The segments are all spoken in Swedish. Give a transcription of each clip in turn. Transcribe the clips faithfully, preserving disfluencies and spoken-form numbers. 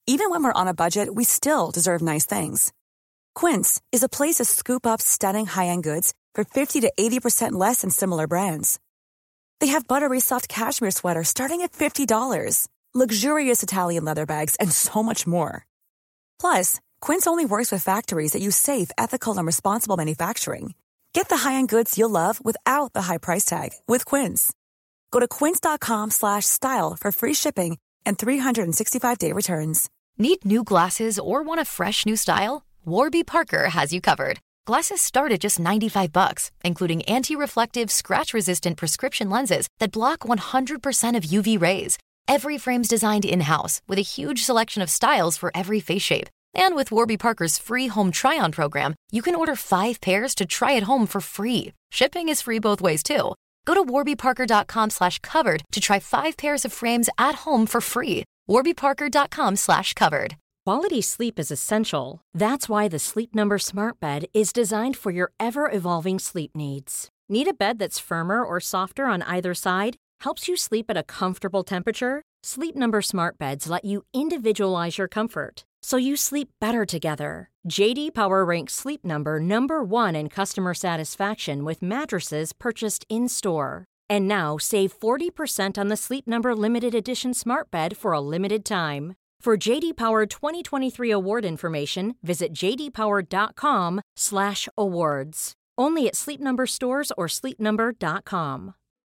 Even when we're on a budget, we still deserve nice things. Quince is a place to scoop up stunning high-end goods for fifty to eighty percent less than similar brands. They have buttery soft cashmere sweaters starting at fifty dollars, luxurious Italian leather bags, and so much more. Plus, Quince only works with factories that use safe, ethical, and responsible manufacturing. Get the high-end goods you'll love without the high price tag with Quince. Go to quince.com slash style for free shipping and three sixty-five day returns. Need new glasses or want a fresh new style? Warby Parker has you covered. Glasses start at just ninety-five bucks, including anti-reflective, scratch-resistant prescription lenses that block one hundred percent of U V rays. Every frame's designed in-house with a huge selection of styles for every face shape. And with Warby Parker's free home try-on program, you can order five pairs to try at home for free. Shipping is free both ways, too. Go to warbyparker.com slash covered to try five pairs of frames at home for free. warbyparker.com slash covered. Quality sleep is essential. That's why the Sleep Number Smart Bed is designed for your ever-evolving sleep needs. Need a bed that's firmer or softer on either side? Helps you sleep at a comfortable temperature? Sleep Number Smart Beds let you individualize your comfort, so you sleep better together. J D Power ranks Sleep Number number one in customer satisfaction with mattresses purchased in-store. And now, save forty percent on the Sleep Number Limited Edition Smart Bed for a limited time. For J D Power twenty twenty-three award information, visit jdpower.com slash awards. Only at Sleep Number stores or sleep number dot com.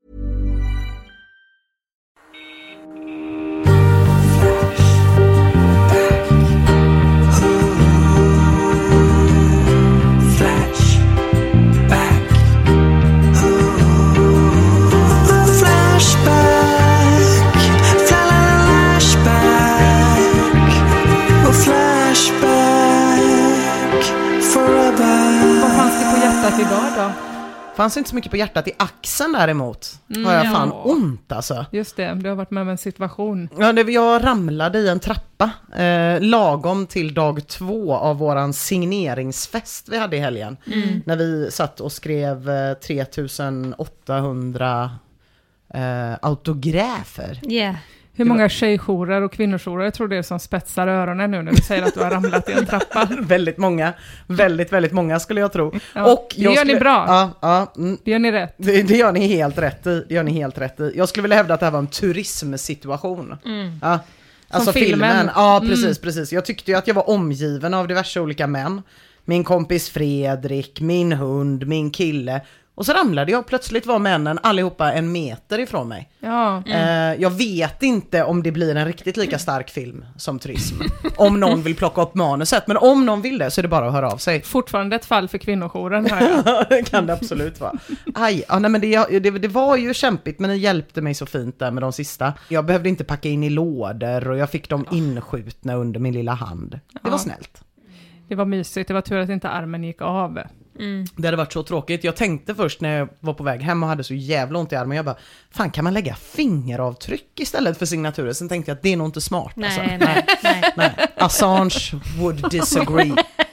Idag då? Fanns inte så mycket på hjärtat. I axeln däremot Mm, har jag ja. fan ont alltså. Just det, du har varit med om en situation. Ja, det, jag ramlade i en trappa eh, lagom till dag två av våran signeringsfest vi hade i helgen. Mm. När vi satt och skrev eh, tre tusen åttahundra eh, autografer. Yeah. Hur många tjejjourer och kvinnojourer, jag tror det är som spetsar öronen nu när du säger att du har ramlat i en trappa. Väldigt många, väldigt, väldigt många skulle jag tro. Ja, och det jag gör skulle, ni bra. Ja, ja, mm, Det gör ni rätt. det, det gör ni helt rätt i. Det gör ni helt rätt i. Jag skulle vilja hävda att det här var en turismsituation. Mm. Ja. Alltså filmen. filmen. Ja, precis, Mm. precis. Jag tyckte ju att jag var omgiven av diverse olika män. Min kompis Fredrik, min hund, min kille. Och så ramlade jag, plötsligt var männen allihopa en meter ifrån mig. Ja. Eh, jag vet inte om det blir en riktigt lika stark film som Turism. Om någon vill plocka upp manuset. Men om någon vill det så är det bara att höra av sig. Fortfarande ett fall för kvinnojouren här. Det kan det absolut vara. Aj, ja, nej, men det, det, det var ju kämpigt, men det hjälpte mig så fint där med de sista. Jag behövde inte packa in i lådor och jag fick dem inskjutna under min lilla hand. Det Ja. var snällt. Det var mysigt, det var tur att inte armen gick av. Mm. Det hade varit så tråkigt. Jag tänkte först när jag var på väg hem och hade så jävla ont i armen. Jag bara, fan kan man lägga fingeravtryck istället för signaturer? Sen tänkte jag att det är nog inte smart. Nej, alltså. nej, nej. nej. Assange would disagree.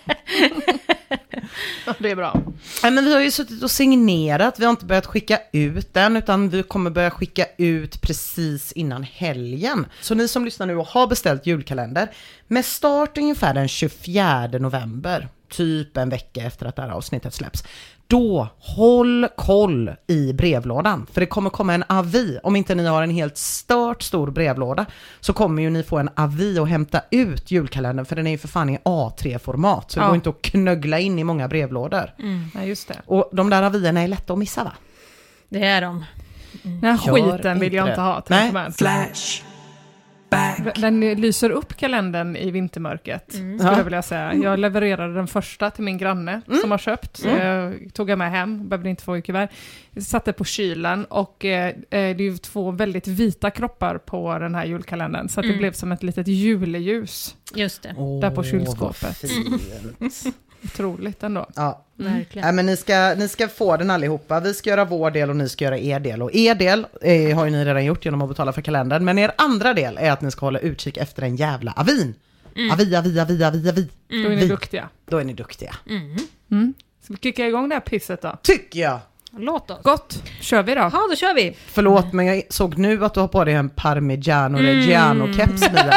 Det är bra. Nej, men vi har ju suttit och signerat. Vi har inte börjat skicka ut den, utan vi kommer börja skicka ut precis innan helgen. Så ni som lyssnar nu och har beställt julkalender, med start ungefär den tjugofjärde november, typ en vecka efter att det här avsnittet släpps, då håll koll i brevlådan. För det kommer komma en avi. Om inte ni har en helt stört stor brevlåda så kommer ju ni få en avi och hämta ut julkalendern. För den är ju för fan i A tre format. Så Ja. det går inte att knöggla in i många brevlådor. Mm. Nej, just det. Och de där avierna är lätta att missa, va? Det är de. Den här Gör skiten vill jag inte inte det. ha. Nej. Nej. Flash. Den lyser upp kalendern i vintermörkret, Mm. skulle Ja. jag vilja säga. Jag levererade den första till min granne som har köpt. Mm. Jag tog jag med hem, behövde inte få i kuvert. Jag satte på kylen och eh, det är ju två väldigt vita kroppar på den här julkalendern. Så att det Mm. blev som ett litet juleljus. Just det. Åh, Där på kylskåpet. vad fint. Otroligt ändå. Ja. Verkligen. Nej, men ni ska, ni ska få den allihopa. Vi ska göra vår del och ni ska göra er del. Och er del eh, har ju ni redan gjort genom att betala för kalendern. Men er andra del är att ni ska hålla utkik efter en jävla avin. Mm. Avi, avi, avi, avi, avi. Då är ni Vi. duktiga. Då är ni duktiga. Mm. Mm. Ska vi kicka igång det här pisset då? Tycker jag. Låt oss. Gott, kör vi då. Ja, då kör vi. Förlåt, men jag såg nu att du har på dig en Parmigiano Reggiano keps, Mia.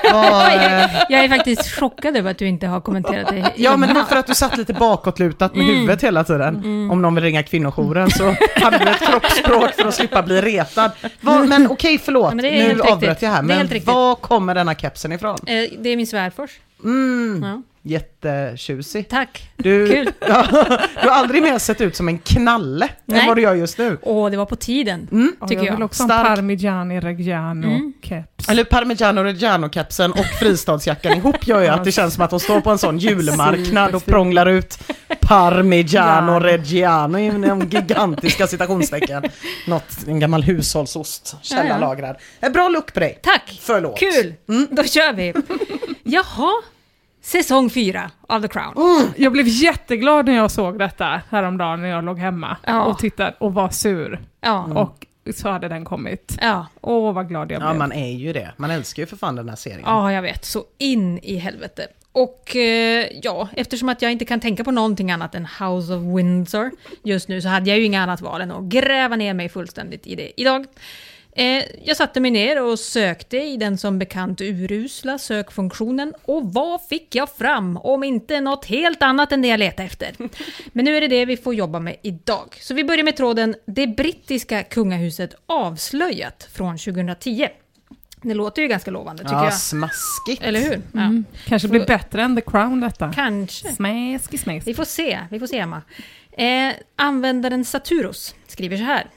Var, eh, Jag är faktiskt chockad över att du inte har kommenterat det. ja, men det var för att du satt lite bakåtlutat med Mm. huvudet hela tiden. Mm. Om någon vill ringa kvinnojouren så hade du ett kroppsspråk för att slippa bli retad. Var, men okej, förlåt. Ja, men det är nu helt avbröt riktigt. jag här. Det är Men helt riktigt. var kommer denna kepsen ifrån? Eh, Det är min svärfors. Mm, Ja. jättetjusig. Tack. Du, Kul. ja, du har aldrig mer sett ut som en knalle än Nej. vad du gör just nu. Åh, det var på tiden, Mm. Ja, tycker jag vill jag. också ha Stark. en Parmigiani Reggiano Mm. keps. Eller Parmigiano Reggiano-kepsen och fristadsjackan ihop gör ju att det känns som att de står på en sån julmarknad och prånglar ut Parmigiano Ja. Reggiano i de gigantiska citationstecken. Något, en gammal hushållsost, källarlagrad. En bra look på dig. Tack. Förlåt. Kul. Mm. Då kör vi. Jaha. Säsong fyra av The Crown. Jag blev jätteglad när jag såg detta häromdagen när jag låg hemma Ja. och tittade och var sur. Ja. Och så hade den kommit. Ja. Åh, vad glad jag Ja, blev. man är ju det. Man älskar ju för fan den här serien. Ja, jag vet. Så in i helvete. Och eh, ja, eftersom att jag inte kan tänka på någonting annat än House of Windsor just nu så hade jag ju inga annat val än att gräva ner mig fullständigt i det idag. Eh, jag satte mig ner och sökte i den som bekant urusla sökfunktionen och vad fick jag fram om inte något helt annat än det jag letade efter. Men nu är det det vi får jobba med idag. Så vi börjar med tråden Det brittiska kungahuset avslöjat från tjugohundratio. Det låter ju ganska lovande tycker Ja, jag. smaskigt. Eller hur? Ja. Mm. Kanske blir bättre än The Crown detta. Kanske. Smäski, smäski. Vi får se, vi får se Emma. Eh, användaren Saturos skriver så här.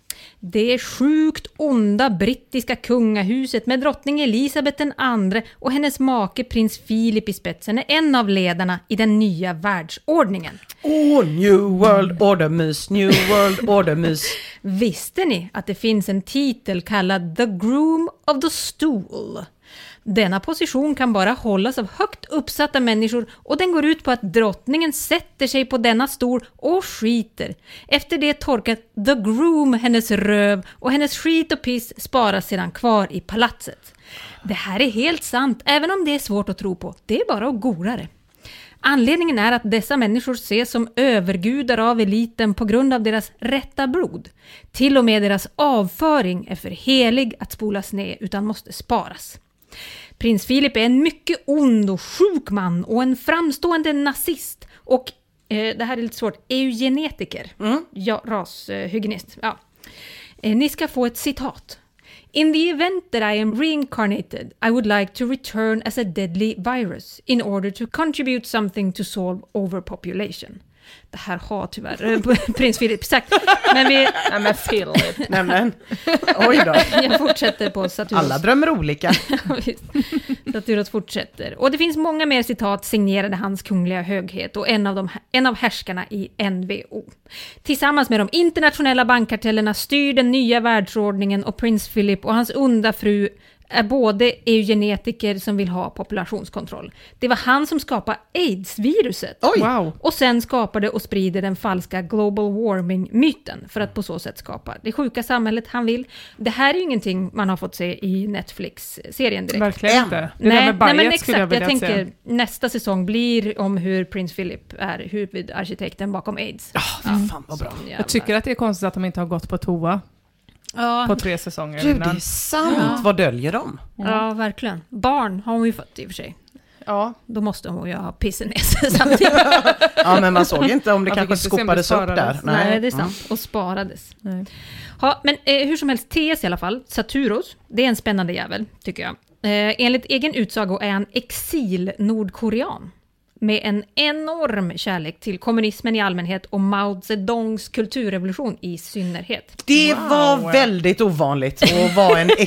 Det sjukt onda brittiska kungahuset med drottning Elisabeth den andre och hennes make prins Philip i spetsen är en av ledarna i den nya världsordningen. Oh, New World Order-mys, New World Order-mys. Visste ni att det finns en titel kallad The Groom of the Stool? Denna position kan bara hållas av högt uppsatta människor och den går ut på att drottningen sätter sig på denna stol och skiter. Efter det torkat the groom hennes röv och hennes skit och piss sparas sedan kvar i palatset. Det här är helt sant, även om det är svårt att tro på. Det är bara att googla det. Anledningen är att dessa människor ses som övergudar av eliten på grund av deras rätta blod. Till och med deras avföring är för helig att spolas ner utan måste sparas. Prins Philip är en mycket ond och sjuk man och en framstående nazist och, eh, det här är lite svårt, eugenetiker, Mm. ja, rashygienist. Ja. Eh, ni ska få ett citat. In the event that I am reincarnated, I would like to return as a deadly virus in order to contribute something to solve overpopulation. Det här har tyvärr eh, prins Philip sagt. Men vi... Nej men Philip. Nämen. Oj då. Jag fortsätter på Saturos. Alla drömmer olika. Saturos fortsätter. Och det finns många mer citat signerade hans kungliga höghet och en av, de, en av härskarna i N V O. Tillsammans med de internationella bankkartellerna styr den nya världsordningen och prins Philip och hans onda fru är både eugenetiker som vill ha populationskontroll. Det var han som skapade AIDS-viruset. Oj. Wow. Och sen skapade och sprider den falska global warming-myten för att på så sätt skapa det sjuka samhället han vill. Det här är ju ingenting man har fått se i Netflix-serien direkt. Verkligen Än. inte. Det Nej, där med nej, men Bayet exakt. skulle jag Jag, vilja tänker se. nästa säsong blir om hur prins Philip är huvudarkitekten bakom AIDS. Ja, fy fan vad bra. Jag tycker att det är konstigt att de inte har gått på toa Ja, på tre säsonger Du, det innan. är sant. Ja. Vad döljer de? ja, verkligen. Barn har hon ju fått i och för sig. Ja. Då måste hon ju ha pissenäs samtidigt. Ja, men man såg inte om det Man kanske fick inte se om det skopades upp där. sparades. Nej, det är Mm. sant. Och sparades. Nej. Ja, men eh, hur som helst, T S i alla fall, Saturos, det är en spännande jävel, tycker jag. Eh, enligt egen utsago är han exil-nordkorean. Med en enorm kärlek till kommunismen i allmänhet och Mao Zedongs kulturrevolution i synnerhet. Det Wow. var väldigt ovanligt att vara en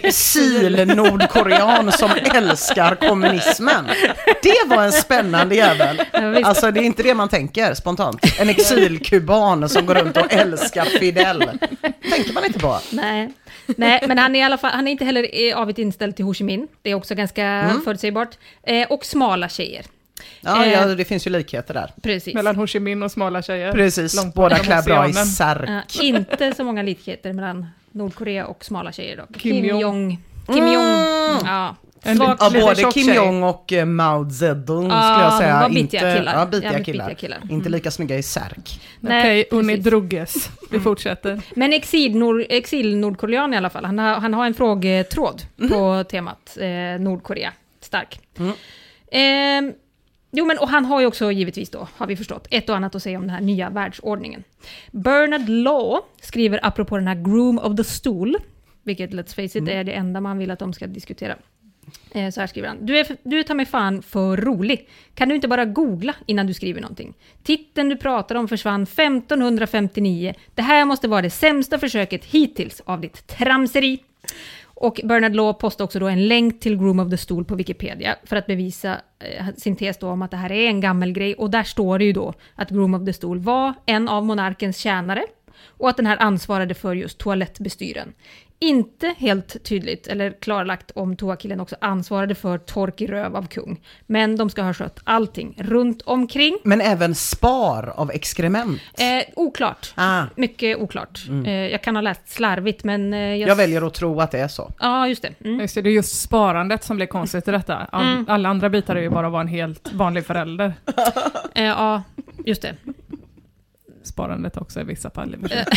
exil-nordkorean som älskar kommunismen. Det var en spännande jävel. Ja, visst. Alltså det är inte det man tänker spontant. En exil-kuban som går runt och älskar Fidel. Tänker man inte på. Nej. Nej, men han är i alla fall, han är inte heller eh, avigt inställd till Ho Chi Minh. Det är också ganska Mm. förutsägbart. Eh, och smala tjejer. Ja, Eh. ja, det finns ju likheter där. Precis. Mellan Ho Chi Minh och smala tjejer. Precis, Långt båda bortom klär bra i oceanen. särk. Eh, inte så många likheter mellan Nordkorea och smala tjejer dock. Kim Jong. Jong. Kim Jong. Mm. Ja. En Svagt Ja, liten både tjock Kim tjej. Jong och eh, Mao Zedong Ja, skulle jag säga. de var bitiga inte, killar. Ja, bitiga Jävligt killar. bitiga killar. Mm. Inte lika snygga i särk. Nej, Okej, Unni precis. Drugges. Vi fortsätter. Men exil, nord, exil nordkorean i alla fall. Han har, han har en frågetråd Mhm. på temat eh, Nordkorea. stark. Mm. Eh, jo, men och han har ju också givetvis då, har vi förstått, ett och annat att säga om den här nya världsordningen. Bernard Law skriver apropå den här Groom of the Stool, vilket, let's face it, mm. är det enda man vill att de ska diskutera. Eh, så här skriver han. Du är, du tar mig fan för rolig. Kan du inte bara googla innan du skriver någonting? Titeln du pratar om försvann femton femtionio. Det här måste vara det sämsta försöket hittills av ditt tramseri. Och Bernard Law postar också då en länk till Groom of the Stool på Wikipedia för att bevisa eh, sin tes då om att det här är en gammal grej. Och där står det ju då att Groom of the Stool var en av monarkens tjänare och att den här ansvarade för just toalettbestyren. Inte helt tydligt eller klarlagt om toakillen också ansvarade för tork i röv av kung. Men de ska ha skött allting runt omkring. Men även spar av exkrement? Eh, oklart. Ah. Mycket oklart. Mm. Eh, jag kan ha läst slarvigt, men... Eh, jag... jag väljer att tro att det är så. Ja, just det. Mm. Just det. Det är just sparandet som blir konstigt i detta. All, mm. Alla andra bitar är ju bara att vara en helt vanlig förälder. eh, ja, just det. Sparandet också i vissa fall.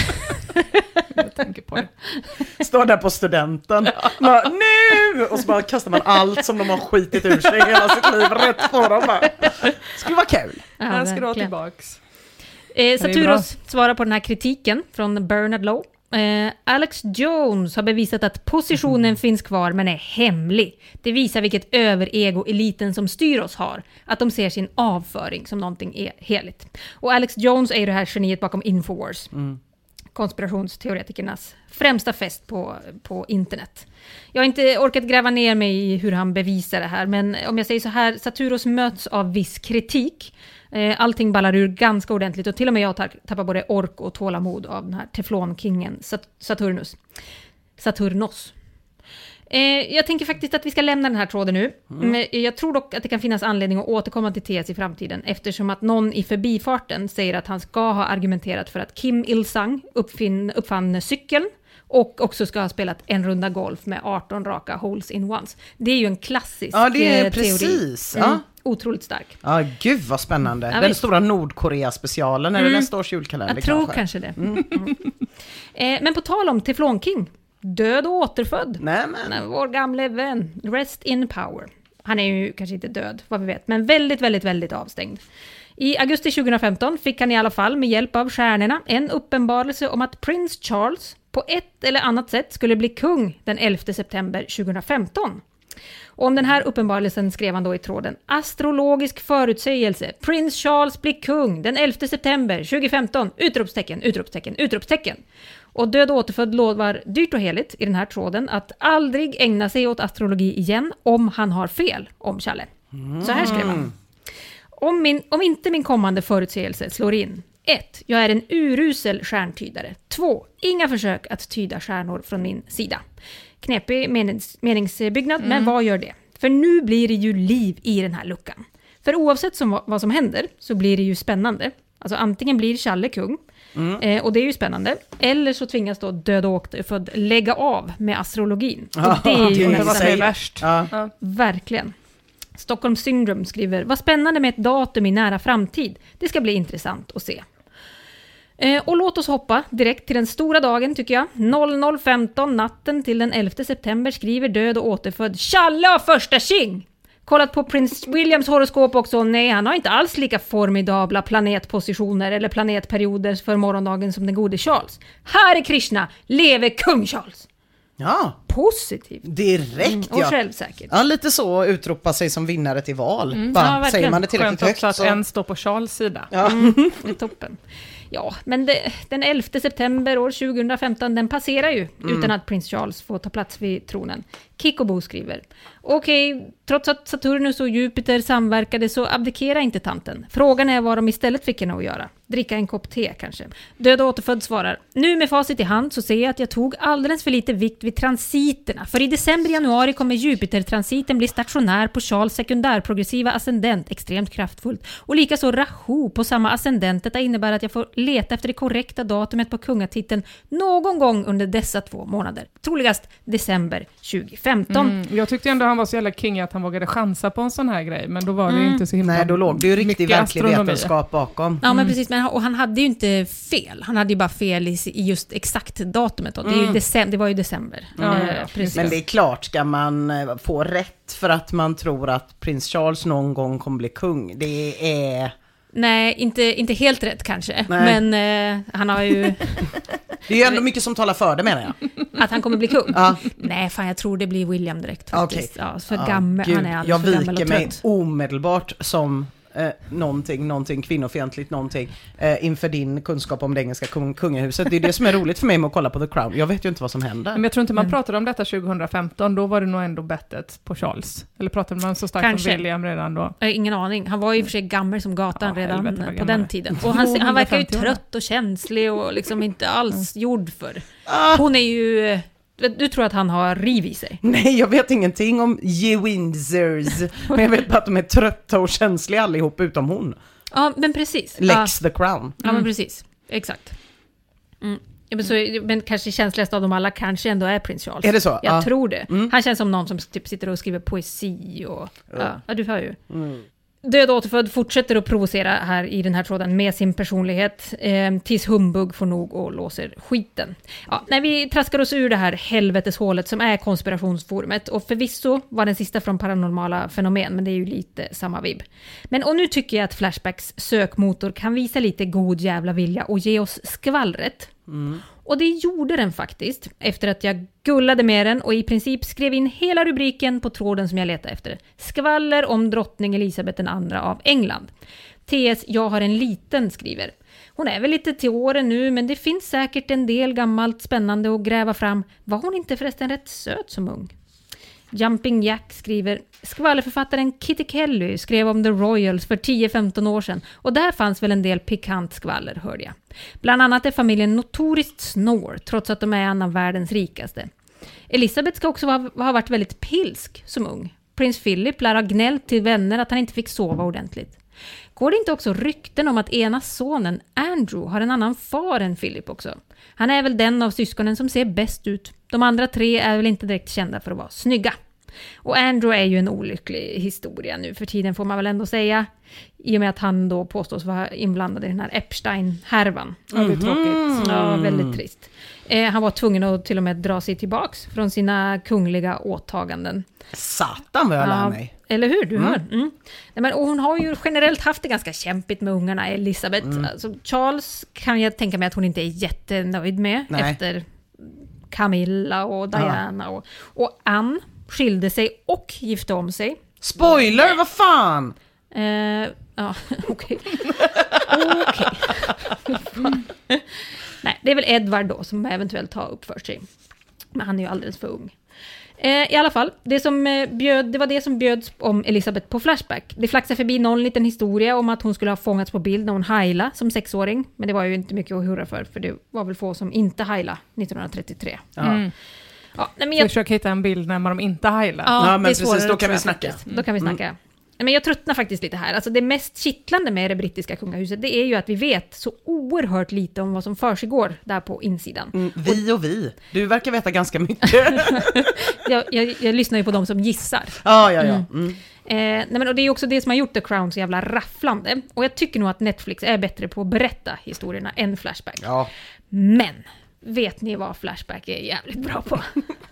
Jag tänker på det. Står där på studenten. Bara, nu! Och så bara kastar man allt som de har skitit ur sig hela sitt liv rätt på dem. Bara. Skulle vara kul. Ja, här ska du ha tillbaks. Eh, Saturos svarar på den här kritiken från Bernard Law. Eh, Alex Jones har bevisat att positionen mm. finns kvar men är hemlig. Det visar vilket överego eliten som styr oss har. Att de ser sin avföring som någonting är heligt. Och Alex Jones är ju det här geniet bakom Infowars. Mm. Konspirationsteoretikernas främsta fest på, på internet. Jag har inte orkat gräva ner mig i hur han bevisar det här, men om jag säger så här, Saturos möts av viss kritik. Eh, allting ballar ur ganska ordentligt och till och med jag tappar både ork och tålamod av den här teflonkingen Sat- Saturnus. Saturnos. Eh, jag tänker faktiskt att vi ska lämna den här tråden nu. Mm. Jag tror dock att det kan finnas anledning att återkomma till T S i framtiden eftersom att någon i förbifarten säger att han ska ha argumenterat för att Kim Il-sung uppfinn, uppfann cykeln och också ska ha spelat en runda golf med arton raka holes in ones. Det är ju en klassisk teori. Ja, det är precis. Mm. Ja. Otroligt stark. Ja, gud vad spännande. Ja, den vet. Stora Nordkorea-specialen, är mm. det nästa års julkalender? Jag tror kanske, kanske det. Mm. Mm. eh, men på tal om Teflonking, död och återfödd. Nämen. Vår gamle vän, rest in power. Han är ju kanske inte död, vad vi vet, men väldigt, väldigt, väldigt avstängd. I augusti tjugohundrafemton fick han i alla fall med hjälp av stjärnorna en uppenbarelse om att prins Charles på ett eller annat sätt skulle bli kung den elfte september tjugohundrafemton. Och om den här uppenbarelsen skrev han då i tråden: astrologisk förutsägelse. Prins Charles blir kung den elfte september tjugohundrafemton. Utropstecken, utropstecken, utropstecken. Och död och återfödd lovar dyrt och heligt i den här tråden att aldrig ägna sig åt astrologi igen om han har fel om Challe. Mm. Så här skrev han. Om, min, om inte min kommande förutsägelse slår in. ett. Jag är en urusel stjärntydare. två. Inga försök att tyda stjärnor från min sida. Knepig menings, meningsbyggnad, mm. men vad gör det? För nu blir det ju liv i den här luckan. För oavsett som, vad som händer så blir det ju spännande. Alltså antingen blir Challe kung, mm. eh, och det är ju spännande. Eller så tvingas då död och återfödd lägga av med astrologin. Ja, och det är ju det nästan värst. Ja. Ja. Verkligen. Stockholm Syndrome skriver: vad spännande med ett datum i nära framtid. Det ska bli intressant att se. Eh, och låt oss hoppa direkt till den stora dagen tycker jag. noll noll femton natten till den elfte september skriver död och återfödd Challe av första king. Kollat på prins Williams horoskop också. Nej, han har inte alls lika formidabla planetpositioner eller planetperioder för morgondagen som den gode Charles. Hare Krishna, leve kung Charles. Ja. Positivt. Direkt, mm, och ja. självsäkert. Ja, lite så utropa sig som vinnare till val. Mm. Va? Ja, säger man det tillräckligt Skönt högt också att så... en står på Charles sida. Ja. Mm, det är toppen. Ja, men det, den elfte september år tjugohundrafemton, den passerar ju mm. utan att prins Charles får ta plats vid tronen. Kikobo skriver: okej, okay, trots att Saturnus och Jupiter samverkade så abdikerar inte tanten. Frågan är vad de istället fick henne att göra. Dricka en kopp te kanske. Död och återfödd svarar: nu med facit i hand så ser jag att jag tog alldeles för lite vikt vid transiterna. För i december-januari kommer Jupiter-transiten bli stationär på Charles sekundärprogressiva ascendent, extremt kraftfullt. Och likaså Rahu på samma ascendent. Detta innebär att jag får leta efter det korrekta datumet på kungatiteln någon gång under dessa två månader. Troligast december tjugo femton. Mm, jag tyckte ändå han var så jävla king att han vågade chansa på en sån här grej, men då var det Mm. ju inte så himla. Nej, då låg det ju riktig verklig astronomi. vetenskap bakom. Ja, men precis. Men, och han hade ju inte fel. Han hade ju bara fel i, i just exakt datumet. Då. Det, är ju decem- det var ju december. Ja, Eh, ja, ja. precis. Men det är klart, ska man eh, få rätt för att man tror att prins Charles någon gång kommer bli kung? Det är... Nej, inte, inte helt rätt kanske. Nej. Men eh, han har ju... Det är ju ändå mycket som talar för det, menar jag. Att han kommer bli kung? Ja. Nej, fan jag tror det blir William direkt faktiskt. Okej. Ja, för Ja, gammal, gud, han är alldeles jag för gammal viker och mig trött. omedelbart som eh, någonting, någonting kvinnofientligt, någonting eh, inför din kunskap om det engelska kung- kungahuset. Det är det som är roligt för mig med att kolla på The Crown. Jag vet ju inte vad som händer. Men jag tror inte man Mm. pratade om detta tjugohundrafemton, då var det nog ändå bettet på Charles. Eller pratade man så starkt Kanske. om William redan då? Jag har ingen aning. Han var ju i och för sig gammal som gatan Ja, redan helvete vad på gammal den han är. tiden. Och han, han verkar ju tvåhundrafemtio år. trött och känslig och liksom inte alls gjord för. Ah, Hon är ju... Du tror att han har riv i sig? nej, jag vet ingenting om Ye Windsors. Men jag vet bara att de är trötta och känsliga allihop utom hon. Ja, men precis. Lex the Crown. Ja, men precis. Exakt. Mm. Ja, men, så, men kanske känsligast av dem alla kanske ändå är prins Charles. Är det så? Jag Ja. tror det. Mm. Han känns som någon som typ sitter och skriver poesi och... Ja, ja du hör ju. Mm. Död och återfödd fortsätter att provocera här i den här tråden med sin personlighet eh, tills humbug får nog och låser skiten. Ja, när vi traskar oss ur det här helveteshålet som är konspirationsforumet, och förvisso var den sista från paranormala fenomen, men det är ju lite samma vibb. Men och nu tycker jag att Flashbacks sökmotor kan visa lite god jävla vilja och ge oss skvallret. Mm. Och det gjorde den faktiskt, efter att jag gullade med den och i princip skrev in hela rubriken på tråden som jag letade efter. Skvaller om drottning Elisabeth den andra av England. T S, jag har en liten, skriver. Hon är väl lite till åren nu, men det finns säkert en del gammalt spännande att gräva fram. Var hon inte förresten rätt söt som ung? Jumping Jack skriver, skvallerförfattaren Kitty Kelly skrev om The Royals för tio femton år sedan och där fanns väl en del pikant skvaller, hörde jag. Bland annat är familjen notoriskt snår trots att de är en av världens rikaste. Elisabeth ska också ha, ha varit väldigt pilsk som ung. Prins Philip lär ha gnällt till vänner att han inte fick sova ordentligt. Går det inte också rykten om att ena sonen, Andrew, har en annan far än Philip också? Han är väl den av syskonen som ser bäst ut. De andra tre är väl inte direkt kända för att vara snygga. Och Andrew är ju en olycklig historia nu för tiden, får man väl ändå säga. I och med att han då påstås vara inblandad i den här Epstein-härvan. Ja, det är tråkigt. Ja, väldigt trist. Eh, han var tvungen att till och med dra sig tillbaks från sina kungliga åtaganden. Satan vad jag lär mig. Eller hur? Du hör. Mm. Nej, men, och hon har ju generellt haft det ganska kämpigt med ungarna, Elisabeth. Mm. Alltså, Charles kan jag tänka mig att hon inte är jättenöjd med. Nej. Efter Camilla och Diana. Och, och Anne skilde sig och gifte om sig. Spoiler, vad fan! Eh, ja, okej. Okej. Fan. Nej, det är väl Edward då som eventuellt har uppfört sig. Men han är ju alldeles för ung. Eh, I alla fall, det, som, eh, bjöd, det var det som bjöds om Elisabeth på Flashback. Det flaxade förbi någon liten historia om att hon skulle ha fångats på bild när hon heila som sexåring. Men det var ju inte mycket att hurra för, för det var väl få som inte heila nittonhundratrettiotre. Ja. Mm. Ja, nej, men jag, Försök hitta en bild när de inte heilar. ja, Ja, men det är precis, svårare, då kan tror vi jag snacka. faktiskt. Då kan vi snacka. Men jag tröttnar faktiskt lite här. Alltså det mest kittlande med det brittiska kungahuset, det är ju att vi vet så oerhört lite om vad som försiggår där på insidan. Mm, vi och vi. Du verkar veta ganska mycket. Jag, jag, jag lyssnar ju på dem som gissar. Ja, ja, ja. Mm. Eh, nej men, och det är också det som har gjort The Crown så jävla rafflande. Och jag tycker nog att Netflix är bättre på att berätta historierna än Flashback. Ja. Men, vet ni vad Flashback är jävligt bra på?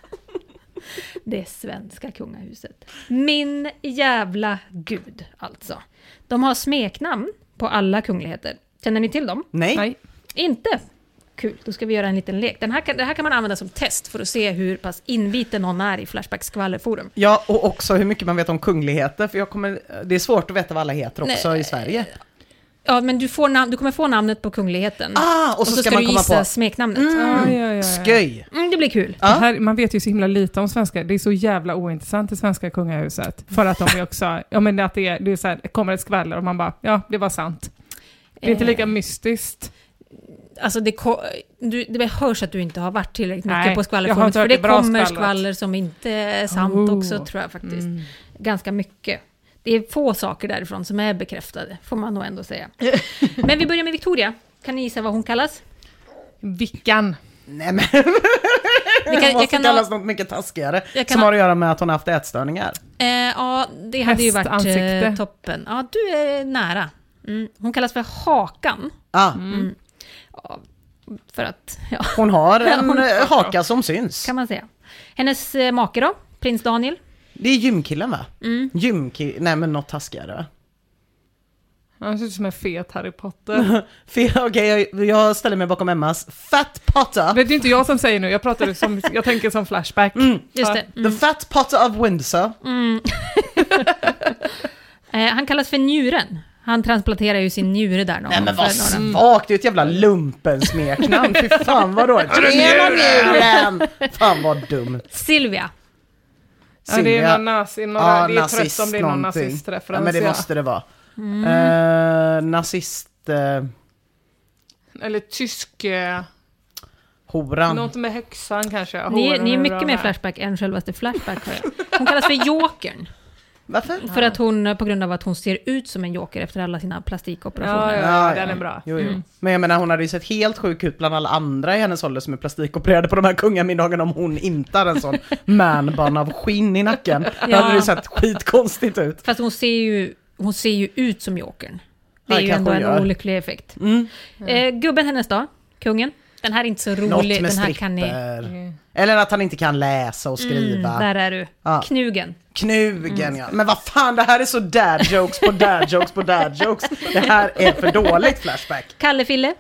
Det svenska kungahuset. Min jävla gud, alltså. De har smeknamn på alla kungligheter. Känner ni till dem? Nej. Nej. Inte? Kul, då ska vi göra en liten lek. Den här kan, det här kan man använda som test för att se hur pass inbiten någon är i Flashback skvallerforum. Ja, och också hur mycket man vet om kungligheter, för jag kommer, det är svårt att veta vad alla heter också Nej. i Sverige. Ja, men du, får nam- du kommer få namnet på kungligheten. Ah, och så, ska, man du komma gissa på smeknamnet. Mm. Ja. Ja, ja, ja, ja. sköj. Mm, det blir kul. Ja. Det här, man vet ju så himla lite om svenska. Det är så jävla ointressant i svenska kungahuset. För att de är också, ja men att det är, det är så här, kommer ett skvaller och man bara, ja det var sant. Det är inte lika mystiskt. Alltså det, ko- du, det hörs att du inte har varit tillräckligt mycket Nej, på jag har skvallerforumet. inte För hört det det bra kommer skvallret. skvaller som inte är sant Oh. också, tror jag faktiskt. Mm. Ganska mycket. Det är få saker därifrån som är bekräftade, får man nog ändå säga. Men vi börjar med Victoria. Kan ni gissa vad hon kallas? Vickan. Nej men, Jag det kan, måste jag kan kallas ha, något mycket taskigare. Jag kan Som ha- har att göra med att hon har haft ätstörningar. eh, ja, det hade ju varit Hästansikte. eh, toppen. Ja, du är nära. Mm. Hon kallas för Hakan. Ah, Mm. Ja, för att, ja, hon har en Hon- eh, haka som syns. kan man säga. Hennes eh, make då, prins Daniel. Det är gymkillen va? Mm. Gymkillen, nej men något taskigare va? Han ser ut som en fet Harry Potter. Okej, okay, jag, jag ställer mig bakom Emmas Fat Potter. Det är inte jag som säger nu, jag pratar som, jag tänker som Flashback. Mm. Just det. The Fat Potter of Windsor. Mm. eh, han kallas för njuren. Han transplanterar ju sin njure där. Någon Nej men vad för några- svagt, det är ett jävla lumpensmeknamn. Fy fan vad då? Tjena njuren! Fan vad dumt. Silvia. Ja, det är någon nazi, några, Ja, det är nazist trött om det är någon någonting. nazistreferens. Ja, men det ja. måste det vara. Mm. Eh, nazist... Eh, Eller tysk... Eh, horan. något med häxan kanske. Ni, Horan ni är och mycket de mer här. Flashback än självaste Flashback. Har jag. Hon kallas för Jokern. Varför? För att hon, på grund av att hon ser ut som en joker efter alla sina plastikoperationer. Ja, ja, den är bra. Jo, jo. Men jag menar, hon hade ju sett helt sjuk ut bland alla andra i hennes ålder som är plastikopererade på de här kungamiddagarna om hon inte hade en sån manband av skinn i nacken. Då Ja. hade det ju sett skitkonstigt ut. Fast hon ser ju, hon ser ju ut som jokern. Det är Ja, ju kanske ändå hon en gör. olycklig effekt. Mm. Eh, gubben hennes då, kungen. Den här är inte så Något rolig. med Den här kan ni... stripper. Eller att han inte kan läsa och skriva. Mm, där är du. Ja. Knugen. Knugen, ja. Men vad fan, det här är så dad jokes på dad jokes på dad jokes. Det här är för dåligt Flashback. Kallefille.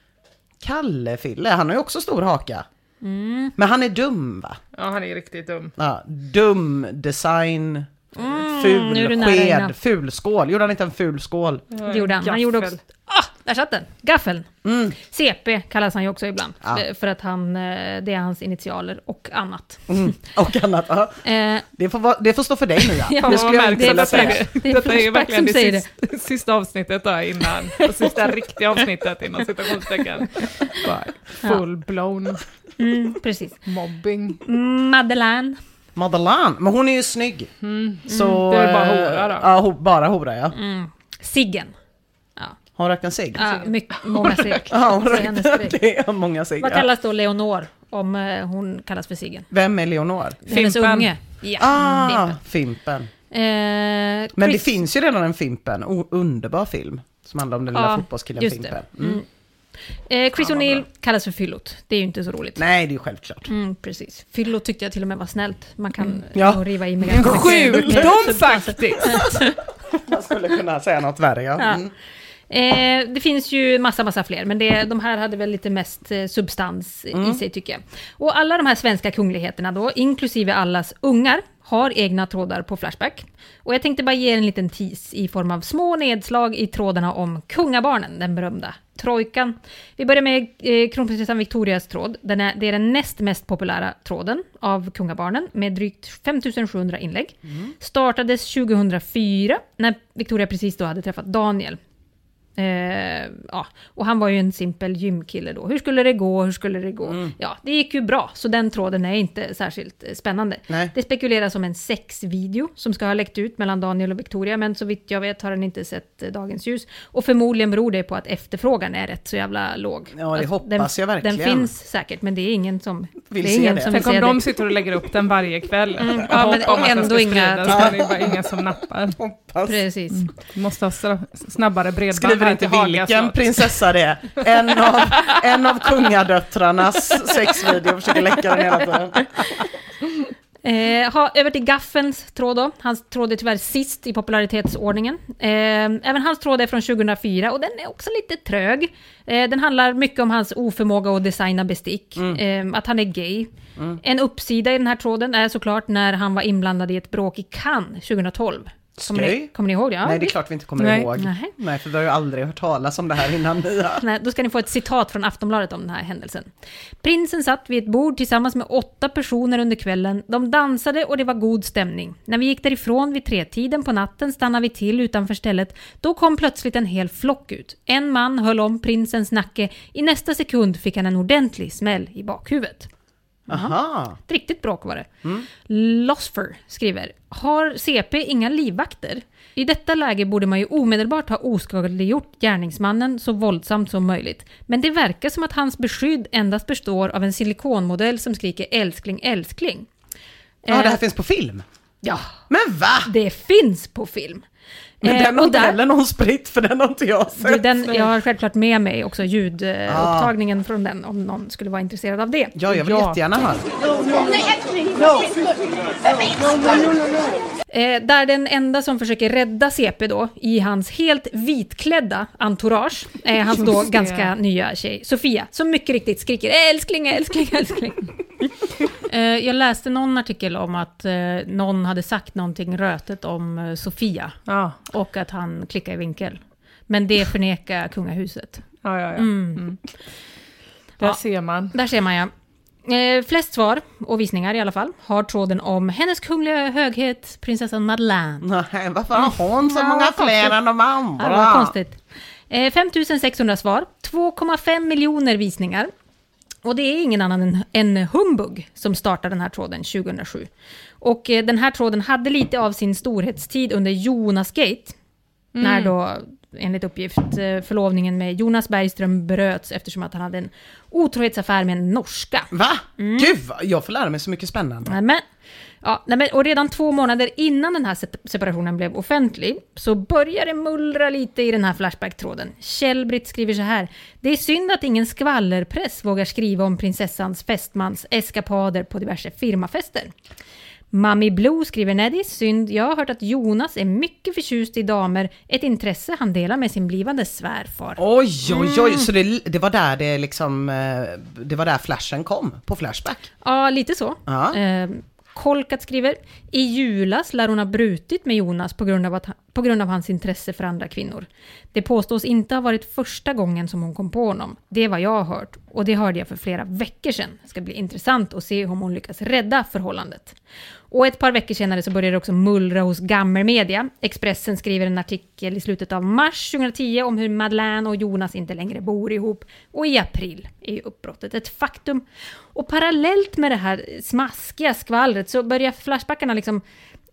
Kalle Fille, han har ju också stor haka. Mm. Men han är dum va? Ja, han är riktigt dum. Ja, dum design, Mm, ful nu är du nära innan. sked, ful skål. Gjorde han inte en ful skål? Det gjorde han. Han gjorde också... Ah, där satt den! Gaffeln. Mm. C P kallas han ju också ibland. Ja. Eh, För att han, eh, det är hans initialer och annat. Mm. Och annat. Ja. Eh, Det, får vara, det får stå för dig nu ja. Ja, det skulle jag märks inte det är vilja bara- säga. det är Detta är ju Flashback verkligen som det säger sista, sista avsnittet då innan. Det sista riktiga avsnittet innan citationstecken. Bara full-blown mm, precis. mobbing. Madeleine. Madeleine, men hon är ju snygg. Mm. Så, Det är bara eh, hora då. Ja, ho, bara hora ja. Mm. Siggen. Ja, Har hon räknat sig? ja mycket, många sig. Ja, hon Så hennes räknar, grej. det är många sig. Vad Ja. kallas då Leonor om eh, hon kallas för Siggen? Vem är Leonor? Hennes Fimpen. unge. Ja, Ah, Fimpen. Fimpen. Eh, Men det Chris- finns ju redan en Fimpen, o- underbar film. Som handlar om den lilla Ja, fotbollskillen just Fimpen. det. Mm. Mm. Eh, Chris Ja, vad O'Neill bra. kallas för Fyllot. Det är ju inte så roligt. Nej, det är ju självklart. Mm, precis. Fyllot tyckte jag till och med var snällt. Man kan Ja. nog riva i mig En ganska mycket. sjukdom faktiskt! Man skulle kunna säga något värre, ja. Ja. Mm. Eh, det finns ju massa, massa fler, men det, de här hade väl lite mest eh, substans Mm. i sig tycker jag. Och alla de här svenska kungligheterna då, inklusive allas ungar, har egna trådar på Flashback. Och jag tänkte bara ge en liten tease i form av små nedslag i trådarna om kungabarnen, den berömda trojkan. Vi börjar med eh, kronprinsessan Victorias tråd. Den är, det är den näst mest populära tråden av kungabarnen med drygt fem tusen sjuhundra inlägg. Startades tjugohundrafyra när Victoria precis då hade träffat Daniel. Eh, ja. Och han var ju en simpel gymkille då. Hur skulle det gå? Hur skulle det gå? Mm. Ja, det gick ju bra. Så den tråden är inte särskilt eh, spännande. Nej. Det spekuleras om en sexvideo som ska ha läckt ut mellan Daniel och Victoria, men så vitt jag vet har den inte sett eh, dagens ljus. Och förmodligen beror det på att efterfrågan är rätt så jävla låg. Ja, det hoppas den, jag verkligen. Den finns säkert, men det är ingen som Vill det är se ingen det. som Tänk vill om se de det. sitter och lägger upp den varje kväll. Mm, Och ja, men hopp om att den ändå ska inga- spridas, men det är bara ingen som nappar. Hoppas. Precis. Vi måste ha stra- snabbare bredband Skriver här inte till Haga vilken snart. prinsessa det är. En av, en av kungadöttrarnas sexvideo försöker läcka den hela tiden. Eh, ha, över till Gaffens tråd då. Hans tråd är tyvärr sist i popularitetsordningen. Eh, även hans tråd är från tjugohundrafyra och den är också lite trög. Eh, den handlar mycket om hans oförmåga att designa bestick. Eh, att han är gay. Mm. En uppsida i den här tråden är såklart när han var inblandad i ett bråk i Cannes tjugohundratolv. Kommer ni, Skoj. kommer ni ihåg det? Ja, Nej, det är visst. klart vi inte kommer Nej. ihåg. Nej. Nej, för vi har ju aldrig hört talas om det här innan ni har. Nej, då ska ni få ett citat från Aftonbladet om den här händelsen. Prinsen satt vid ett bord tillsammans med åtta personer under kvällen. De dansade och det var god stämning. När vi gick därifrån vid tretiden på natten stannade vi till utanför stället. Då kom plötsligt en hel flock ut. En man höll om prinsens nacke. I nästa sekund fick han en ordentlig smäll i bakhuvudet. Aha. Ett riktigt bråk var det. Mm. Losfer skriver, har C P inga livvakter? I detta läge borde man ju omedelbart ha oskadliggjort gärningsmannen så våldsamt som möjligt. Men det verkar som att hans beskydd endast består av en silikonmodell som skriker älskling, älskling. Ja, Eh, det här finns på film. Ja, Men va? det finns på film. Men Eh, den har och inte där- heller någon spritt, för den har inte jag Du, sett. den, jag har självklart med mig också ljudupptagningen från den om någon skulle vara intresserad av det. Ja, jag vill Ja. jättegärna höra. Eh, där den enda som försöker rädda C P då i hans helt vitklädda entourage är hans då Just det. ganska nya tjej Sofia, som mycket riktigt skriker älskling, älskling, älskling. eh, jag läste någon artikel om att eh, någon hade sagt någonting rötet om eh, Sofia Ja, och att han klickade i vinkel. Men det förnekar kungahuset. ja, ja. ja. Mm. Mm. Där Ja. ser man. Där ser man ja. Eh, flest svar och visningar i alla fall har tråden om hennes kungliga höghet prinsessan Madeleine. Nej, varför har hon så många Ja, fler än de andra? Ja, det var konstigt. Eh, fem tusen sexhundra svar, två komma fem miljoner visningar. Och det är ingen annan än, än Humbug som startade den här tråden tjugohundrasju. Och eh, den här tråden hade lite av sin storhetstid under Jonas Gate. Mm. När då, enligt uppgift, eh, förlovningen med Jonas Bergström bröts eftersom att han hade en otrohetsaffär med en norska. Va? Gud, vad- jag får lära mig så mycket spännande. Nej, men, ja, nej, men, och redan två månader innan den här se- separationen blev offentlig så började det mullra lite i den här Flashback-tråden. Kjellbritt skriver så här: det är synd att ingen skvallerpress vågar skriva om prinsessans fästmans eskapader på diverse firmafester. Mami Blue skriver, nej det är synd, jag har hört att Jonas är mycket förtjust i damer, ett intresse han delar med sin blivande svärfar. Oj, oj, oj, så det, det var där det liksom, eh, det var där flashen kom, på Flashback. Ja, lite så. Ja. Eh, Kolkat skriver, i julas lär hon ha brutit med Jonas på grund, av att, på grund av hans intresse för andra kvinnor. Det påstås inte ha varit första gången som hon kom på honom. Det var jag har hört och det hörde jag för flera veckor sedan. Det ska bli intressant att se om hon lyckas rädda förhållandet. Och ett par veckor senare så började det också mullra hos Gammer Media. Expressen skriver en artikel i slutet av mars tjugohundratio om hur Madeleine och Jonas inte längre bor ihop. Och i april är ju uppbrottet ett faktum. Och parallellt med det här smaskiga skvallret så börjar Flashbackarna liksom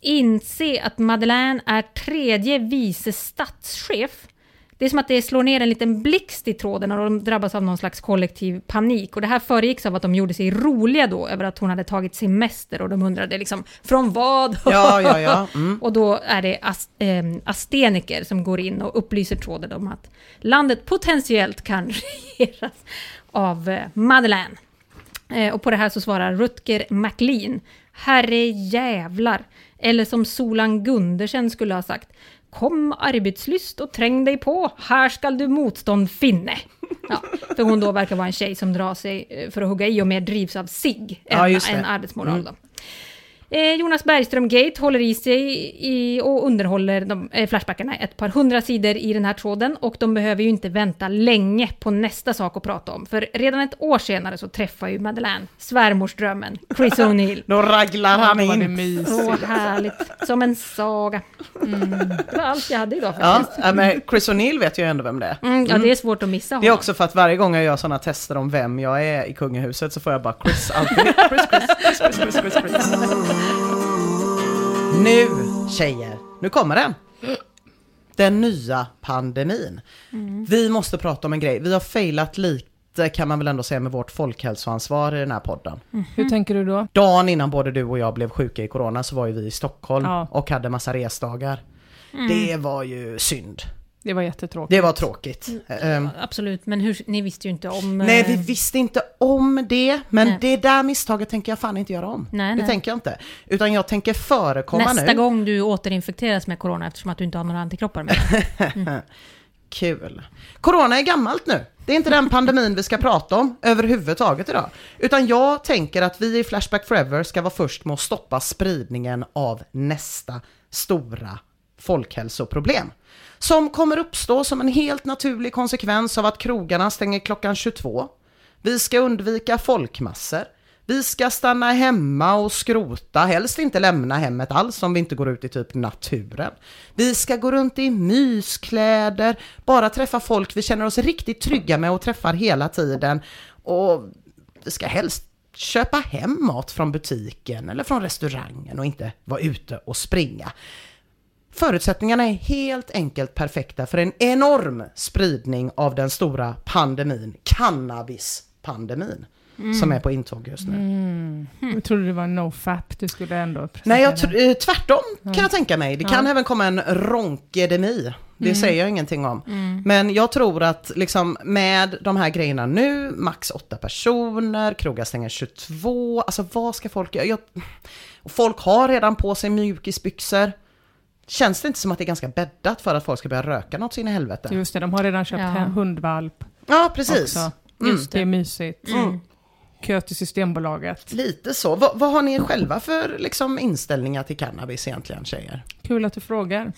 inse att Madeleine är tredje vice statschef. Det är som att det slår ner en liten blixt i tråden och de drabbas av någon slags kollektiv panik. Och det här föregicks av att de gjorde sig roliga då över att hon hade tagit semester och de undrade liksom, från vad? Ja, ja, ja. Mm. Och då är det ast, eh, asteniker som går in och upplyser tråden om att landet potentiellt kan regeras av eh, Madeleine. Eh, och på det här så svarar Rutger McLean, herre jävlar. Eller som Solan Gundersen skulle ha sagt, kom arbetslyst och träng dig på, här skall du motstånd finne. Ja, för hon då verkar vara en tjej som drar sig för att hugga i och mer drivs av sig än Ja, just det. en arbetsmoral Mm. då. Eh, Jonas Bergström Gate håller i sig i, och underhåller de, eh, Flashbackarna ett par hundra sidor i den här tråden och de behöver ju inte vänta länge på nästa sak att prata om. För redan ett år senare så träffar ju Madeleine svärmorsdrömmen Chris O'Neill. Då raglar han Då var det in. mysigt. Så härligt, som en saga. Mm. Det var allt jag hade idag Ja, faktiskt. ja, men Chris O'Neill vet jag ändå vem det är. Mm, ja, det är svårt att missa honom. Det är också för att varje gång jag gör sådana tester om vem jag är i kungahuset så får jag bara Chris alltid. Chris, Chris, Chris, Chris, Chris, Chris, Chris. Nu, tjejer, nu kommer den. Den nya pandemin. Mm. Vi måste prata om en grej. Vi har failat lite, kan man väl ändå säga, med vårt folkhälsoansvar i den här podden. Hur tänker du då? Dagen innan både du och jag blev sjuka i corona så var ju vi i Stockholm Ja. och hade massa resdagar. Det var ju synd. Det var jättetråkigt. Det var tråkigt. Ehm, Absolut, men hur, ni visste ju inte om... Nej, eh, vi visste inte om det, men Nej. det där misstaget tänker jag fan inte göra om. Nej, det nej. tänker jag inte. Utan jag tänker förekomma Nästa nu. gång du återinfekteras med corona eftersom att du inte har några antikroppar med. Kul. Corona är gammalt nu. Det är inte den pandemin vi ska prata om överhuvudtaget idag. Utan jag tänker att vi i Flashback Forever ska vara först med att stoppa spridningen av nästa stora folkhälsoproblem. Som kommer uppstå som en helt naturlig konsekvens av att krogarna stänger klockan tjugotvå. Vi ska undvika folkmassor. Vi ska stanna hemma och skrota, helst inte lämna hemmet alls om vi inte går ut i typ naturen. Vi ska gå runt i myskläder, bara träffa folk vi känner oss riktigt trygga med och träffar hela tiden. Och vi ska helst köpa hem mat från butiken eller från restaurangen och inte vara ute och springa. Förutsättningarna är helt enkelt perfekta för en enorm spridning av den stora pandemin, cannabispandemin, mm. som är på intåg just nu. Mm. Jag trodde det var nofap du skulle ändå presentera. Nej, jag tr- tvärtom kan ja. jag tänka mig. Det kan ja. även komma en ronkedemi. Det mm. säger jag ingenting om. Mm. Men jag tror att liksom med de här grejerna nu, max åtta personer, krogar stänger tjugotvå. Alltså vad ska folk göra? Jag, folk har redan på sig mjukisbyxor. Känns det inte som att det är ganska bäddat för att folk ska börja röka något sin i helvete? Just det, de har redan köpt ja. hundvalp. Ja, precis. Mm. Just det. det är mysigt. Mm. Kö till Systembolaget. Lite så. Va, vad har ni själva för liksom, inställningar till cannabis egentligen, tjejer? Kul att du frågar.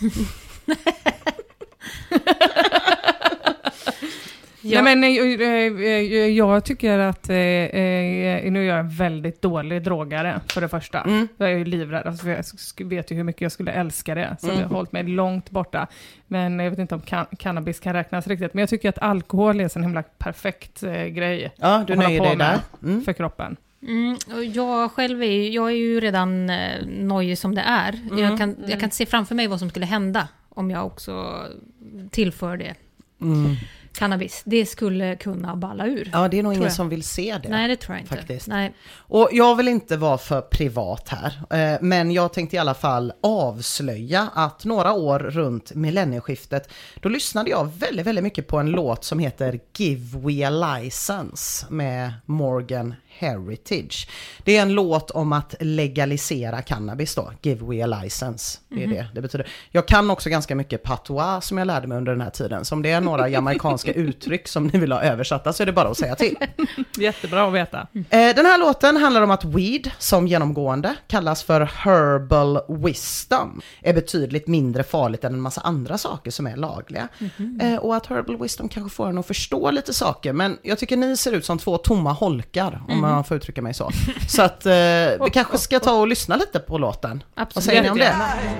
Ja. Nej, men jag, jag tycker att eh, nu är jag en väldigt dålig drogare för det första. Mm. Jag är ju livrädd, alltså, jag vet ju hur mycket jag skulle älska det. Så mm. jag har hållit mig långt borta. Men jag vet inte om can- cannabis kan räknas riktigt. Men jag tycker att alkohol är en himla perfekt eh, grej. Ja, du nöjer dig där. Mm. För kroppen. Mm, och jag själv är, jag är ju redan eh, nojig som det är. Mm. Jag, kan, jag kan inte se framför mig vad som skulle hända om jag också tillför det. Mm. Cannabis, det skulle kunna balla ur. Ja, det är nog ingen jag. som vill se det. Nej, det tror jag inte. Faktiskt. Nej. Och jag vill inte vara för privat här, men jag tänkte i alla fall avslöja att några år runt millennieskiftet, då lyssnade jag väldigt, väldigt mycket på en låt som heter Give We A License med Morgan Heritage. Det är en låt om att legalisera cannabis då. Give We A License. Det är mm-hmm. det det betyder. Jag kan också ganska mycket patois som jag lärde mig under den här tiden. Så om det är några jamaikanska uttryck som ni vill ha översatta så är det bara att säga till. Jättebra att veta. Mm. Den här låten handlar om att weed, som genomgående kallas för herbal wisdom, är betydligt mindre farligt än en massa andra saker som är lagliga. Mm-hmm. Och att herbal wisdom kanske får en att förstå lite saker. Men jag tycker ni ser ut som två tomma holkar, om man får uttrycka mig så. Så att eh, vi kanske ska ta och lyssna lite på låten. Absolut. Vad säger ni om det?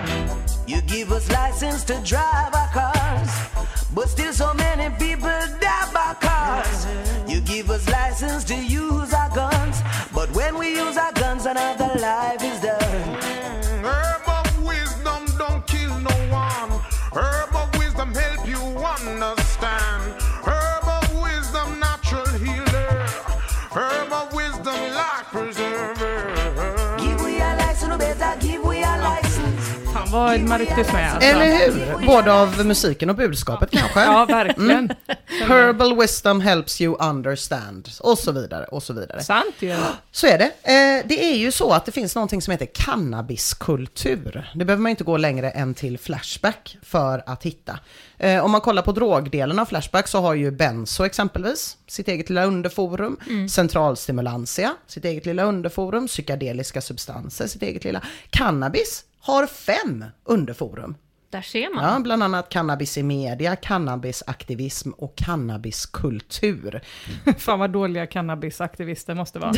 You give us license to drive our cars, but still so many people die by cars. You give us license to use our guns, but when we use our guns another life is done. Herb of wisdom don't kill no one. Herb of wisdom help you understand. Herb of wisdom natural healer. Herb of wisdom life preserver. Give we a license, better give we a license. Fan vad man riktigt med alltså. Eller hur? Både av musiken och budskapet kanske. Ja, verkligen. Mm. Herbal wisdom helps you understand. Och så vidare, och så vidare. Sant ju. Så är det. Eh, det är ju så att det finns någonting som heter cannabiskultur. Det behöver man inte gå längre än till Flashback för att hitta. Eh, om man kollar på drogdelen av Flashback så har ju Benzo exempelvis sitt eget lilla underforum. Mm. Centralstimulantia, sitt eget lilla underforum. Psykedeliska substanser, sitt eget lilla. Cannabis har fem underforum. Där ser man. Ja, bland annat cannabis i media, cannabisaktivism och cannabiskultur. Fan vad dåliga cannabisaktivister måste vara.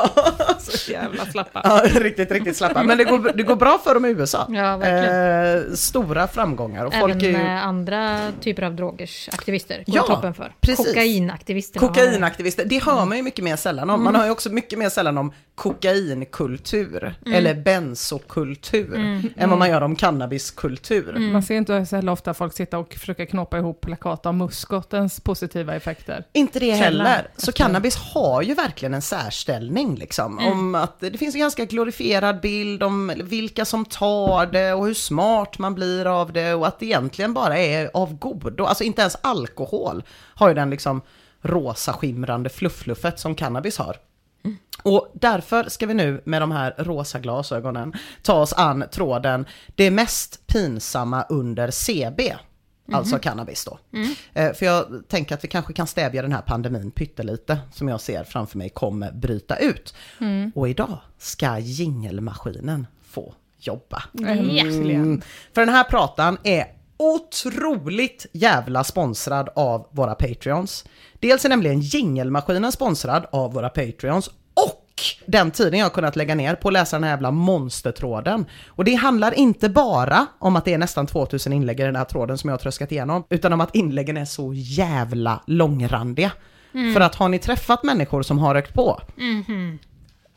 Så jävla slappa. Ja, riktigt, riktigt slappa. Men det går, det går bra för dem i U S A. Ja, verkligen. Eh, stora framgångar. Och även folk är ju... andra typer av drogers aktivister går ja, toppen för. Precis. Kokainaktivister. Kokainaktivister, det hör man ju mycket mer sällan om. Man hör ju också mycket mer sällan om kokainkultur mm. eller benzokultur mm. än vad man gör om cannabiskultur. Mm. Man ser inte så ofta folk sitta och försöka knoppa ihop plakat av muskotens positiva effekter. Inte det heller. Så cannabis har ju verkligen en särställning liksom. Mm. Om att det finns en ganska glorifierad bild om vilka som tar det och hur smart man blir av det och att det egentligen bara är av godo. Alltså inte ens alkohol har ju den liksom rosa skimrande fluffluffet som cannabis har. Mm. Och därför ska vi nu med de här rosa glasögonen ta oss an tråden det mest pinsamma under C B. Mm-hmm. Alltså cannabis då. Mm. Eh, för jag tänker att vi kanske kan stävja den här pandemin pyttelite som jag ser framför mig kommer bryta ut. Mm. Och idag ska jingelmaskinen få jobba. Mm. För den här pratan är otroligt jävla sponsrad av våra Patreons. Dels är nämligen jingelmaskinen sponsrad av våra Patreons och den tiden jag har kunnat lägga ner på att läsa den här jävla monstertråden. Och det handlar inte bara om att det är nästan tvåtusen inlägg i den här tråden som jag har tröskat igenom, utan om att inläggen är så jävla långrandiga. Mm. För att har ni träffat människor som har rökt på? Mm-hmm.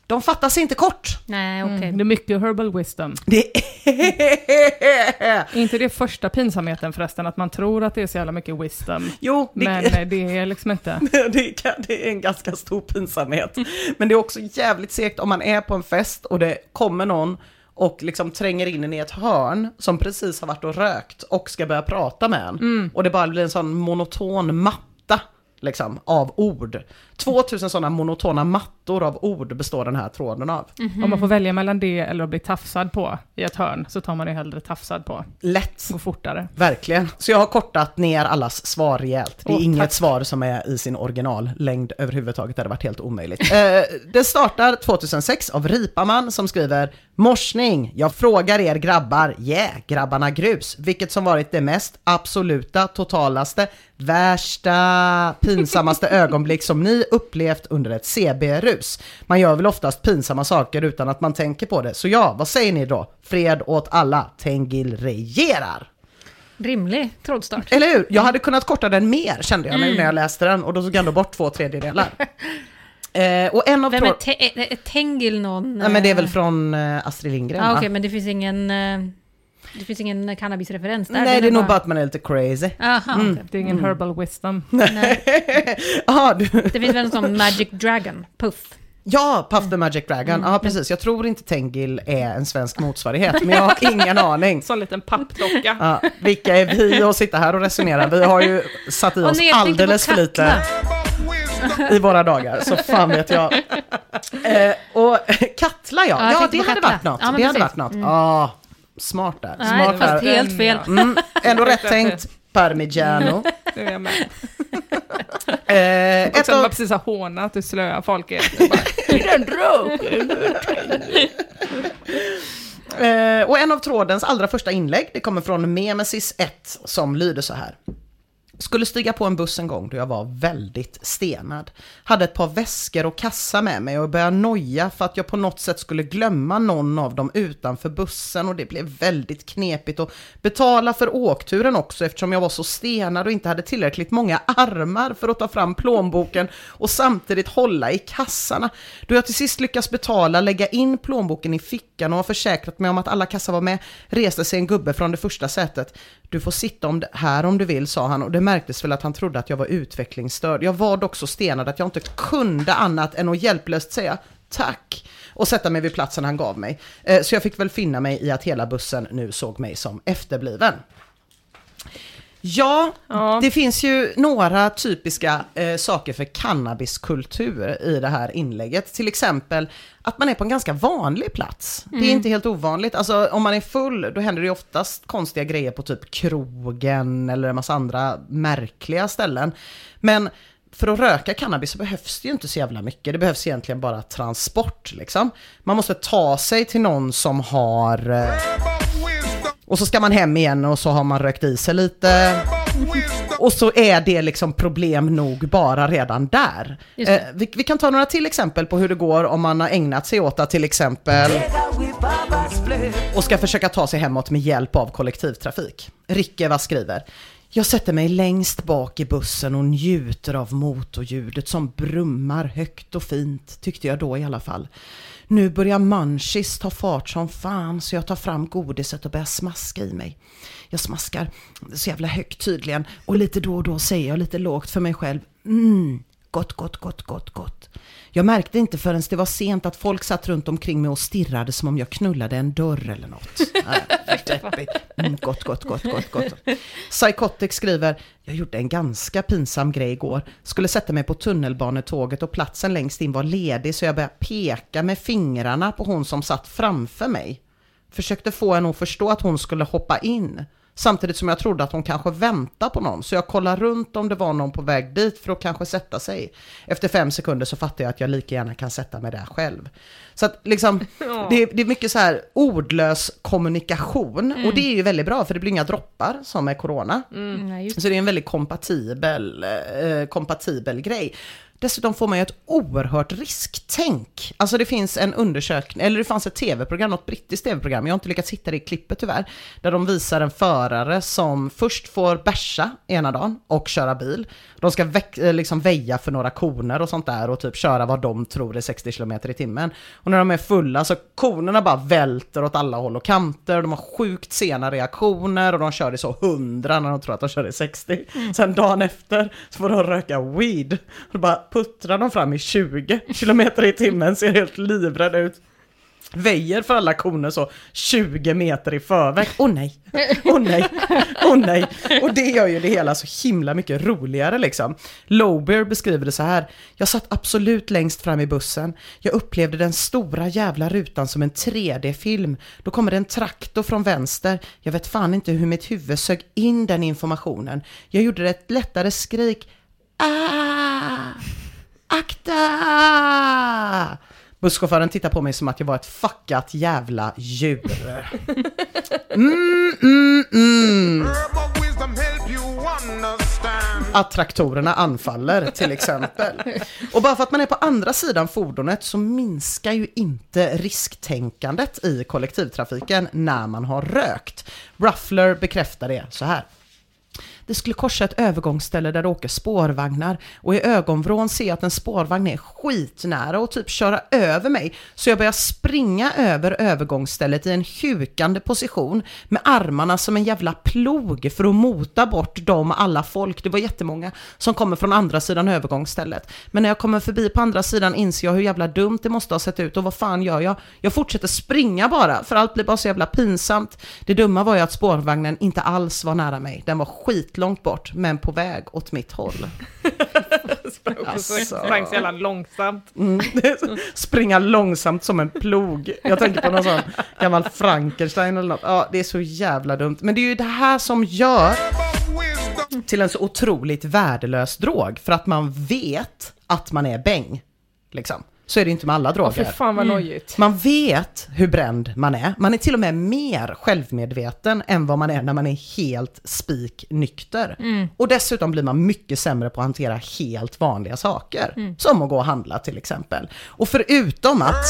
de fattar sig inte kort. Nej, okej. Okay. Mm, det är mycket herbal wisdom. Det är... inte det första pinsamheten förresten, att man tror att det är så jävla mycket wisdom. Jo, det... men det är liksom inte. det, kan, det är en ganska stor pinsamhet. Men det är också jävligt segt om man är på en fest och det kommer någon och liksom tränger in en i ett hörn som precis har varit och rökt och ska börja prata med en. Mm. Och det bara blir en sån monoton matta liksom, av ord. tvåtusen sådana monotona mattor av ord består den här tråden av. Mm-hmm. Om man får välja mellan det eller att bli tafsad på i ett hörn, så tar man det hellre tafsad på. Lätt. Gå fortare. Verkligen. Så jag har kortat ner allas svar rejält. Det är oh, inget tack. svar som är i sin originallängd överhuvudtaget. Det hade varit helt omöjligt. eh, det startar tjugohundrasex av Ripaman som skriver: morsning, jag frågar er grabbar, yeah, grabbarna grus, vilket som varit det mest absoluta, totalaste, värsta, pinsammaste ögonblick som ni upplevt under ett C B-rus. Man gör väl oftast pinsamma saker utan att man tänker på det. Så ja, vad säger ni då? Fred åt alla, Tengil regerar. Rimlig trådstart. Eller hur? Jag hade kunnat korta den mer, kände jag nu mm. när jag läste den. Och då tog jag ändå bort två tredjedelar. eh, och en av Vem är, tråd... te- är Tengil någon? Nej, men det är väl från eh, Astrid Lindgren. Ah, Okej, okay, men det finns ingen... Eh... Det finns ingen cannabisreferens där. Nej, det är nog bara att man är lite crazy. Aha, mm. okay. Det är ingen herbal wisdom. Nej. Aha, du... Det finns väl en sån Magic Dragon, Puff. Ja, Puff the Magic Dragon. Mm. Ja, precis. Jag tror inte Tengil är en svensk motsvarighet, men jag har ingen aning. Så en liten pappdocka. Ja, vilka är vi att sitta här och resonera? Vi har ju satt i oss alldeles för lite i våra dagar, så fan vet jag. Eh, och Katla, ja. Ja, ja det hade varit något. Ja, det hade varit något. Mm. Ah, smart där. Nej, smart fast där. helt fel. Mm, ändå rätt tänkt. Parmigiano. Det är jag med. Eh, och sen av... var precis håna att du slöar folk. Är det en drog? eh, och en av trådens allra första inlägg, det kommer från Memesis ett som lyder så här. Skulle stiga på en buss en gång då jag var väldigt stenad. Hade ett par väskor och kassa med mig och började noja för att jag på något sätt skulle glömma någon av dem utanför bussen, och det blev väldigt knepigt att betala för åkturen också eftersom jag var så stenad och inte hade tillräckligt många armar för att ta fram plånboken och samtidigt hålla i kassarna. Då jag till sist lyckas betala, lägga in plånboken i fickan och har försäkrat mig om att alla kassar var med, reste sig en gubbe från det första sätet. Du får sitta om det här om du vill, sa han, och det märktes väl att han trodde att jag var utvecklingsstörd. Jag var dock så stenad att jag inte kunde annat än att hjälplöst säga tack och sätta mig vid platsen han gav mig. Så jag fick väl finna mig i att hela bussen nu såg mig som efterbliven. Ja, ja, det finns ju några typiska eh, saker för cannabiskultur i det här inlägget. Till exempel att man är på en ganska vanlig plats. Mm. Det är inte helt ovanligt. Alltså om man är full, då händer det oftast konstiga grejer på typ krogen eller en massa andra märkliga ställen. Men för att röka cannabis så behövs det ju inte så jävla mycket. Det behövs egentligen bara transport liksom. Man måste ta sig till någon som har... Eh, och så ska man hem igen och så har man rökt i sig lite. Och så är det liksom problem nog bara redan där. Eh, vi, vi kan ta några till exempel på hur det går om man har ägnat sig åt att till exempel och ska försöka ta sig hemåt med hjälp av kollektivtrafik. Rickeva skriver: jag sätter mig längst bak i bussen och njuter av motorljudet som brummar högt och fint, tyckte jag då i alla fall. Nu börjar munchies ta fart som fan, så jag tar fram godiset och börjar smaska i mig. Jag smaskar så jävla högt tydligen, och lite då och då säger jag lite lågt för mig själv: mm, gott, gott, gott, gott, gott. Jag märkte inte förrän det var sent att folk satt runt omkring mig och stirrade som om jag knullade en dörr eller något. Mm, gott, gott, gott, gott, gott. Psychotic skriver: jag gjorde en ganska pinsam grej igår. Skulle sätta mig på tunnelbanetåget och platsen längst in var ledig, så jag började peka med fingrarna på hon som satt framför mig. Försökte få henne att förstå att hon skulle hoppa in. Samtidigt som jag trodde att hon kanske väntade på någon. Så jag kollade runt om det var någon på väg dit för att kanske sätta sig. Efter fem sekunder så fattade jag att jag lika gärna kan sätta mig där själv. Så att liksom, ja. det, det är mycket så här ordlös kommunikation. Mm. Och det är ju väldigt bra, för det blir inga droppar som är corona. Mm. Så det är en väldigt kompatibel, eh, kompatibel grej. Dessutom får man ju ett oerhört risktänk. Alltså det finns en undersökning, eller det fanns ett tv-program, något brittiskt tv-program, jag har inte lyckats hitta det i klippet tyvärr, där de visar en förare som först får bärsa ena dagen och köra bil. De ska väck, liksom väja för några koner och sånt där och typ köra vad de tror är sextio kilometer i timmen. Och när de är fulla så konerna bara välter åt alla håll och kanter och de har sjukt sena reaktioner och de kör i så hundra när de tror att de kör i sextio. Mm. Sen dagen efter så får de röka weed och bara puttrar de fram i tjugo kilometer i timmen, ser helt livrädda ut. Väjer för alla koner så tjugo meter i förväg. Åh oh, nej, åh oh, nej, åh oh, nej. Och det gör ju det hela så himla mycket roligare liksom. Lober beskriver det så här: jag satt absolut längst fram i bussen. Jag upplevde den stora jävla rutan som en tre D-film. Då kommer det en traktor från vänster. Jag vet fan inte hur mitt huvud sög in den informationen. Jag gjorde det ett lättare skrik. Ah! Akta! Busschauffören tittar på mig som att jag var ett fuckat jävla djur. Mm, mm, mm. Att traktorerna anfaller till exempel. Och bara för att man är på andra sidan fordonet så minskar ju inte risktänkandet i kollektivtrafiken när man har rökt. Ruffler bekräftar det så här. Det skulle korsa ett övergångsställe där det åker spårvagnar och i ögonvrån ser jag att en spårvagn är skitnära och typ köra över mig. Så jag börjar springa över övergångsstället i en hukande position med armarna som en jävla plog för att mota bort dem alla folk. Det var jättemånga som kommer från andra sidan övergångsstället. Men när jag kommer förbi på andra sidan inser jag hur jävla dumt det måste ha sett ut och vad fan gör jag? Jag fortsätter springa bara för allt blir bara så jävla pinsamt. Det dumma var ju att spårvagnen inte alls var nära mig. Den var skit långt bort, men på väg åt mitt håll. Alltså. Sprang så jävla långsamt. Mm. Springa långsamt som en plog. Jag tänker på någon sån gammal Frankenstein eller något. Ja, det är så jävla dumt. Men det är ju det här som gör till en så otroligt värdelös drog. För att man vet att man är bäng. Liksom. Så är det inte med alla droger. Åh, för fan vad nojigt. Man vet hur bränd man är. Man är till och med mer självmedveten än vad man är när man är helt spiknykter. Mm. Och dessutom blir man mycket sämre på att hantera helt vanliga saker. Mm. Som att gå och handla till exempel. Och förutom att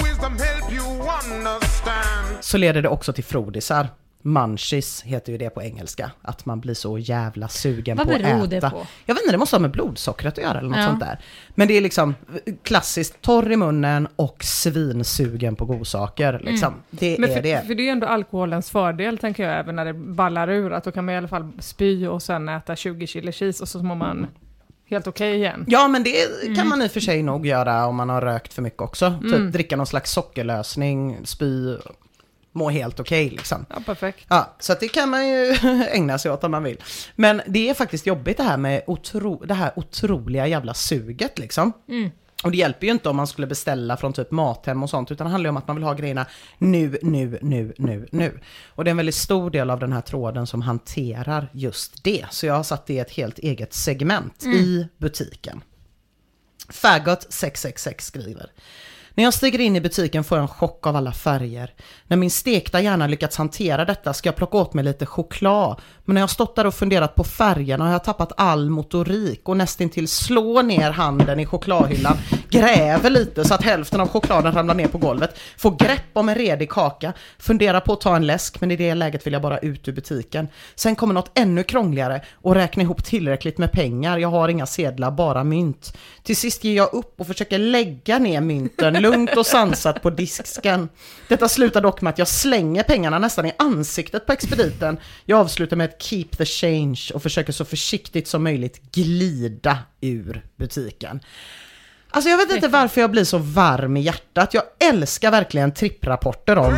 så leder det också till frodisar. Munchies heter ju det på engelska. Att man blir så jävla sugen Vad på att äta. Vad beror det på? Jag vet inte, det måste ha med blodsockret att göra eller något ja. sånt där. Men det är liksom klassiskt torr i munnen och svinsugen på godsaker. Liksom. Mm. Det Men är för, det. För det är ju ändå alkoholens fördel, tänker jag, även när det ballar ur. Att då kan man i alla fall spy och sen äta tjugo kilo cheese och så mår man helt okej okay igen. Ja, men det kan mm. man i och för sig nog göra om man har rökt för mycket också. Mm. Typ dricka någon slags sockerlösning, spy... må helt okej okay, liksom. Ja, perfekt. Ja, så att det kan man ju ägna sig åt om man vill. Men det är faktiskt jobbigt det här med otro, det här otroliga jävla suget liksom. Mm. Och det hjälper ju inte om man skulle beställa från typ Mathem och sånt, utan det handlar ju om att man vill ha grejerna nu, nu, nu, nu, nu. Och det är en väldigt stor del av den här tråden som hanterar just det. Så jag har satt det i ett helt eget segment mm. i butiken. Faggot sex sex sex skriver: när jag stiger in i butiken får jag en chock av alla färger. När min stekta hjärna lyckats hantera detta ska jag plocka åt mig lite choklad. Men när jag stått där och funderat på färgerna har jag tappat all motorik och nästintill slår ner handen i chokladhyllan, gräver lite så att hälften av chokladen ramlar ner på golvet, får grepp om en redig kaka, funderar på att ta en läsk, men i det läget vill jag bara ut ur butiken. Sen kommer något ännu krångligare och räkna ihop tillräckligt med pengar. Jag har inga sedlar, bara mynt. Till sist ger jag upp och försöker lägga ner mynten lugnt och sansat på diskskan. Detta slutar dock med att jag slänger pengarna nästan i ansiktet på expediten. Jag avslutar med ett keep the change och försöker så försiktigt som möjligt glida ur butiken. Alltså jag vet inte varför jag blir så varm i hjärtat. Jag älskar verkligen tripprapporter om...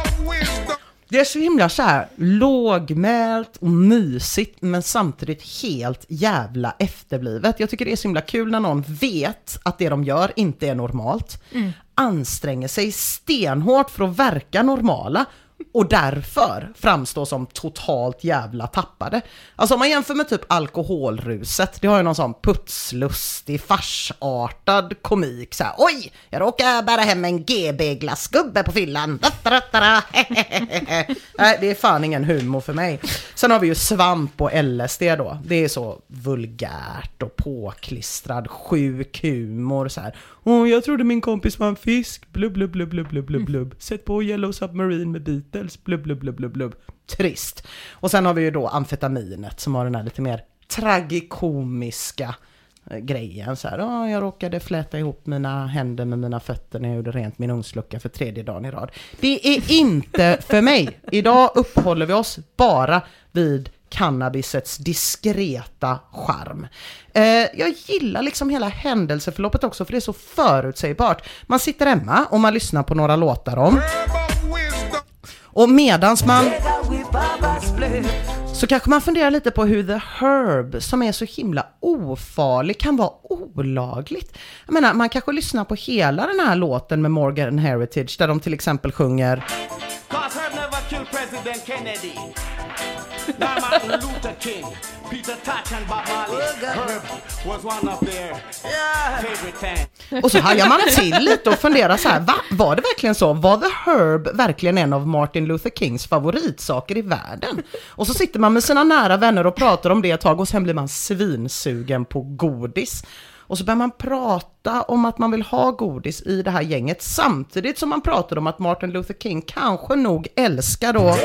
Det är så himla så här lågmält och mysigt men samtidigt helt jävla efterblivet. Jag tycker det är så himla kul när någon vet att det de gör inte är normalt. Mm. Anstränger sig stenhårt för att verka normala och därför framstår som totalt jävla tappade. Alltså om man jämför med typ alkoholruset, det har ju någon sån putslustig, farsartad komik så här, oj, jag råkar bära hem en G B-glassgubbe på fyllan. Nej, det är fan ingen humor för mig. Sen har vi ju svamp och L S D då. Det är så vulgärt och påklistrad sjuk humor så här. Åh, jag trodde min kompis var en fisk. Blub, blub, blub, blub, blub, blub, blub. Sätt på Yellow Submarine med Beatles. Blub, blub, blub, blub, blub. Trist. Och sen har vi ju då amfetaminet som har den här lite mer tragikomiska eh, grejen. Så här, åh, jag råkade fläta ihop mina händer med mina fötter när jag gjorde rent min ugnslucka för tredje dagen i rad. Det är inte för mig. Idag uppehåller vi oss bara vid cannabisets diskreta charm. Eh, jag gillar liksom hela händelseförloppet också för det är så förutsägbart. Man sitter hemma och man lyssnar på några låtar om. Och medans man så kanske man funderar lite på hur The Herb, som är så himla ofarlig, kan vara olagligt. Jag menar, man kanske lyssnar på hela den här låten med Morgan Heritage där de till exempel sjunger Martin Luther King, Peter Tosh and Bob Marley. Herb was one of their favorite things. Och så hajar man till lite och funderar så här, va? Var det verkligen så? Var The Herb verkligen en av Martin Luther Kings favoritsaker i världen? Och så sitter man med sina nära vänner och pratar om det ett tag och sen blir man svinsugen på godis. Och så börjar man prata om att man vill ha godis i det här gänget samtidigt som man pratar om att Martin Luther King kanske nog älskar då.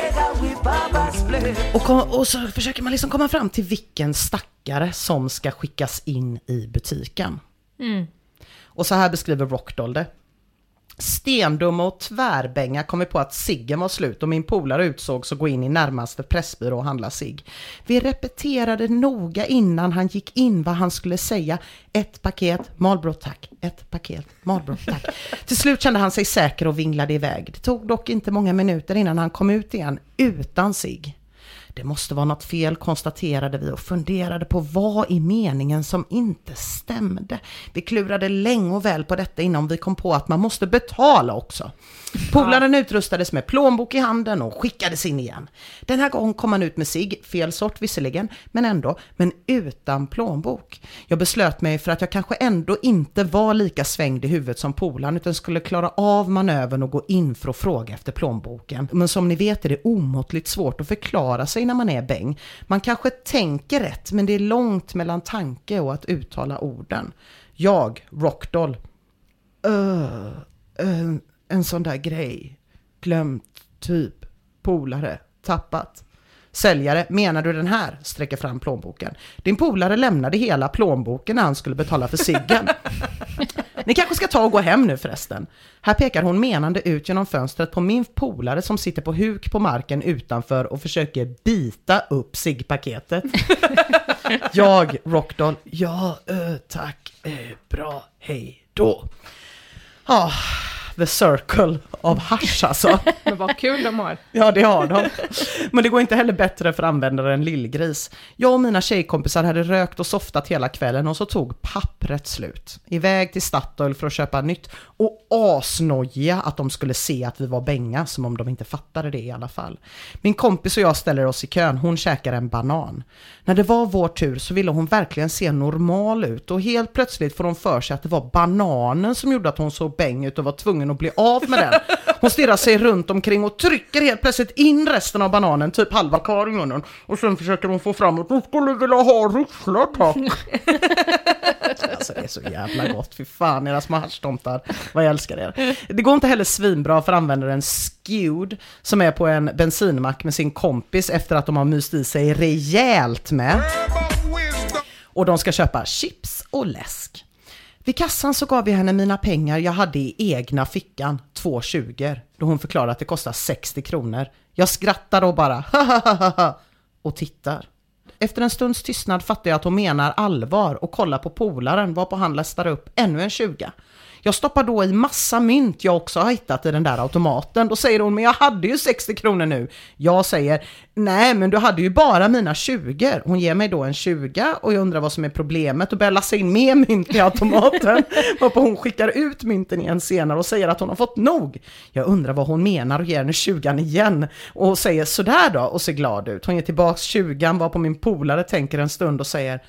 Och, kom, och så försöker man liksom komma fram till vilken stackare som ska skickas in i butiken. Mm. Och så här beskriver Rockdoll det. Stendum och tvärbänga kom på att ciggen var slut och min polare utsågs att gå in i närmaste pressbyrå och handla cigg. Vi repeterade noga innan han gick in vad han skulle säga. Ett paket Marlboro tack, ett paket Marlboro tack. Till slut kände han sig säker och vinglade iväg. Det tog dock inte många minuter innan han kom ut igen utan cigg. Det måste vara något fel, konstaterade vi och funderade på vad i meningen som inte stämde. Vi klurade länge och väl på detta innan vi kom på att man måste betala också. Polaren utrustades med plånbok i handen och skickades in igen. Den här gången kom han ut med sig, fel sort visserligen, men ändå, men utan plånbok. Jag beslöt mig för att jag kanske ändå inte var lika svängd i huvudet som polaren utan skulle klara av manövern och gå in för att fråga efter plånboken. Men som ni vet är det omåttligt svårt att förklara sig när man är bäng. Man kanske tänker rätt, men det är långt mellan tanke och att uttala orden. Jag, Rockdoll, uh, uh, en sån där grej. Glömt, typ, polare, tappat. Säljare, menar du den här? Sträcker fram plånboken. Din polare lämnade hela plånboken när han skulle betala för ciggen. Ni kanske ska ta och gå hem nu förresten. Här pekar hon menande ut genom fönstret på min polare som sitter på huk på marken utanför och försöker bita upp ciggpaketet. Jag, Rockdoll, ja, äh, tack, äh, bra, hej då. Ja, oh, the circle of hash alltså. Men vad kul de har. Ja, det har de. Men det går inte heller bättre för användaren Lillgris. Jag och mina tjejkompisar hade rökt och softat hela kvällen och så tog pappret slut. Iväg till Statoil för att köpa nytt och asnojiga att de skulle se att vi var bänga, som om de inte fattade det i alla fall. Min kompis och jag ställer oss i kön. Hon käkar en banan. När det var vår tur så ville hon verkligen se normal ut och helt plötsligt får hon för sig att det var bananen som gjorde att hon såg bäng ut och var tvungen att bli av med den. Hon stirrar sig runt omkring och trycker helt plötsligt in resten av bananen, typ halva kvar i munnen. Och sen försöker hon få fram att hon skulle vilja ha rysslar, tack. Alltså det är så jävla gott, fy fan era små haschtomtar, vad jag älskar er. Det går inte heller svinbra för användaren Skewed som är på en bensinmack med sin kompis efter att de har myst i sig rejält med. Och de ska köpa chips och läsk. Vid kassan så gav vi henne mina pengar jag hade i egna fickan, två tjugo, då hon förklarade att det kostar sextio kronor. Jag skrattar och bara och tittar. Efter en stunds tystnad fattar jag att hon menar allvar och kollar på polaren varpå han lästar upp ännu en tjugo. Jag stoppar då i massa mynt jag också har hittat i den där automaten. Då säger hon, men jag hade ju sextio kronor nu. Jag säger, nej men du hade ju bara mina tjugo. Hon ger mig då en tjugo och jag undrar vad som är problemet och börjar lassa in mer mynt i automaten. Varpå hon skickar ut mynten igen senare och säger att hon har fått nog. Jag undrar vad hon menar och ger henne tjugan igen. Och säger sådär då och ser glad ut. Hon ger tillbaks tjugan, var på min polare tänker en stund och säger,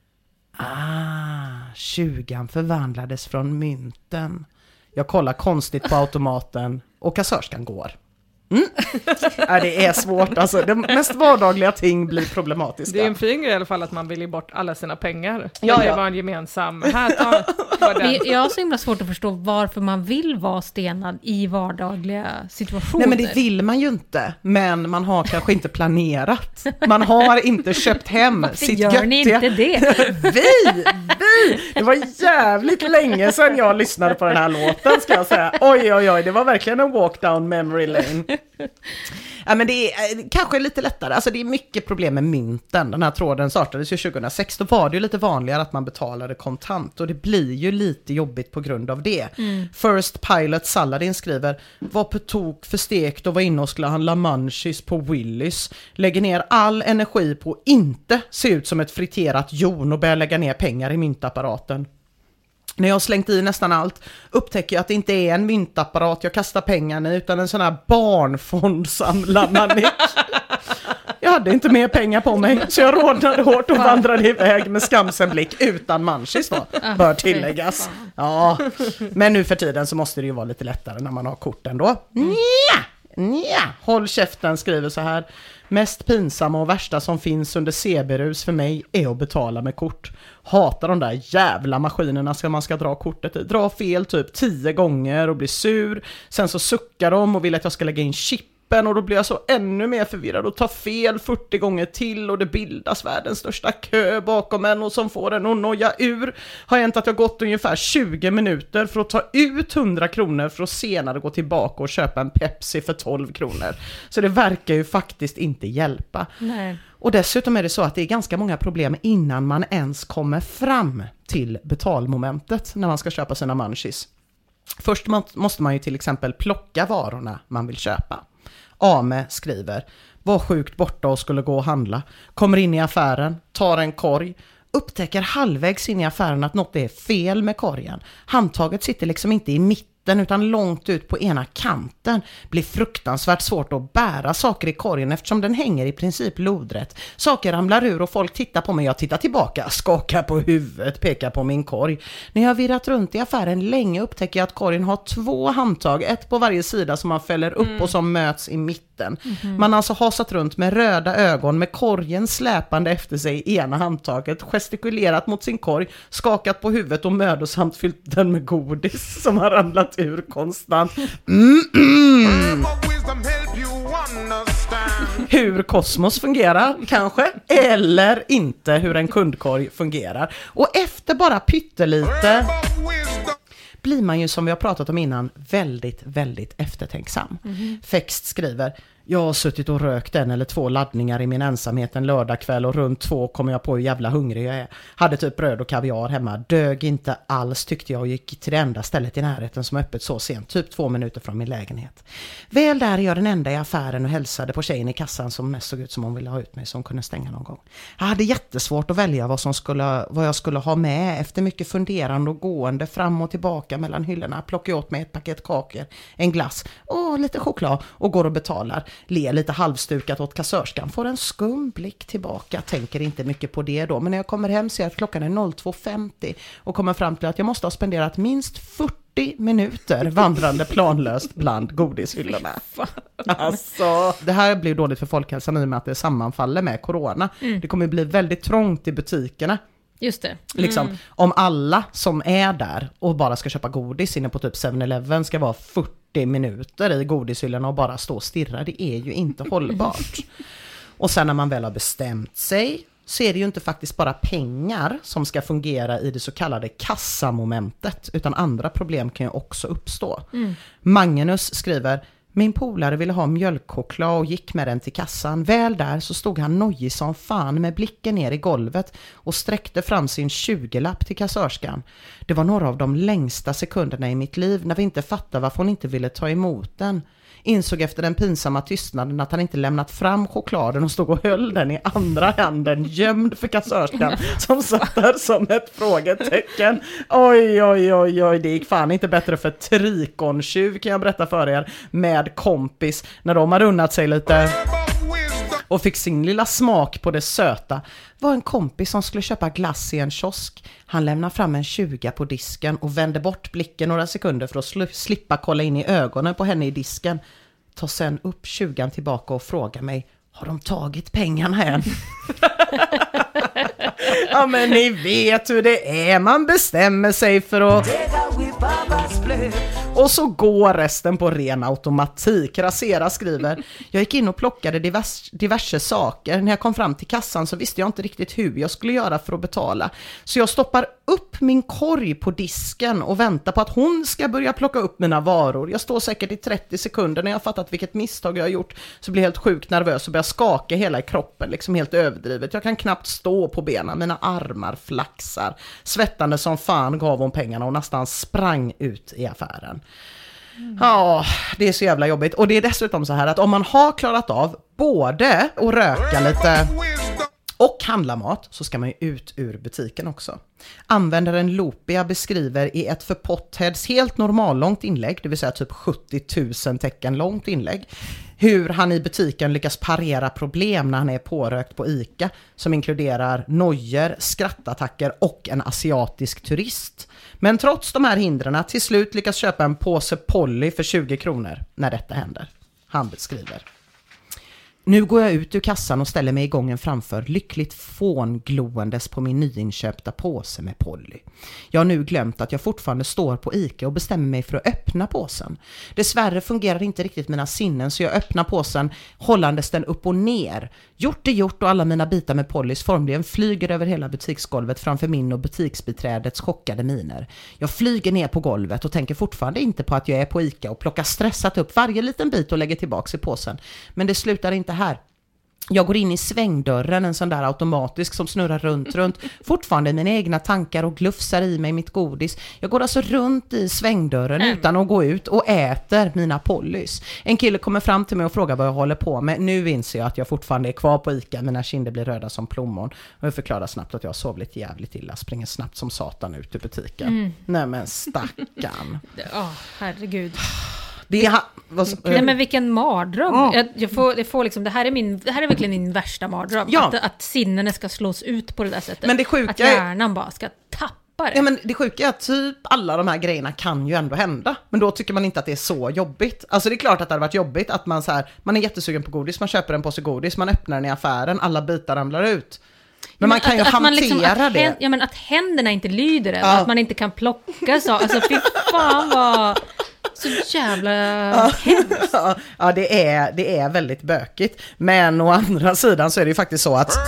ah, tjugan förvandlades från mynten. Jag kollar konstigt på automaten och kassörskan går. Mm. Ja, det är svårt, alltså de mest vardagliga ting blir problematiska. Det är en fin grej i alla fall att man vill ge bort alla sina pengar. Ja, det ja. var en gemensam. Här, ta, ta den. Jag har så himla svårt att förstå varför man vill vara stenad i vardagliga situationer. Nej men det vill man ju inte, men man har kanske inte planerat. Man har inte köpt hem varför sitt gör göttiga... ni inte det? vi, vi! Det var jävligt länge sedan jag lyssnade på den här låten ska jag säga. Oj oj oj, det var verkligen en walk down memory lane. Ja, men det är eh, kanske lite lättare. Alltså det är mycket problem med mynten. Den här tråden startades ju tjugohundrasex. Då var det ju lite vanligare att man betalade kontant. Och det blir ju lite jobbigt på grund av det. Mm. First Pilot Saladin skriver, var på tok för stekt och var inne och skulle handla munchies på Willys. Lägger ner all energi på att inte se ut som ett friterat jon och börjar lägga ner pengar i myntapparaten. När jag har slängt i nästan allt upptäcker jag att det inte är en myntapparat jag kastar pengarna i utan en sån här barnfondsamlarmanik. Jag hade inte mer pengar på mig så jag rodnade hårt och vandrade iväg med skamsen blick utan munchies då, bör tilläggas. Ja, men nu för tiden så måste det ju vara lite lättare när man har korten då. Nja, nja. Håll käften skriver så här. Mest pinsamma och värsta som finns under C B-rus för mig är att betala med kort. Hatar de där jävla maskinerna som man ska dra kortet i. Dra fel typ tio gånger och blir sur. Sen så suckar de och vill att jag ska lägga in chippen och då blir jag så ännu mer förvirrad och tar fel fyrtio gånger till och det bildas världens största kö bakom en och som får en att noja ur. Har hänt att jag gått ungefär tjugo minuter för att ta ut hundra kronor för att senare gå tillbaka och köpa en Pepsi för tolv kronor. Så det verkar ju faktiskt inte hjälpa. Nej. Och dessutom är det så att det är ganska många problem innan man ens kommer fram till betalmomentet när man ska köpa sina munchies. Först måste man ju till exempel plocka varorna man vill köpa. Ame skriver, var sjukt borta och skulle gå och handla. Kommer in i affären, tar en korg. Upptäcker halvvägs in i affären att något är fel med korgen. Handtaget sitter liksom inte i mitten utan långt ut på ena kanten. Blir fruktansvärt svårt att bära saker i korgen eftersom den hänger i princip lodrätt. Saker ramlar ur och folk tittar på mig. Jag tittar tillbaka, skakar på huvudet, pekar på min korg. När jag har virrat runt i affären länge upptäcker jag att korgen har två handtag. Ett på varje sida som man fäller upp mm. och som möts i mitten. Mm-hmm. Man har alltså hasat runt med röda ögon med korgen släpande efter sig i ena handtaget. Gestikulerat mot sin korg, skakat på huvudet och mödosamt fyllt den med godis som har ramlat ur konstant. Mm, mm. Hur kosmos fungerar kanske, eller inte hur en kundkorg fungerar. Och efter bara pyttelite blir man ju, som vi har pratat om innan, väldigt, väldigt eftertänksam. Mm-hmm. Fext skriver, jag har suttit och rökt en eller två laddningar i min ensamhet en lördagkväll och runt två kommer jag på hur jävla hungrig jag är. Hade typ bröd och kaviar hemma. Dög inte alls tyckte jag och gick till det enda stället i närheten som är öppet så sent. Typ två minuter från min lägenhet. Väl där är jag den enda i affären och hälsade på tjejen i kassan som mest såg ut som hon ville ha ut mig som kunde stänga någon gång. Jag hade jättesvårt att välja vad, som skulle, vad jag skulle ha med. Efter mycket funderande och gående fram och tillbaka mellan hyllorna plockar jag åt mig ett paket kakor, en glass och lite choklad och går och betalar. Ler lite halvstukat åt kassörskan, får en skum blick tillbaka, tänker inte mycket på det då, men när jag kommer hem ser jag att klockan är två femtio och kommer fram till att jag måste ha spenderat minst fyrtio minuter vandrande planlöst bland godishyllorna. Alltså, det här blir dåligt för folkhälsan i och med att det sammanfaller med corona. Mm. Det kommer bli väldigt trångt i butikerna. Just det. Mm. Liksom, om alla som är där och bara ska köpa godis inne på typ seven eleven ska vara fyrtio minuter i godishyllorna och bara stå och stirra, det är ju inte hållbart. Och sen när man väl har bestämt sig så är det ju inte faktiskt bara pengar som ska fungera i det så kallade kassamomentet, utan andra problem kan ju också uppstå. Mm. Magnus skriver, Min polare ville ha mjölkchoklad och gick med den till kassan. Väl där så stod han nojig som fan med blicken ner i golvet och sträckte fram sin tjugolapp till kassörskan. Det var några av de längsta sekunderna i mitt liv när vi inte fattade varför hon inte ville ta emot den. Insåg efter den pinsamma tystnaden att han inte lämnat fram chokladen och stod och höll den i andra handen gömd för kassörskan som satt där som ett frågetecken. Oj, oj, oj, oj, det gick fan inte bättre för trikontjuv kan jag berätta för er med kompis när de har unnat sig lite och fick sin lilla smak på det söta. Var en kompis som skulle köpa glass i en kiosk. Han lämnade fram en tjuga på disken och vände bort blicken några sekunder för att sl- slippa kolla in i ögonen på henne i disken. Ta sen upp tjugan tillbaka och fråga mig, har de tagit pengarna än? Ja, men ni vet hur det är. Man bestämmer sig för att... Och så går resten på ren automatik. Rasera skriver, jag gick in och plockade divers, diverse saker. När jag kom fram till kassan så visste jag inte riktigt hur jag skulle göra för att betala. Så jag stoppar upp min korg på disken och väntar på att hon ska börja plocka upp mina varor. Jag står säkert i trettio sekunder när jag har fattat vilket misstag jag har gjort. Så blir jag helt sjukt nervös och börjar skaka hela i kroppen. Liksom helt överdrivet. Jag kan knappt stå på benen. Mina armar flaxar. Svettande som fan gav hon pengarna och nästan sprang ut i affären. Mm. Ja, det är så jävla jobbigt. Och det är dessutom så här att om man har klarat av både att röka lite och handla mat så ska man ju ut ur butiken också. Användaren Lopia beskriver i ett för Potheads helt normallångt inlägg, det vill säga typ sjuttio tusen tecken långt inlägg, hur han i butiken lyckas parera problem när han är pårökt på ICA som inkluderar nojer, skrattattacker och en asiatisk turist. Men trots de här hindren till slut lyckas köpa en påse Polly för tjugo kronor när detta händer. Han beskriver. Nu går jag ut ur kassan och ställer mig i gången framför, lyckligt fångloendes på min nyinköpta påse med Polly. Jag har nu glömt att jag fortfarande står på ICA och bestämmer mig för att öppna påsen. Dessvärre fungerar inte riktigt mina sinnen så jag öppnar påsen hållandes den upp och ner. Gjort är gjort och alla mina bitar med Pollys formligen flyger över hela butiksgolvet framför min och butiksbiträdets chockade miner. Jag flyger ner på golvet och tänker fortfarande inte på att jag är på ICA och plockar stressat upp varje liten bit och lägger tillbaka i påsen. Men det slutar inte här. Jag går in i svängdörren, en sån där automatisk som snurrar runt, runt. Fortfarande mina egna tankar och glufsar i mig mitt godis. Jag går alltså runt i svängdörren mm. utan att gå ut och äter mina Pollys. En kille kommer fram till mig och frågar vad jag håller på med. Nu inser jag att jag fortfarande är kvar på ICA. Mina kinder blir röda som plommon. Och jag förklarar snabbt att jag har sovit jävligt illa. Springer snabbt som satan ut ur butiken. Mm. Nej men stackarn. Ja, oh, herregud. Det är, vad, Nej men vilken mardröm. Ja. Jag, jag, får, jag får liksom, det här är min, det här är verkligen min värsta mardröm. Ja. Att, att sinnena ska slås ut på det där sättet. Men det sjuka att hjärnan bara ska tappa det. Ja men det sjuka är att typ alla de här grejerna kan ju ändå hända. Men då tycker man inte att det är så jobbigt. Alltså det är klart att det hade varit jobbigt att man så här, man är jättesugen på godis, man köper en påse godis, man öppnar den i affären, alla bitar ramlar ut. Men, men man kan att, ju att hantera liksom, att det. Hän, ja men att händerna inte lyder det, ja. Att man inte kan plocka så. Alltså fy fan vad... Så jävla ja. hemskt. Ja, det är, det är väldigt bökigt. Men å andra sidan så är det ju faktiskt så att...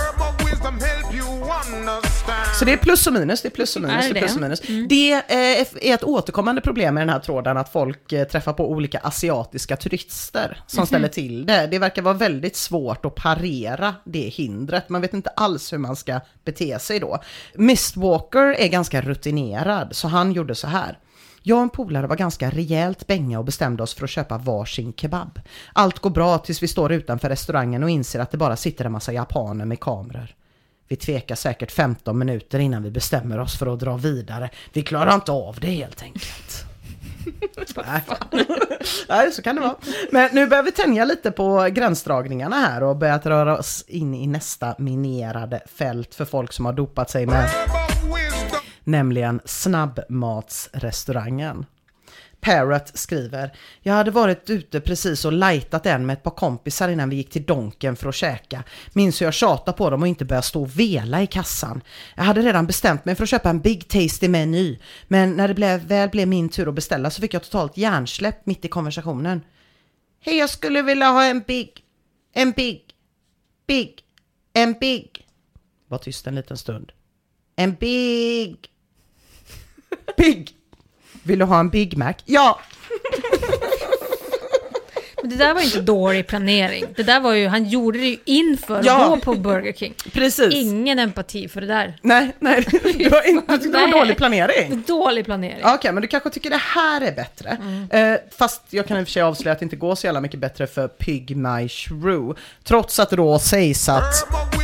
Så det är plus och minus, det är plus och minus, är det? Det är plus och minus. Mm. Det är ett återkommande problem med den här tråden att folk träffar på olika asiatiska turister som mm. ställer till det. Det verkar vara väldigt svårt att parera det hindret. Man vet inte alls hur man ska bete sig då. Mistwalker är ganska rutinerad så han gjorde så här. Jag och en polare var ganska rejält bänga och bestämde oss för att köpa varsin kebab. Allt går bra tills vi står utanför restaurangen och inser att det bara sitter en massa japaner med kameror. Vi tvekar säkert femton minuter innan vi bestämmer oss för att dra vidare. Vi klarar inte av det helt enkelt. Nej. Nej, så kan det vara. Men nu börjar vi tänja lite på gränsdragningarna här och börja röra oss in i nästa minerade fält för folk som har dopat sig med... Nämligen snabbmatsrestaurangen. Parrot skriver, jag hade varit ute precis och lightat en med ett par kompisar innan vi gick till Donken för att käka. Minns hur jag tjatade på dem och inte började stå och vela i kassan. Jag hade redan bestämt mig för att köpa en Big Tasty meny. Men när det blev, väl blev min tur att beställa så fick jag totalt hjärnsläpp mitt i konversationen. Hej, jag skulle vilja ha en Big, en Big, Big, en Big. Var tyst en liten stund. En Big... Big. Vill du ha en Big Mac? Ja. Men det där var ju inte dålig planering. Det där var ju, han gjorde det ju inför ja. att gå på Burger King. Precis. Ingen empati för det där. Nej, nej. Det var, inte, det var dålig planering. Dålig planering. Okej, okay, men du kanske tycker det här är bättre. Mm. Eh, fast jag kan i och för sig avslöja att det inte går så jävla mycket bättre för Pig My Shrew. Trots att det då sägs att...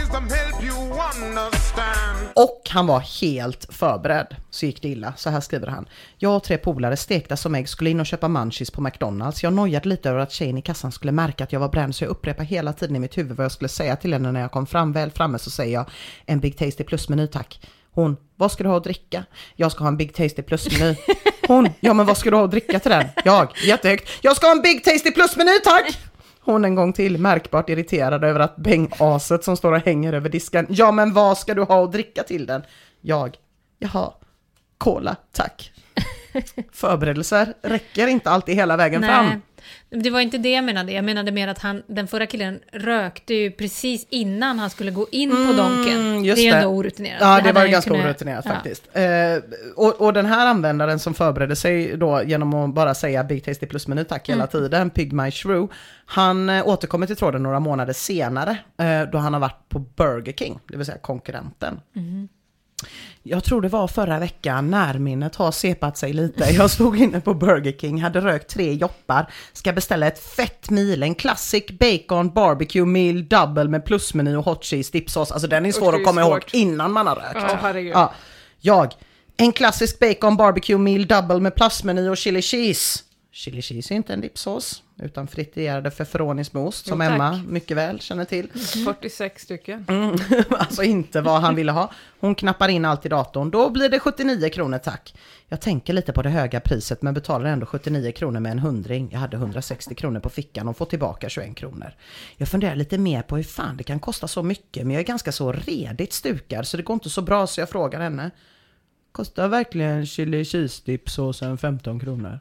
Och han var helt förberedd. Så gick det illa. Så här skriver han. Jag och tre polare stekta som ägg skulle in och köpa munchies på McDonalds. Jag nojade lite över att tjejen i kassan skulle märka att jag var bränd. Så jag upprepade hela tiden i mitt huvud vad jag skulle säga till henne när jag kom fram. Väl framme så säger jag en Big Tasty plus-meny tack. Hon, vad ska du ha att dricka? Jag ska ha en Big Tasty plus-meny. Hon, ja men vad ska du ha att dricka till den? Jag, jättehögt. Jag ska ha en Big Tasty plus-meny tack! Hon en gång till, märkbart irriterad över att bängaset som står och hänger över disken. Ja, men vad ska du ha att dricka till den? Jag, jaha, cola, tack. Förberedelser räcker inte alltid hela vägen Nej, fram. Det var inte det jag menade. Jag menade mer att han, den förra killen rökte ju precis innan han skulle gå in mm, på donken. Det är ju ändå orutinerat. Ja, det, det var ju ganska kunna... orutinerat ja. faktiskt. Eh, och, och den här användaren som förberedde sig då genom att bara säga Big Tasty plus meny tack hela mm. tiden, Pig My Shrew, han eh, återkommer till tråden några månader senare eh, då han har varit på Burger King, det vill säga konkurrenten. Mm. Jag tror det var förra veckan, närminnet har sepat sig lite. Jag stod inne på Burger King, hade rökt tre joppar, ska beställa ett fett meal, en classic bacon barbecue meal double med plusmeny och hot cheese dipsås. Alltså den är svår Usch, att komma ihåg innan man har rökt. Ja, herregud. Ja. Jag, en klassisk bacon barbecue meal double med plusmeny och chili cheese. Chili cheese är inte en dipsås utan friterade feferonismos som jo, Emma mycket väl känner till. Mm. fyrtiosex stycken. Mm. Alltså inte vad han ville ha. Hon knappar in allt i datorn. Då blir det sjuttionio kronor tack. Jag tänker lite på det höga priset men betalar ändå sjuttionio kronor med en hundring. Jag hade hundrasextio kronor på fickan och får tillbaka tjugoett kronor. Jag funderar lite mer på hur fan det kan kosta så mycket, men jag är ganska så redigt stukad så det går inte så bra, så jag frågar henne. Kostar verkligen chili cheese dipsåsen femton kronor?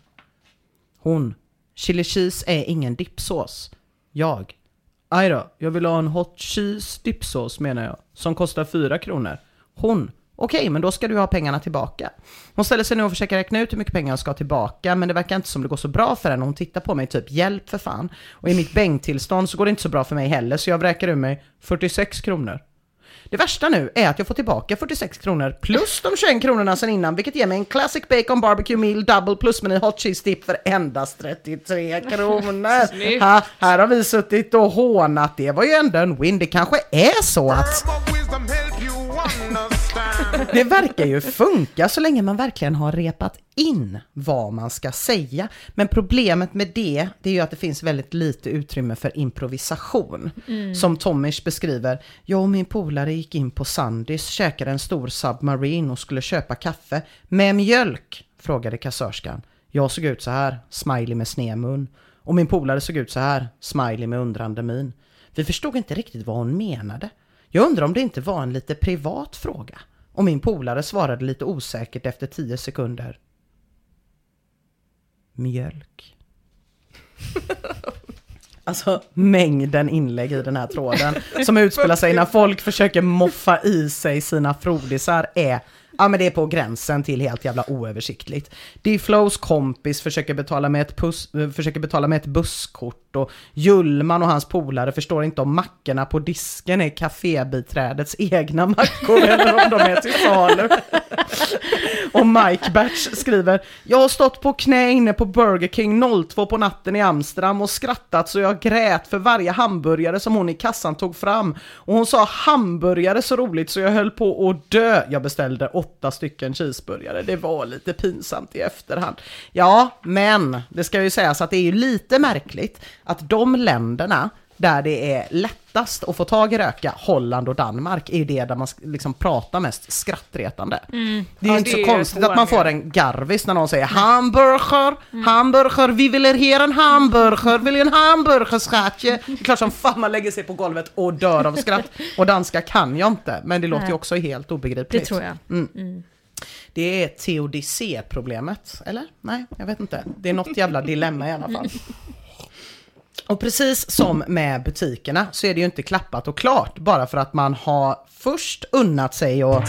Hon, chili cheese är ingen dipsås. Jag, aj då, jag vill ha en hot cheese dipsås menar jag, som kostar fyra kronor. Hon, okej, okay, men då ska du ha pengarna tillbaka. Hon ställer sig nu och försöker räkna ut hur mycket pengar jag ska ha tillbaka, men det verkar inte som det går så bra för henne. Hon tittar på mig typ, hjälp för fan. Och i mitt bängtillstånd så går det inte så bra för mig heller, så jag vräker ur mig fyrtiosex kronor. Det värsta nu är att jag får tillbaka fyrtiosex kronor plus de tjugoett kronorna sen innan, vilket ger mig en classic bacon barbecue meal double plus meny hot cheese dip för endast trettiotre kronor. ha, här har vi suttit och hånat. Det var ju ändå en win. Det kanske är så att det verkar ju funka så länge man verkligen har repat in vad man ska säga. Men problemet med det, det är ju att det finns väldigt lite utrymme för improvisation. Mm. Som Tomish beskriver, jag och min polare gick in på Sandys, käkade en stor Submarine och skulle köpa kaffe. Med mjölk, frågade kassörskan. Jag såg ut så här, smiley med snemun. Och min polare såg ut så här, smiley med undrande min. Vi förstod inte riktigt vad hon menade. Jag undrar om det inte var en lite privat fråga. Och min polare svarade lite osäkert efter tio sekunder. Mjölk. Alltså mängden inlägg i den här tråden som utspelar sig när folk försöker moffa i sig sina frodisar är... Ja, men det är på gränsen till helt jävla oöversiktligt. D-Flows kompis försöker betala med ett, pus- försöker betala med ett busskort och Jullman och hans polare förstår inte om mackorna på disken är kafébiträdets egna mackor eller om de är till salu. Och Mike Batch skriver, jag har stått på knä inne på Burger King noll två på natten i Amsterdam och skrattat så jag grät för varje hamburgare som hon i kassan tog fram. Och hon sa hamburgare så roligt så jag höll på att dö. Jag beställde åtta stycken cheeseburgare. Det var lite pinsamt i efterhand. Ja, men det ska ju sägas att det är ju lite märkligt att de länderna där det är lättast att få tag i röka, Holland och Danmark, är ju det där man liksom pratar mest skrattretande. Mm. Det är ju ja, inte så konstigt att man får en garvis när någon säger hamburger, mm. hamburger, vi vill er här en hamburger, vill en hamburger skratje. Det är klart som fan man lägger sig på golvet och dör av skratt. Och danska kan jag inte, men det låter ju också helt obegripligt. Det tror jag. Mm. Mm. Det är T O D C-problemet, eller? Nej, jag vet inte. Det är något jävla dilemma i alla fall. Och precis som med butikerna så är det ju inte klappat och klart bara för att man har först unnat sig och,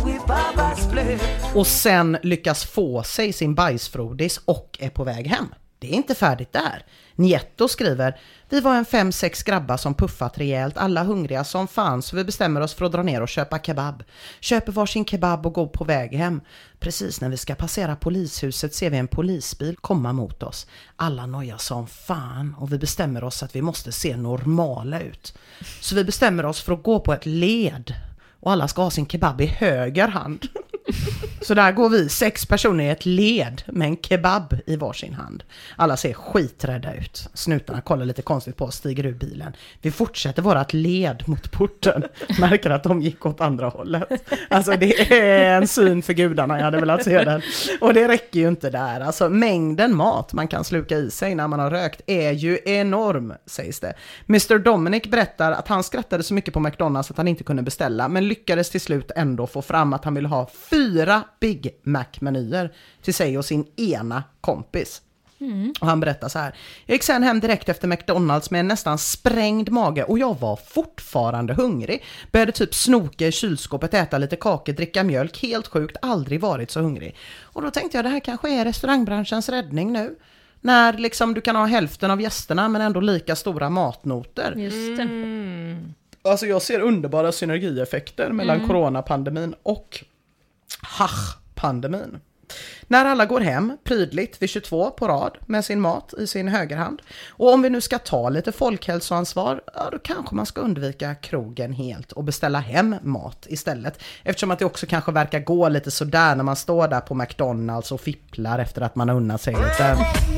och sen lyckas få sig sin bajsfrodis och är på väg hem. Det är inte färdigt där. Nieto skriver, vi var en fem, sex grabbar som puffat rejält, alla hungriga som fan, så vi bestämmer oss för att dra ner och köpa kebab. Köper varsin kebab och går på väg hem. Precis när vi ska passera polishuset ser vi en polisbil komma mot oss. Alla nojar som fan och vi bestämmer oss att vi måste se normala ut. Så vi bestämmer oss för att gå på ett led och alla ska ha sin kebab i höger hand. Så där går vi sex personer i ett led med en kebab i varsin hand. Alla ser skiträdda ut. Snutarna kollar lite konstigt på oss, stiger ur bilen. Vi fortsätter vårat led mot porten. Märker att de gick åt andra hållet. Alltså det är en syn för gudarna, jag hade velat se den. Och det räcker ju inte där. Alltså mängden mat man kan sluka i sig när man har rökt är ju enorm, sägs det. mister Dominic berättar att han skrattade så mycket på McDonald's att han inte kunde beställa, men lyckades till slut ändå få fram att han ville ha fyra Big Mac-menyer till sig och sin ena kompis. Mm. Och han berättar så här: jag gick sen hem direkt efter McDonald's med en nästan sprängd mage och jag var fortfarande hungrig. Började typ snoka i kylskåpet, äta lite kakor, dricka mjölk. Helt sjukt, aldrig varit så hungrig. Och då tänkte jag, det här kanske är restaurangbranschens räddning nu. När liksom du kan ha hälften av gästerna men ändå lika stora matnoter. Just det. Mm. Alltså jag ser underbara synergieffekter mellan mm. coronapandemin och Hach-pandemin. När alla går hem prydligt vid tjugotvå på rad med sin mat i sin högerhand. Och om vi nu ska ta lite folkhälsoansvar, ja, då kanske man ska undvika krogen helt och beställa hem mat istället. Eftersom att det också kanske verkar gå lite sådär när man står där på McDonald's och fipplar efter att man har unnat sig lite.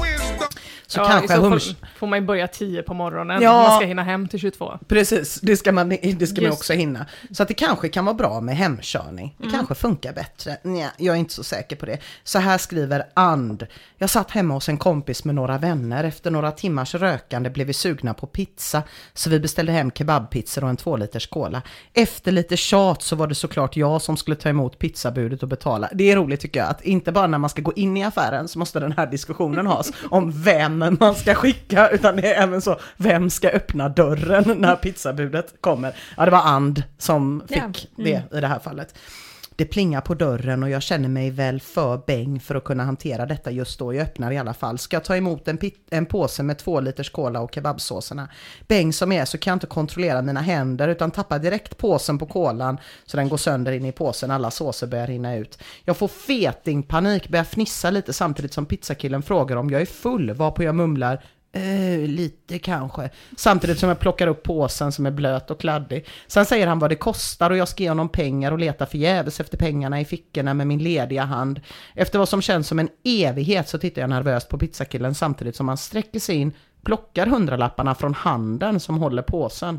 Så ja, kanske så hums... får, får man ju börja tio på morgonen. Ja, man ska hinna hem till tjugotvå. Precis, det ska man, det ska man också hinna. Så att det kanske kan vara bra med hemkörning. Det mm. kanske funkar bättre. Nej, jag är inte så säker på det. Så här skriver And. Jag satt hemma hos en kompis med några vänner. Efter några timmars rökande blev vi sugna på pizza. Så vi beställde hem kebabpizzor och en två liters cola. Efter lite tjat så var det såklart jag som skulle ta emot pizzabudet och betala. Det är roligt tycker jag, att inte bara när man ska gå in i affären så måste den här diskussionen has om vem man ska skicka, utan det är även så, vem ska öppna dörren när pizzabudet kommer. Ja, det var And som fick ja. mm. det i det här fallet. Det plingar på dörren och jag känner mig väl för bäng för att kunna hantera detta just då. Jag öppnar i alla fall. Ska jag ta emot en, pit- en påse med två liters cola och kebabsåserna? Bäng som är så kan jag inte kontrollera mina händer utan tappar direkt påsen på kolan så den går sönder in i påsen. Alla såser börjar rinna ut. Jag får fetingpanik, börjar fnissa lite samtidigt som pizzakillen frågar om jag är full, varpå jag mumlar Uh, lite kanske. Samtidigt som jag plockar upp påsen som är blöt och kladdig. Sen säger han vad det kostar och jag ska ge honom pengar och leta förgäves efter pengarna i fickorna med min lediga hand. Efter vad som känns som en evighet så tittar jag nervöst på pizzakillen samtidigt som han sträcker sig in, plockar hundralapparna från handen som håller påsen.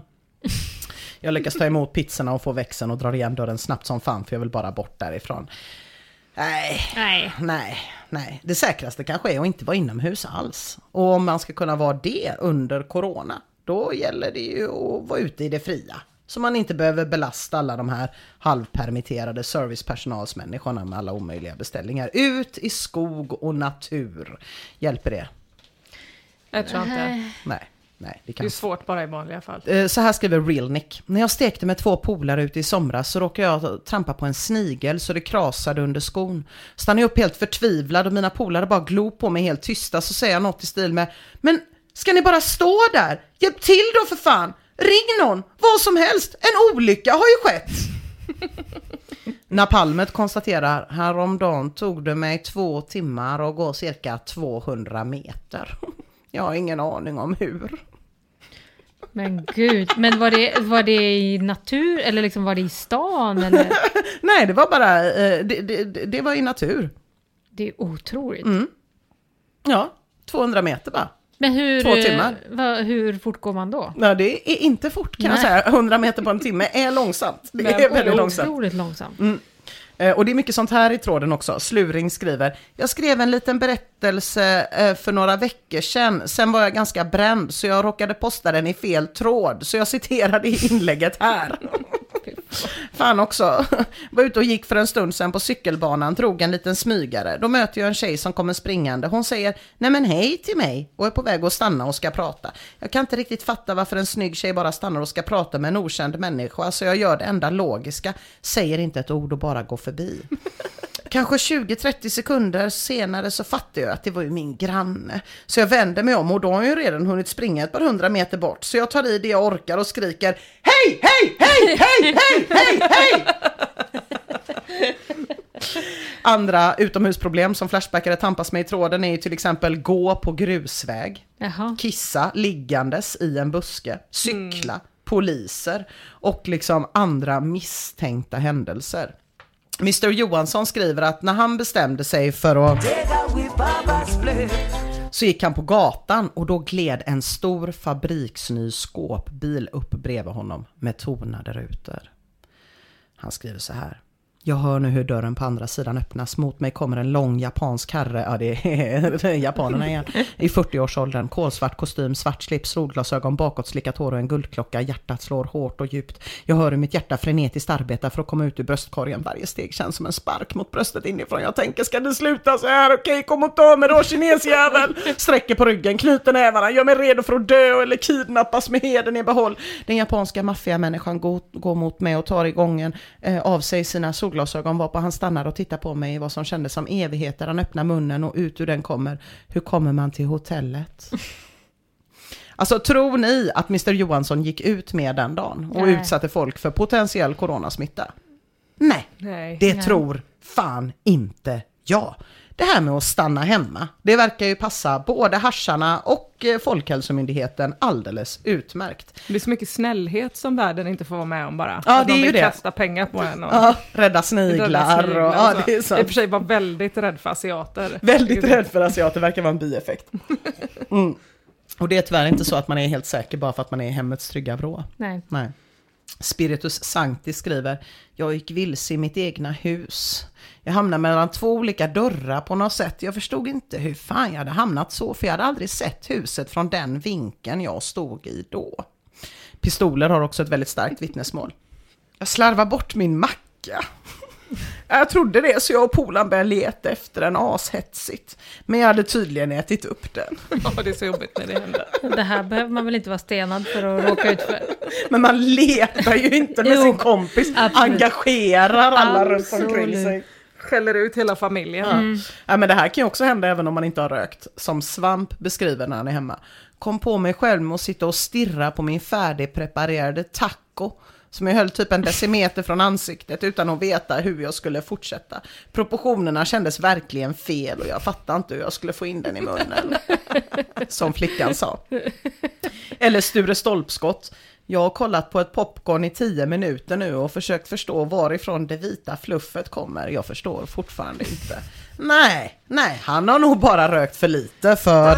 Jag lyckas ta emot pizzorna och få växeln och drar igen dörren snabbt som fan för jag vill bara bort därifrån. Nej, nej, nej, nej. Det säkraste kanske är att inte vara inomhus alls. Och om man ska kunna vara det under corona, då gäller det ju att vara ute i det fria. Så man inte behöver belasta alla de här halvpermitterade servicepersonalsmänniskorna med alla omöjliga beställningar. Ut i skog och natur. Hjälper det? Jag tror inte. Nej. Nej, det, kan det är svårt bara i vanliga fall. Så här skriver Real Nick. När jag stekte med två polare ute i somras så råkade jag trampa på en snigel så det krasade under skon. Stannade upp helt förtvivlad och mina polare bara glor på mig helt tysta, så säger jag något i stil med: men ska ni bara stå där? Hjälp till då för fan! Ring någon! Vad som helst! En olycka har ju skett! Napalmet konstaterar: häromdagen tog det mig två timmar och går cirka tvåhundra meter. Jag har ingen aning om hur. Men gud, men var det, var det i natur eller liksom var det i stan? Eller? Nej, det var bara, det, det, det var i natur. Det är otroligt. Mm. Ja, tvåhundra meter bara. Men hur, Två timmar. Va, hur fort går man då? Nej, det är inte fort kan Nej. jag säga. hundra meter på en timme är långsamt. Det men, är väldigt långsamt. Otroligt långsamt. Mm. Och det är mycket sånt här i tråden också. Sluring skriver: jag skrev en liten berättelse för några veckor sedan. Sen var jag ganska bränd så jag råkade posta den i fel tråd. Så jag citerade i inlägget här. Fan också. Var ute och gick för en stund sedan på cykelbanan. Drog en liten smygare. Då möter jag en tjej som kommer springande. Hon säger: nej men hej till mig. Och är på väg att stanna och ska prata. Jag kan inte riktigt fatta varför en snygg tjej bara stannar och ska prata med en okänd människa. Så jag gör det enda logiska. Säger inte ett ord och bara går förbi. Kanske tjugo till trettio sekunder senare så fattar jag att det var ju min granne. Så jag vänder mig om och då har jag ju redan hunnit springa ett par hundra meter bort. Så jag tar i det jag orkar och skriker: hej, hej, hej, hej, hej, hej, hej! Andra utomhusproblem som flashbackare tampas med i tråden är ju till exempel gå på grusväg, Jaha. kissa liggandes i en buske, cykla, mm. poliser och liksom andra misstänkta händelser. mister Johansson skriver att när han bestämde sig för att så gick han på gatan och då gled en stor fabriksny skåpbil upp bredvid honom med tonade rutor. Han skriver så här: jag hör nu hur dörren på andra sidan öppnas. Mot mig kommer en lång japansk herre. Ja, det är japanerna igen. I fyrtioårsåldern. Kolsvart kostym, svart slips, solglasögon, bakåt slickat hår och en guldklocka. Hjärtat slår hårt och djupt. Jag hör hur mitt hjärta frenetiskt arbetar för att komma ut ur bröstkorgen. Varje steg känns som en spark mot bröstet inifrån. Jag tänker, ska det sluta så här? Okej, kom och ta mig då, kinesjävel. Sträcker på ryggen, knyter nävarna. Gör mig redo för att dö eller kidnappas med heden i behåll. Den japanska maffiamänniskan går, går mot mig och tar igång en, eh, av sig sina sol glasögon var på han stannar och tittar på mig i vad som kändes som evigheter. Han öppnar munnen och ut ur den kommer: hur kommer man till hotellet? Alltså, tror ni att mister Johansson gick ut med den dagen och Nej. utsatte folk för potentiell coronasmitta? Nej, Nej. det Nej. tror fan inte jag. Det här med att stanna hemma, det verkar ju passa både hascharna och Folkhälsomyndigheten alldeles utmärkt. Det är så mycket snällhet som världen inte får vara med om bara. Ja, att det är de ju vill det. kasta pengar på en. Och ja, rädda sniglar. Rädda sniglar och, och ja, det är så. I och för sig var väldigt rädd för asiater. Väldigt rädd för asiater verkar vara en bieffekt. Mm. Och det är tyvärr inte så att man är helt säker bara för att man är i hemmets trygga vrå. Nej. Nej. Spiritus Sancti skriver: jag gick vilse i mitt egna hus. Jag hamnade mellan två olika dörrar på något sätt. Jag förstod inte hur fan jag hade hamnat så, för jag hade aldrig sett huset från den vinkeln jag stod i då. Pistoler har också ett väldigt starkt vittnesmål. Jag slarvar bort min macka. Jag trodde det, så jag och Polan började leta efter den ashetsigt. Men jag hade tydligen ätit upp den. Ja, det är så jobbigt när det händer. Det här behöver man väl inte vara stenad för att råka ut för. Men man letar ju inte med jo, sin kompis. Absolut. Engagerar alla runt omkring sig. Skäller ut hela familjen. Ja. Mm. Ja, men det här kan ju också hända även om man inte har rökt. Som Svamp beskriver när han är hemma. Kom på mig själv med att sitta och stirra på min färdigpreparerade taco. Som jag höll typ en decimeter från ansiktet utan att veta hur jag skulle fortsätta. Proportionerna kändes verkligen fel och jag fattade inte hur jag skulle få in den i munnen. Som flickan sa. Eller Sture Stolpskott. Jag har kollat på ett popcorn i tio minuter nu och försökt förstå varifrån det vita fluffet kommer. Jag förstår fortfarande inte. Nej, nej, han har nog bara rökt för lite för...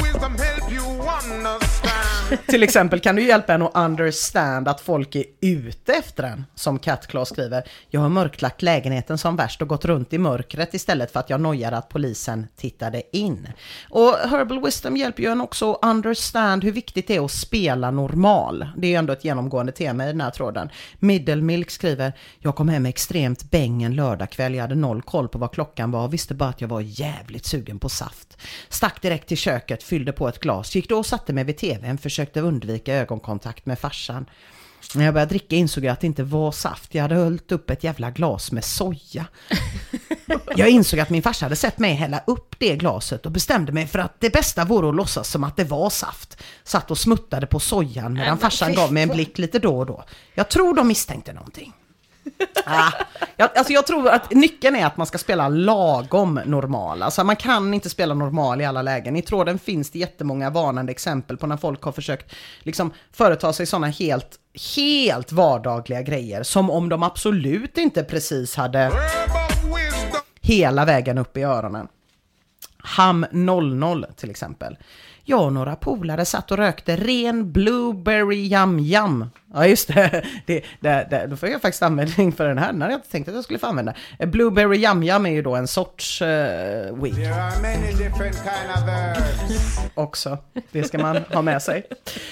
Till exempel kan du hjälpa en att understand att folk är ute efter en. Som Kat Claes skriver: jag har mörklagt lägenheten som värst och gått runt i mörkret istället för att jag nojade att polisen tittade in. Och Herbal Wisdom hjälper ju en också att understand hur viktigt det är att spela normal. Det är ju ändå ett genomgående tema i den här tråden. Middelmilk skriver: jag kom hem extremt bäng en lördagkväll. Jag hade noll koll på vad klockan var och visste bara att jag var jävligt sugen på saft. Stack direkt till köket, fyllde på ett glas, gick då och satte mig vid tvn, försökte undvika ögonkontakt med farsan. När jag började dricka insåg jag att det inte var saft. Jag hade höllt upp ett jävla glas med soja. Jag insåg att min farsa hade sett mig hälla upp det glaset och bestämde mig för att det bästa vore att låtsas som att det var saft. Satt och smuttade på sojan medan farsan gav mig en blick lite då och då. Jag tror de misstänkte någonting. Ah, jag, alltså jag tror att nyckeln är att man ska spela lagom normal. Alltså man kan inte spela normal i alla lägen. I tråden finns det jättemånga varnande exempel på när folk har försökt liksom företa sig sådana helt, helt vardagliga grejer. Som om de absolut inte precis hade hela vägen upp i öronen. Ham noll noll till exempel. Jag och några polare satt och rökte ren blueberry yum yum. Ja just det, det, det, det, då får jag faktiskt användning för den här när jag inte tänkte att jag skulle få använda. Blueberry yum yum är ju då en sorts uh, weed. There are many different kind of herbs. Också, det ska man ha med sig.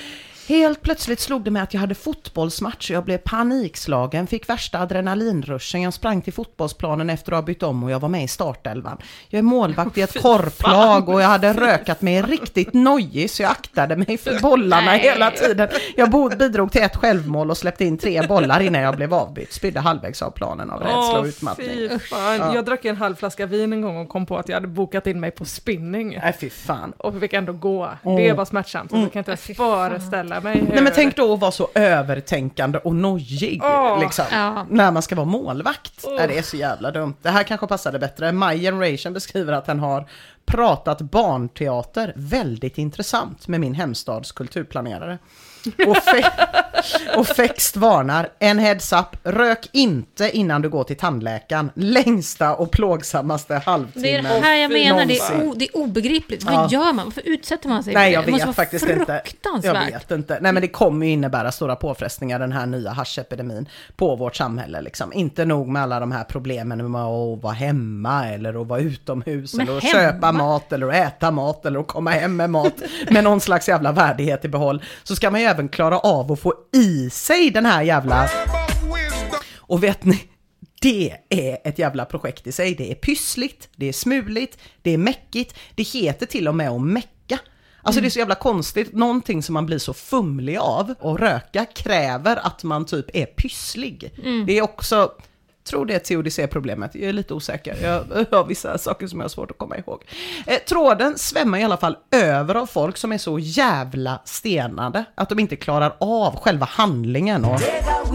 Helt plötsligt slog det mig att jag hade fotbollsmatch och jag blev panikslagen, fick värsta adrenalinruschen. Jag sprang till fotbollsplanen efter att ha bytt om och jag var med i startelvan. Jag är målvakt i ett korplag och jag hade rökat mig riktigt nojig så jag aktade mig för bollarna Nej. hela tiden. Jag bidrog till ett självmål och släppte in tre bollar innan jag blev avbytt. Spydde halvvägs av planen av rädsla och utmattning. Fy fan. Ja. Jag drack en halv flaska vin en gång och kom på att jag hade bokat in mig på spinning. Nej, fy fan. Och fick ändå gå. Mm. Det var smärtsamt. Så mm. jag kan inte ens föreställa mig. Nej, men tänk då att vara så övertänkande och nojig oh. liksom, ja. när man ska vara målvakt. Oh. Det är så jävla dumt. Det här kanske passade bättre. My Generation beskriver att han har pratat barnteater väldigt intressant med min hemstads kulturplanerare. Och, fe- och Fext varnar, en heads up, rök inte innan du går till tandläkaren. Längsta och plågsammaste halvtimme. Det är det här jag menar, det är, o- det är obegripligt. Vad ja. gör man? Varför utsätter man sig Nej, för det? jag Det vet faktiskt inte. Jag vet inte. Nej, men det kommer ju innebära stora påfrestningar, den här nya hashepidemin på vårt samhälle. Liksom. Inte nog med alla de här problemen med att vara hemma eller att vara utomhus men eller att hemma? köpa mat eller att äta mat eller att komma hem med mat med någon slags jävla värdighet i behåll. Så ska man ju även klara av att få i sig den här jävla... Och vet ni, det är ett jävla projekt i sig. Det är pyssligt, det är smuligt, det är mäckigt. Det heter till och med att mäcka. Alltså mm. det är så jävla konstigt. Någonting som man blir så fumlig av och röka kräver att man typ är pysslig. Mm. Det är också... tror det är T O D C-problemet. Jag är lite osäker. Jag har vissa saker som jag har svårt att komma ihåg. Eh, tråden svämmar i alla fall över av folk som är så jävla stenade att de inte klarar av själva handlingen. Och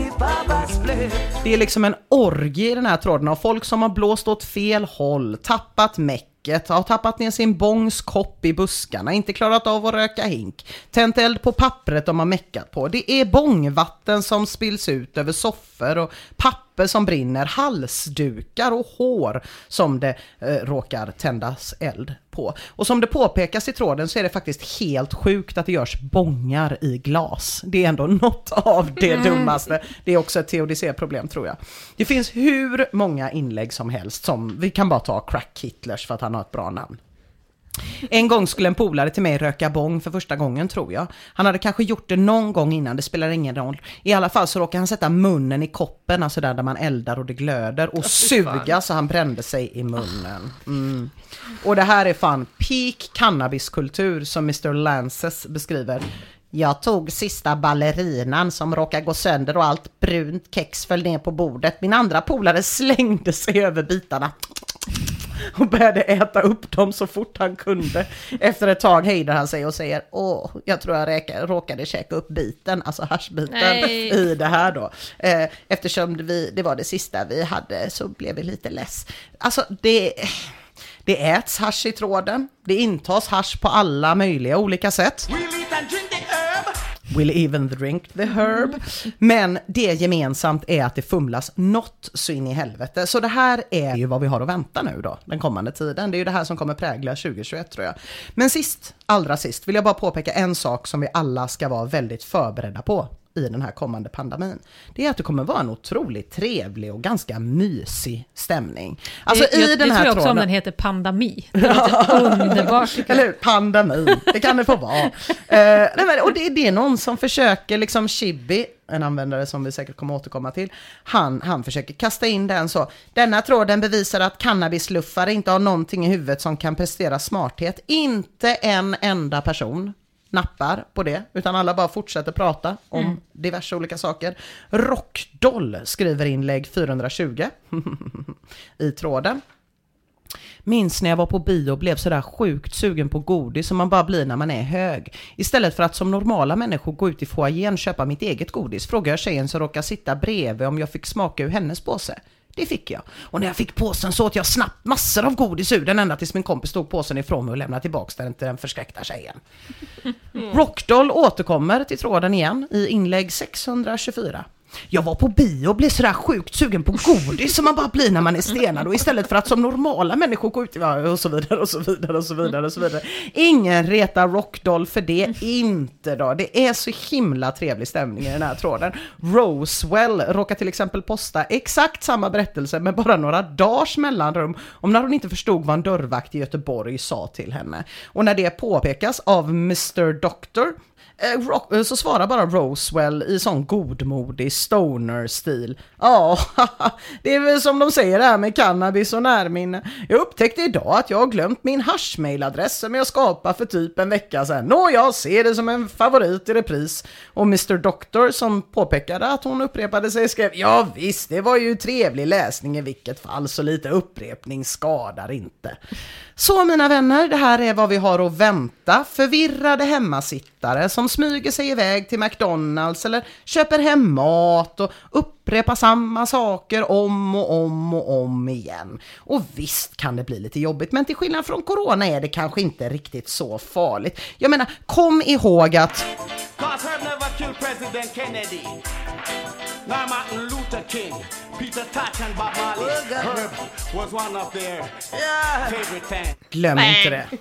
det är liksom en orgie i den här tråden av folk som har blåst åt fel håll, tappat meck, har tappat ner sin bångs kopp i buskarna, inte klarat av att röka hink, tänt eld på pappret de har meckat på. Det är bångvatten som spills ut över soffor och papper som brinner, halsdukar och hår som det eh, råkar tändas eld på. Och som det påpekas i tråden så är det faktiskt helt sjukt att det görs bångar i glas. Det är ändå något av det dummaste. Det är också ett T O D C-problem tror jag. Det finns hur många inlägg som helst som, vi kan bara ta Crack Hitlers för att han har ett bra namn. En gång skulle en polare till mig röka bång för första gången tror jag. Han hade kanske gjort det någon gång innan, det spelar ingen roll. I alla fall så råkade han sätta munnen i koppen, alltså där, där man eldar och det glöder, och suga så han brände sig i munnen. Mm. Och det här är fan peak cannabiskultur som mister Lances beskriver. Jag tog sista ballerinan som råkade gå sönder och allt brunt kex föll ner på bordet. Min andra polare slängde sig över bitarna och började äta upp dem så fort han kunde. Efter ett tag hejdar han sig och säger: åh, jag tror jag räka, råkade käka upp biten, alltså haschbiten Nej. i det här då. Eh, eftersom vi, det var det sista vi hade så blev vi lite less. Alltså det... Det äts hasch i tråden. Det intas hasch på alla möjliga olika sätt. We'll even drink the herb. Men det gemensamt är att det fumlas något så in i helvete. Så det här är ju vad vi har att vänta nu då, den kommande tiden. Det är ju det här som kommer prägla tjugohundratjugoett tror jag. Men sist, allra sist, vill jag bara påpeka en sak som vi alla ska vara väldigt förberedda på i den här kommande pandemin. Det är att det kommer vara en otroligt trevlig och ganska mysig stämning. Alltså det, i jag, den det här tror jag också tråden, om den heter pandemi. Det låter underbart. Eller hur? Pandemi. Det kan det få vara. uh, och det, det är någon som försöker liksom Chibi, en användare som vi säkert kommer återkomma till, han, han försöker kasta in den så. Denna tråden bevisar att cannabisluffare inte har någonting i huvudet som kan prestera smarthet. Inte en enda person nappar på det, utan alla bara fortsätter prata om mm. diverse olika saker. Rockdoll skriver inlägg fyrahundratjugo i tråden. Minns när jag var på bio och blev sådär sjukt sugen på godis som man bara blir när man är hög. Istället för att som normala människor gå ut i foajén och köpa mitt eget godis, frågar jag tjejen som råkar sitta bredvid om jag fick smaka ur hennes påse. Det fick jag. Och när jag fick påsen så åt jag snabbt massor av godis ur den ända tills min kompis tog påsen ifrån mig och lämnade tillbaka den till den förskräckta tjejen. Mm. Rockdoll återkommer till tråden igen i inlägg sexhundratjugofyra. Jag var på bio och blev sådär sjukt sugen på godis som man bara blir när man är stenad. Och istället för att som normala människor gå ut och så vidare och så vidare och så vidare och så vidare. Ingen retar Rockdoll för det, inte då. Det är så himla trevlig stämning i den här tråden. Roswell råkar till exempel posta exakt samma berättelse med bara några dagars mellanrum om när hon inte förstod vad en dörrvakt i Göteborg sa till henne. Och när det påpekas av mister Doctor Eh, rock, så svarar bara Roswell i sån godmodig stoner-stil. Ja, det är väl som de säger där med cannabis och närminne. Jag upptäckte idag att jag har glömt min hash-mailadress som jag skapade för typ en vecka sedan. Nå, jag ser det som en favorit i repris. Och mister Doctor som påpekade att hon upprepade sig skrev: ja visst, det var ju trevlig läsning i vilket fall, så lite upprepning skadar inte. Så mina vänner, det här är vad vi har att vänta. Förvirrade hemmasittare som smyger sig iväg till McDonalds eller köper hem mat och upprepar samma saker om och om och om igen. Och visst kan det bli lite jobbigt, men till skillnad från corona är det kanske inte riktigt så farligt. Jag menar, kom ihåg att... Cause Herb never killed President Kennedy, nor Martin Luther King, Peter Tosh and Bob Marley. Herb was one of their favorite fans. Glöm inte det.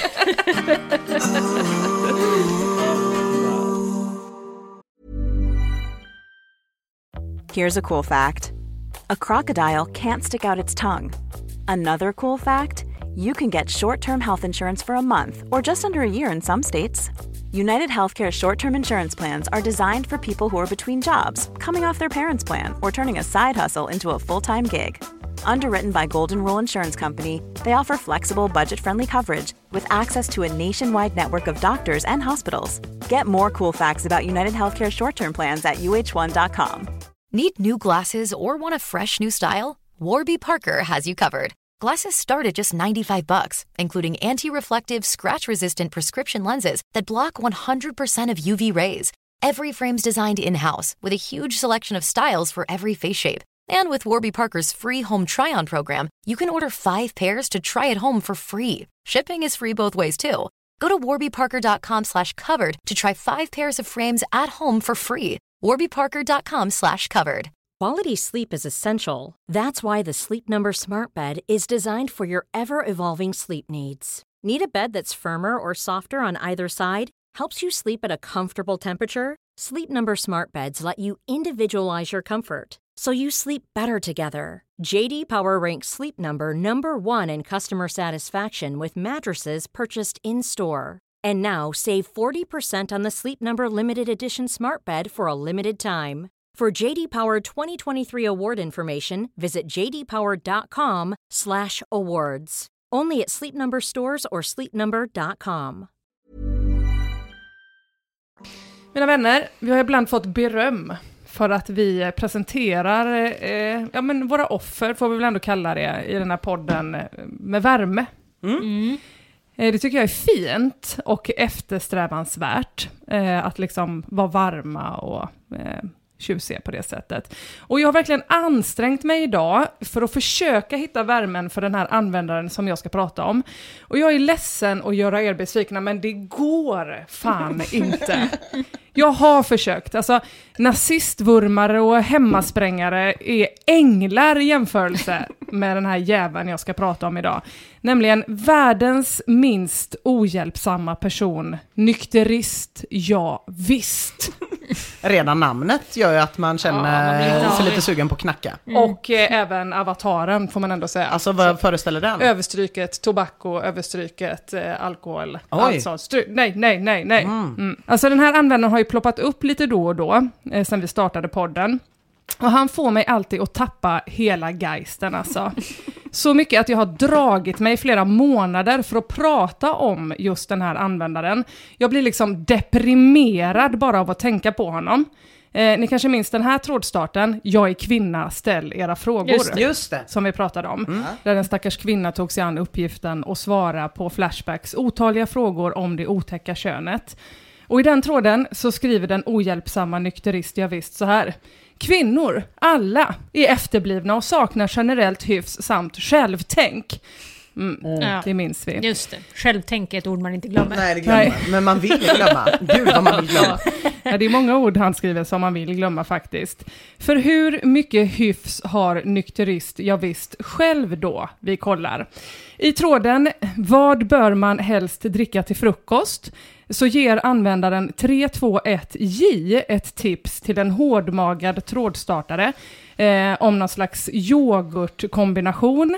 Here's a cool fact. A crocodile can't stick out its tongue. Another cool fact, you can get short-term health insurance for a month or just under a year in some states. United Healthcare short-term insurance plans are designed for people who are between jobs, coming off their parents' plan, or turning a side hustle into a full-time gig. Underwritten by Golden Rule Insurance Company, they offer flexible, budget-friendly coverage with access to a nationwide network of doctors and hospitals. Get more cool facts about United Healthcare short-term plans at U H one dot com. Need new glasses or want a fresh new style? Warby Parker has you covered. Glasses start at just ninety-five bucks, including anti-reflective, scratch-resistant prescription lenses that block one hundred percent of U V rays. Every frame's designed in-house with a huge selection of styles for every face shape. And with Warby Parker's free home try-on program, you can order five pairs to try at home for free. Shipping is free both ways, too. Go to warbyparker.com slash covered to try five pairs of frames at home for free. warbyparker.com slash covered. Quality sleep is essential. That's why the Sleep Number Smart Bed is designed for your ever-evolving sleep needs. Need a bed that's firmer or softer on either side? Helps you sleep at a comfortable temperature? Sleep Number Smart Beds let you individualize your comfort, so you sleep better together. J D Power ranks Sleep Number number one in customer satisfaction with mattresses purchased in-store. And now, save forty percent on the Sleep Number Limited Edition Smart Bed for a limited time. For J D Power twenty twenty-three award information, visit jdpower.com slash awards. Only at Sleep Number stores or sleep number dot com. Mina vänner, vi har ibland fått beröm för att vi presenterar eh, ja, men våra offer, får vi väl ändå kalla det, i den här podden med värme. Mm. Mm. Eh, det tycker jag är fint och eftersträvansvärt eh, att liksom vara varma och eh, tjusiga på det sättet. Och jag har verkligen ansträngt mig idag för att försöka hitta värmen för den här användaren som jag ska prata om. Och jag är ledsen att göra er besvikna, men det går fan inte. Jag har försökt. Alltså, nazistvurmare och hemmasprängare är änglar i jämförelse med den här jäveln jag ska prata om idag. Nämligen världens minst ohjälpsamma person. Nykterist, ja visst. Redan namnet gör ju att man känner ja, man sig lite sugen på att knacka. Mm. Och eh, även avataren får man ändå säga. Alltså vad så, föreställer den? Överstryket, tobacco, överstryket, eh, alkohol. Oj. Alltså, stry- nej, nej, nej, nej. Mm. Mm. Alltså den här användaren har ju ploppat upp lite då och då eh, sen vi startade podden. Och han får mig alltid att tappa hela geisten alltså. Så mycket att jag har dragit mig flera månader för att prata om just den här användaren. Jag blir liksom deprimerad bara av att tänka på honom. Eh, ni kanske minns den här trådstarten. Jag är kvinna, ställ era frågor. Just det, just det. Som vi pratade om. Mm. Där en stackars kvinna tog sig an uppgiften och svara på Flashbacks otaliga frågor om det otäcka könet. Och i den tråden så skriver den ohjälpsamma nykterist jag visst så här. Kvinnor, alla, är efterblivna och saknar generellt hyfs samt självtänk. Mm, mm. Ja. Det minns vi. Just det. Självtänk är ett ord man inte glömmer. Nej, det glömmer. Nej. Men man vill glömma. Gud vad man vill glömma. Ja, det är många ord han skriver som man vill glömma faktiskt. För hur mycket hyfs har nykterist jag visst själv då? Vi kollar. I tråden, vad bör man helst dricka till frukost? Så ger användaren tre två ett J ett tips till en hårdmagad trådstartare eh, om någon slags yoghurtkombination.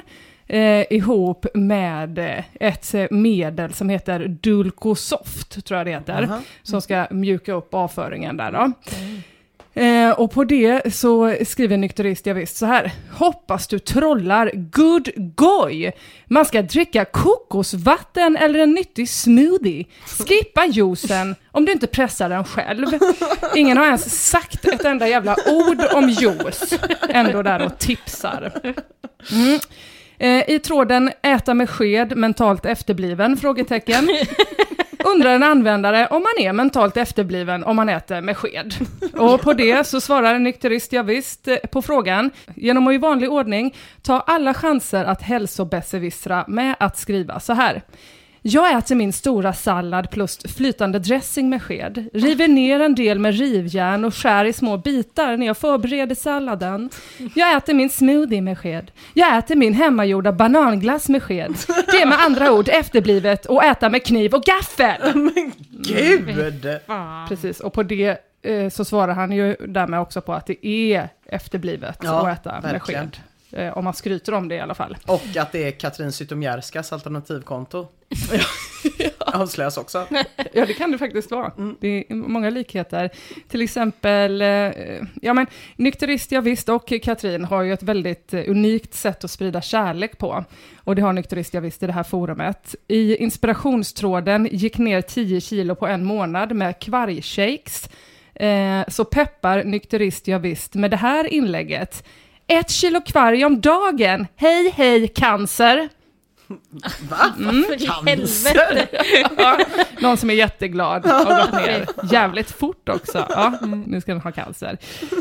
eh, ihop med ett medel som heter Dulcosoft, tror jag det heter, uh-huh. som ska mjuka upp avföringen där då. Okay. Eh, och på det så skriver nykterist, jag visst så här: hoppas du trollar good goy. Man ska dricka kokosvatten eller en nyttig smoothie. Skippa juicen om du inte pressar den själv. Ingen har ens sagt ett enda jävla ord om juice. Ändå där och tipsar. Mm. Eh, I tråden äta med sked, mentalt efterbliven, frågetecken. Undrar en användare om man är mentalt efterbliven om man äter med sked. Och på det så svarar en nykterist, jag visst, på frågan: genom att i vanlig ordning ta alla chanser att hälsobesservissra med att skriva så här: jag äter min stora sallad plus flytande dressing med sked. River ner en del med rivjärn och skär i små bitar när jag förbereder salladen. Jag äter min smoothie med sked. Jag äter min hemmagjorda bananglass med sked. Det är med andra ord efterblivet att äta med kniv och gaffel. Men gud! Precis, och på det eh, så svarar han ju därmed också på att det är efterblivet ja, att äta verkligen. Med sked. Eh, om man skryter om det i alla fall. Och att det är Katrin Zytomierskas alternativkonto. Avslöjas också. Ja, det kan det faktiskt vara. Mm. Det är många likheter. Till exempel, eh, ja men nykterist, jag visst, och Katrin har ju ett väldigt eh, unikt sätt att sprida kärlek på. Och det har nykterist, jag visst, i det här forumet. I inspirationstråden gick ner tio kilo på en månad med kvargshakes. Eh, så peppar nykterist, jag visst, med det här inlägget: ett kilo kvarg om dagen. Hej, hej, cancer. Va? Mm. Cancer? Ja, någon som är jätteglad och gått ner jävligt fort också. Ja, nu ska den ha cancer.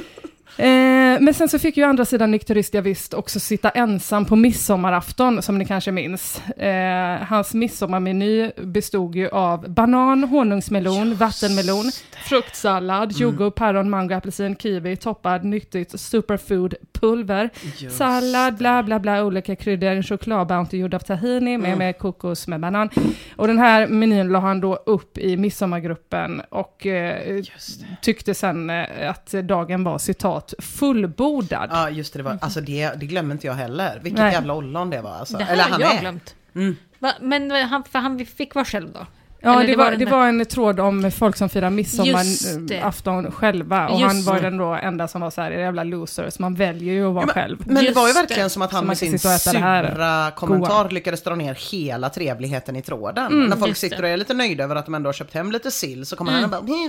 Eh, men sen så fick ju andra sidan nykterist, jag visst, också sitta ensam på midsommarafton, som ni kanske minns. Eh, hans midsommarmeny bestod ju av banan, honungsmelon, Just vattenmelon, det. fruktsallad, jordgubb, mm. päron, mango, apelsin, kiwi, toppad, nyttigt superfood, pulver, Just sallad, bla bla bla, olika kryddor, en chokladbounty gjord av tahini med, mm. med kokos med banan. Och den här menyn la han då upp i midsommargruppen och eh, tyckte sen eh, att dagen var, citat, fullbordad. Ja, just det, det var, alltså det, det glömmer inte jag heller. Vilket Nej. jävla ollon det var. Alltså. Det här Eller har han jag är. glömt. Mm. Va? Men han, för han fick vara själv då? Ja, det, det, var, det var en tråd om folk som firar midsommarafton själva. Och Just han var det. den då enda som var så här, jävla losers. Man väljer ju att vara ja, men, själv. Men det Just var ju verkligen det. som att han så med sin sura kommentar goa. lyckades dra ner hela trevligheten i tråden. Mm, När folk sitter och är lite nöjda över att de ändå har köpt hem lite sill, så kommer mm. han och bara...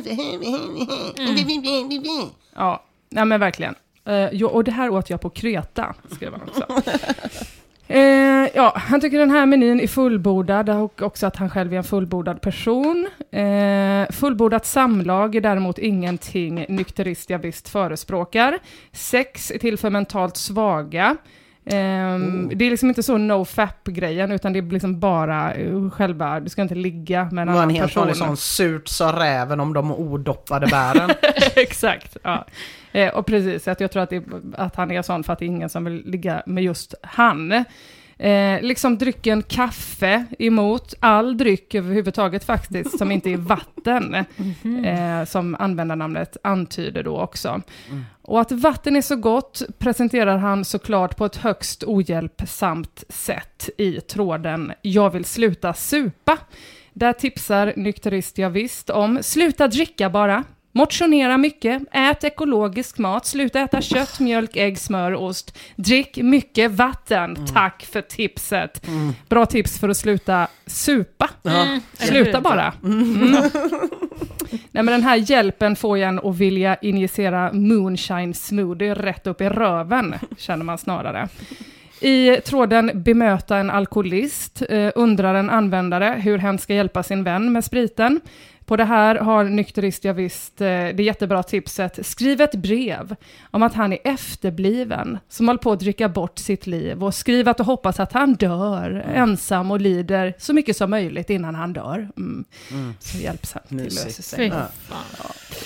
Mm. Ja, nej, men verkligen. Uh, jo, och det här åt jag på Kreta, skrev han också. Eh, ja, han tycker den här menyn är fullbordad och också att han själv är en fullbordad person. Eh, fullbordat samlag är däremot ingenting nykterist jag visst förespråkar. Sex är till för mentalt svaga. Eh, mm. Det är liksom inte så no-fap-grejen, utan det är liksom bara uh, själva, du ska inte ligga med en annan person. Det var en helt vanlig sån surt sa räven om de odoppade bären. Exakt, ja. Eh, och precis, att jag tror att, det, att han är sån för att det är ingen som vill ligga med just han. Eh, liksom drycken kaffe emot all dryck överhuvudtaget faktiskt, som inte är vatten, mm-hmm. eh, som användarnamnet antyder då också. Mm. Och att vatten är så gott presenterar han såklart på ett högst ohjälpsamt sätt i tråden Jag vill sluta supa. Där tipsar nykterist jag visst om sluta dricka bara. Motionera mycket, ät ekologisk mat, sluta äta kött, mjölk, ägg, smör, ost. Drick mycket vatten. Mm. Tack för tipset. Mm. Bra tips för att sluta supa. Mm. Sluta bara. Mm. Nej, men den här hjälpen får en att vilja injicera moonshine smoothie rätt upp i röven, känner man snarare. I tråden bemöta en alkoholist eh, undrar en användare hur hen ska hjälpa sin vän med spriten. På det här har nykterist jag visst eh, det jättebra tipset skriv ett brev om att han är efterbliven som håller på att dricka bort sitt liv och skriv att och hoppas att han dör mm. ensam och lider så mycket som möjligt innan han dör. Mm. Mm. Så hjälps han till löser sig. Ja. Ja.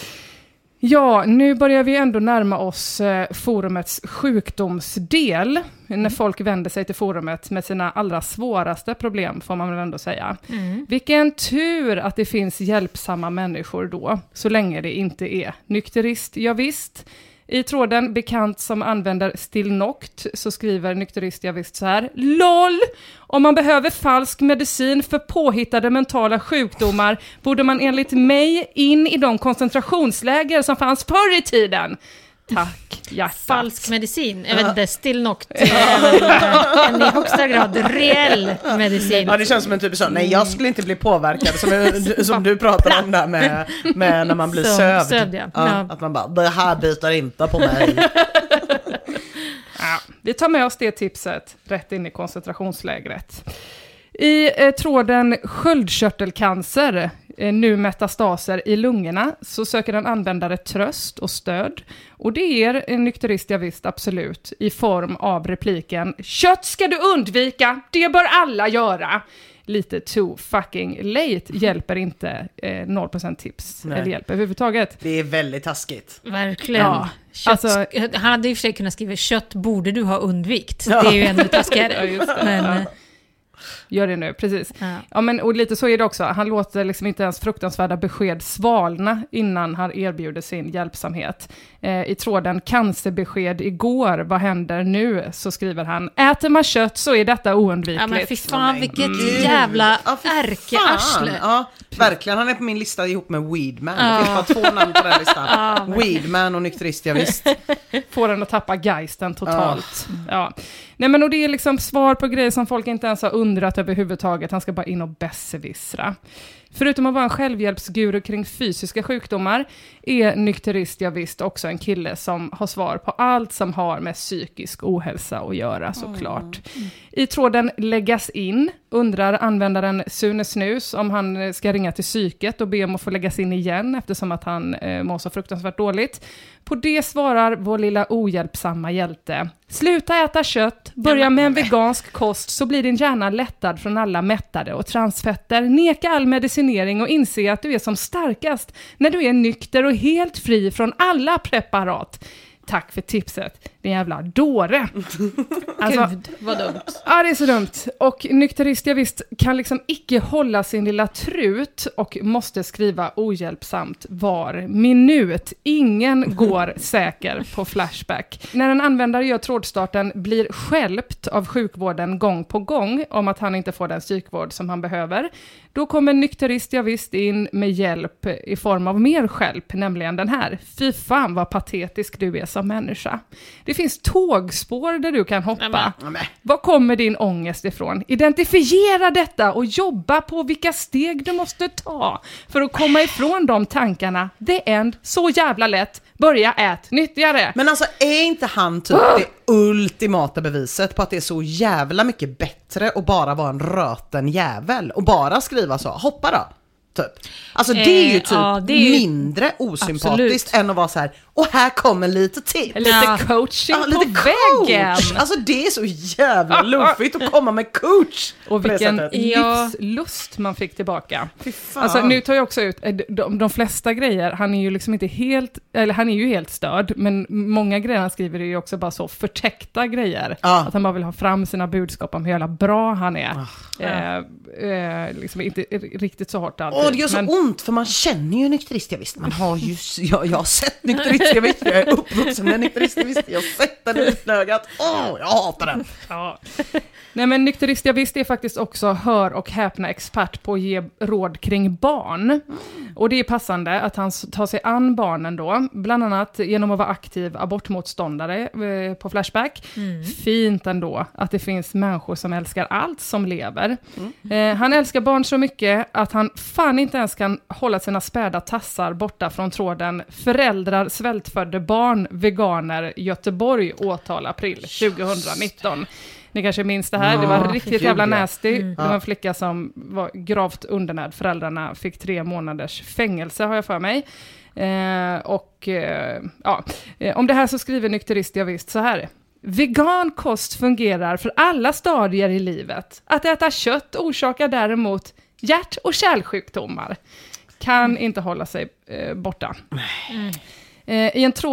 Ja, nu börjar vi ändå närma oss eh, forumets sjukdomsdel. Mm. När folk vänder sig till forumet med sina allra svåraste problem, får man väl ändå säga. Mm. Vilken tur att det finns hjälpsamma människor då, så länge det inte är nykterist. Ja, visst. I tråden bekant som använder Stillnoct så skriver nykterist jag visst så här: LOL! Om man behöver falsk medicin för påhittade mentala sjukdomar borde man enligt mig in i de koncentrationsläger som fanns förr i tiden. Tack, hjärtat. Falsk medicin. Jag vet inte, Stillnoct är väl en i högsta grad reell medicin. Ja, det känns som en typ så. Nej, jag skulle inte bli påverkad som, som du pratar om där med, med när man blir så, sövd. sövd ja. Ja, ja. Att man bara, det här biter inte på mig. Ja, vi tar med oss det tipset rätt in i koncentrationslägret. I eh, tråden sköldkörtelcancer, eh, nu metastaser i lungorna, så söker en användare tröst och stöd. Och det ger en nykterist jag visst absolut i form av repliken: kött ska du undvika, det bör alla göra. Lite too fucking late hjälper inte eh, noll procent tips. Nej. Eller hjälp överhuvudtaget. Det är väldigt taskigt. Verkligen. Ja. Kött, alltså, han hade i och för sig kunnat skriva kött borde du ha undvikt. Ja. Det är ju ännu taskigare. Ja, just det. Men, ja. Gör det nu, precis. Ja. Ja, men, och lite så är det också. Han låter liksom inte ens fruktansvärda besked svalna innan han erbjuder sin hjälpsamhet. Eh, I tråden cancerbesked igår, vad händer nu? Så skriver han: äter man kött så är detta oundvikligt. Ja, men fy fan, vilket mm. jävla ja, ärkearsle. Ja, verkligen. Han är på min lista ihop med Weedman. Ja. Det finns bara två namn på den listan. Ja, Weedman och nykterist, jag visst. Får den att tappa geisten totalt. Ja. Ja. Nej, men och det är liksom svar på grejer som folk inte ens har undrat överhuvudtaget. Han ska bara in och besserwissra. Förutom att vara en självhjälpsguru kring fysiska sjukdomar är nykterist jag visst också en kille som har svar på allt som har med psykisk ohälsa att göra, såklart. Mm. I tråden läggas in undrar användaren Sune Snus om han ska ringa till psyket och be om att få läggas in igen eftersom att han eh, mår så fruktansvärt dåligt. På det svarar vår lilla ohjälpsamma hjälte: sluta äta kött, börja med en vegansk kost så blir din hjärna lättad från alla mättade och transfetter. Neka all medicinering och inse att du är som starkast när du är nykter och helt fri från alla preparat. Tack för tipset, din jävla dåre. Alltså, Gud, vad dumt. Ja, det är så dumt. Och nykterist jag visst kan liksom icke hålla sin lilla trut och måste skriva ohjälpsamt var minut. Ingen går säker på Flashback. När en användare gör trådstarten blir skälpt av sjukvården gång på gång om att han inte får den psykvård som han behöver. Då kommer nykterist jag visst in med hjälp i form av mer skälp, nämligen den här: fy fan vad patetisk du är som människa. Det finns tågspår där du kan hoppa. Nämen. Var kommer din ångest ifrån? Identifiera detta och jobba på vilka steg du måste ta för att komma ifrån de tankarna. The end. Så jävla lätt. Börja ät nyttigare. Men alltså, är inte han typ oh. det ultimata beviset på att det är så jävla mycket bättre att bara vara en röten jävel och bara skriva så, hoppa då, typ. Alltså det är ju typ eh, ja, är ju mindre osympatiskt absolut. Än att vara så här: och här kommer lite till. Lite ja. coaching ja, lite på coach. Väggen. Alltså det är så jävla luffigt att komma med coach. Och vilken livslust man fick tillbaka. Alltså nu tar jag också ut de, de flesta grejer, han är ju liksom inte helt, eller han är ju helt störd, men många grejer han skriver är ju också bara så förtäckta grejer. Ah. Att han bara vill ha fram sina budskap om hur jävla bra han är. Ah. Eh, eh, liksom inte riktigt så hårt alltid. Åh, det gör så men... ont, för man känner ju nykterist, jag visst. Man har ju, jag, jag har sett nykterist, jag vet, jag är uppvuxen med nykterist, jag visst. Jag har sett den utnögat. Åh, jag hatar den. Ja. Nej, men nykterist, jag visst är faktiskt också hör och häpna expert på att ge råd kring barn. Mm. Och det är passande att han tar sig an barnen då, bland annat genom att vara aktiv abortmotståndare eh, på Flashback. Mm. Fint ändå att det finns människor som älskar allt som lever. Mm. Eh, han älskar barn så mycket att han fan inte ens kan hålla sina späda tassar borta från tråden föräldrar svältfödde barn, veganer, Göteborg, åtal april tjugonitton. Ni kanske minns det här, ja, det var riktigt jävla nasty. Mm. Det var en flicka som var gravt undernärd. Föräldrarna fick tre månaders fängelse, har jag för mig. Eh, och eh, ja, eh, om det här så skriver nykterist jag visst så här: vegan kost fungerar för alla stadier i livet. Att äta kött orsakar däremot hjärt- och kärlsjukdomar. Kan mm. inte hålla sig eh, borta. Mm. Eh, I en tråd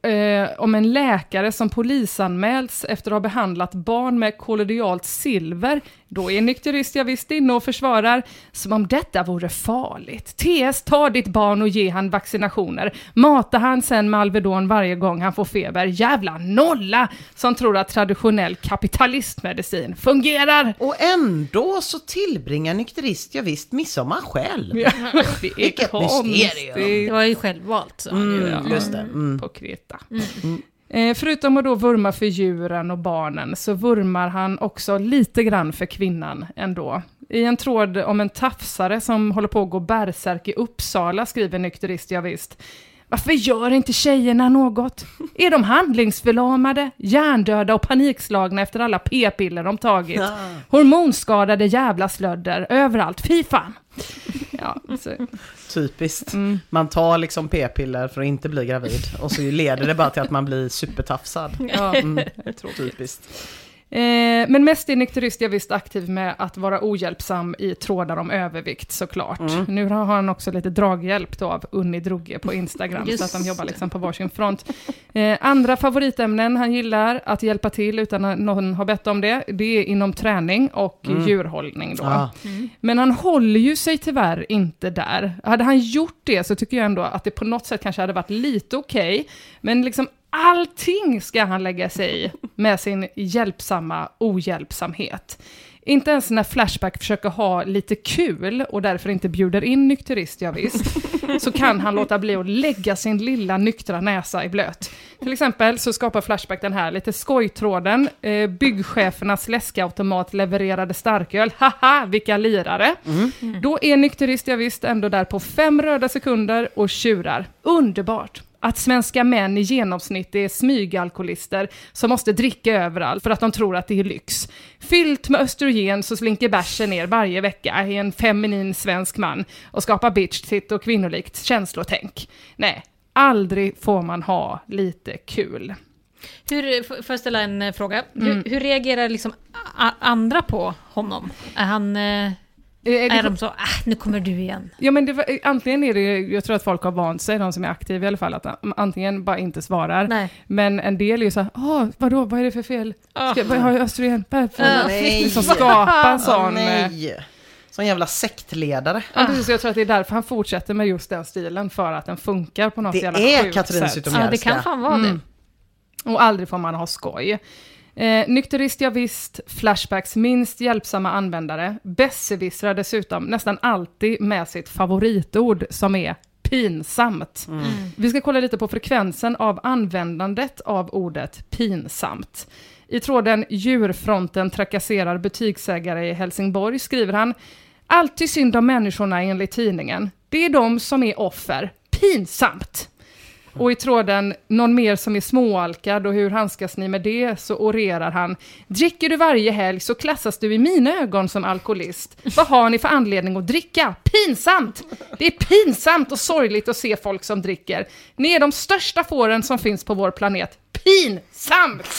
eh, om en läkare som polisanmälts efter att ha behandlat barn med kollodialt silver. Då är nykterist jag visst inne och försvarar som om detta vore farligt. T S, ta ditt barn och ge han vaccinationer. Mata han sen med Alvedon varje gång han får feber. Jävla nolla som tror att traditionell kapitalistmedicin fungerar. Och ändå så tillbringar nykterist jag visst midsommar själv. Ja, det är Vilket mysterium. Det var ju självvalt så. Mm, Ja, just det. Mm. på Kreta. Mm. Eh, förutom att då vurma för djuren och barnen så vurmar han också lite grann för kvinnan ändå. I en tråd om en tafsare som håller på att gå bärsärk i Uppsala skriver nykterist jag visst. Varför gör inte tjejerna något? Är de handlingsförlamade, hjärndöda och panikslagna efter alla p-piller de tagit? Ja. Hormonskadade jävla slödder överallt, fy fan. Ja, så. Typiskt. Mm. Man tar liksom p-piller för att inte bli gravid och så leder det bara till att man blir supertafsad. Ja, mm. jag tror typiskt. Eh, men mest är nykterist jag visst aktiv med att vara ohjälpsam i trådar om övervikt såklart. Mm. Nu har han också lite draghjälp då av Unni Drugge på Instagram. Just. Så att de jobbar liksom på varsin front. Eh, andra favoritämnen han gillar att hjälpa till utan att någon har bett om det. Det är inom träning och mm. djurhållning då. Ah. Mm. Men han håller ju sig tyvärr inte där. Hade han gjort det så tycker jag ändå att det på något sätt kanske hade varit lite okej. Okay, men liksom allting ska han lägga sig i med sin hjälpsamma ohjälpsamhet. Inte ens när Flashback försöker ha lite kul och därför inte bjuder in nykterist, jag visst, så kan han låta bli att lägga sin lilla nyktra näsa i blöt. Till exempel så skapar Flashback den här lite skojtråden. Eh, byggchefernas läskautomat levererade starköl. Haha, vilka lirare. Mm. Mm. Då är nykterist, jag visst, ändå där på fem röda sekunder och tjurar. Underbart. Att svenska män i genomsnitt är smygalkoholister som måste dricka överallt för att de tror att det är lyx. Fyllt med östrogen så slinker bärsen ner varje vecka i en feminin svensk man och skapar bitch-titt och kvinnolikt känslotänk. Nej, aldrig får man ha lite kul. Hur, får jag ställa en fråga? Mm. Hur, hur reagerar liksom a- andra på honom? Är han... Eh... Är de så, ah, nu kommer du igen? Ja, men det var, antingen är det, jag tror att folk har vant sig, de som är aktiva i alla fall, att antingen bara inte svarar. Nej. Men en del är ju så här, åh, vadå, vad är det för fel? Ska, oh. Vad har jag östrogen? Oh, liksom skapa en sån... Oh, nej. Sån jävla sektledare. Ja, precis, jag tror att det är därför han fortsätter med just den stilen, för att den funkar på något det jävla är sjukt Katrin sätt. Ja, det kan fan vara mm. det. Och aldrig får man ha skoj. Eh, nykterist jag visst, Flashbacks minst hjälpsamma användare, besserwissrar dessutom nästan alltid med sitt favoritord som är pinsamt. Mm. Vi ska kolla lite på frekvensen av användandet av ordet pinsamt. I tråden Djurfronten trakasserar butiksägare i Helsingborg skriver han: alltid synd om människorna enligt tidningen. Det är de som är offer. Pinsamt! Och i tråden någon mer som är småalkad och hur handskas ni med det, så orerar han: dricker du varje helg så klassas du i mina ögon som alkoholist. Vad har ni för anledning att dricka? Pinsamt! Det är pinsamt och sorgligt att se folk som dricker. Ni är de största fåren som finns på vår planet. Pinsamt!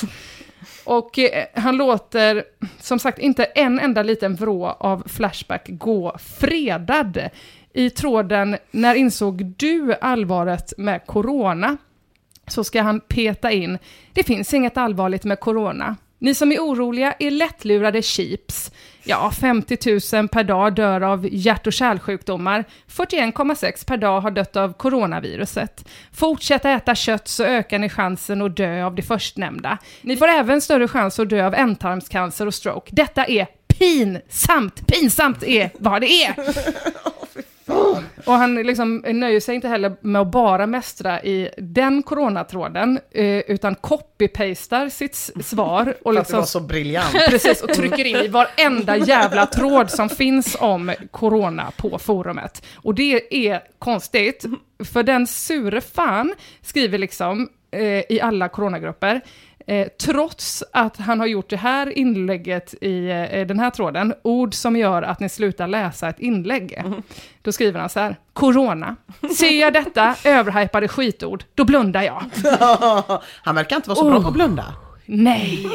Och eh, han låter som sagt inte en enda liten vrå av Flashback gå fredad. I tråden när insåg du allvaret med corona, så ska han peta in: det finns inget allvarligt med corona. Ni som är oroliga är lättlurade chips. Ja, femtio tusen per dag dör av hjärt- och kärlsjukdomar. fyrtioen komma sex per dag har dött av coronaviruset. Fortsätta äta kött så ökar ni chansen att dö av det förstnämnda. Ni får även större chans att dö av ändtarmscancer och stroke. Detta är pinsamt. Pinsamt är vad det är. Och han liksom nöjer sig inte heller med att bara mästra i den coronatråden, eh, utan copy-pastar sitt svar. Och liksom, det var så briljant. Precis, och trycker in i varenda jävla tråd som finns om corona på forumet. Och det är konstigt, för den sure fan skriver liksom eh, i alla coronagrupper, Eh, trots att han har gjort det här inlägget i eh, den här tråden, ord som gör att ni slutar läsa ett inlägg. Mm. Då skriver han så här: corona. Ser jag detta överhypade skitord, då blundar jag. Han verkar inte vara så oh. bra på att blunda. Nej,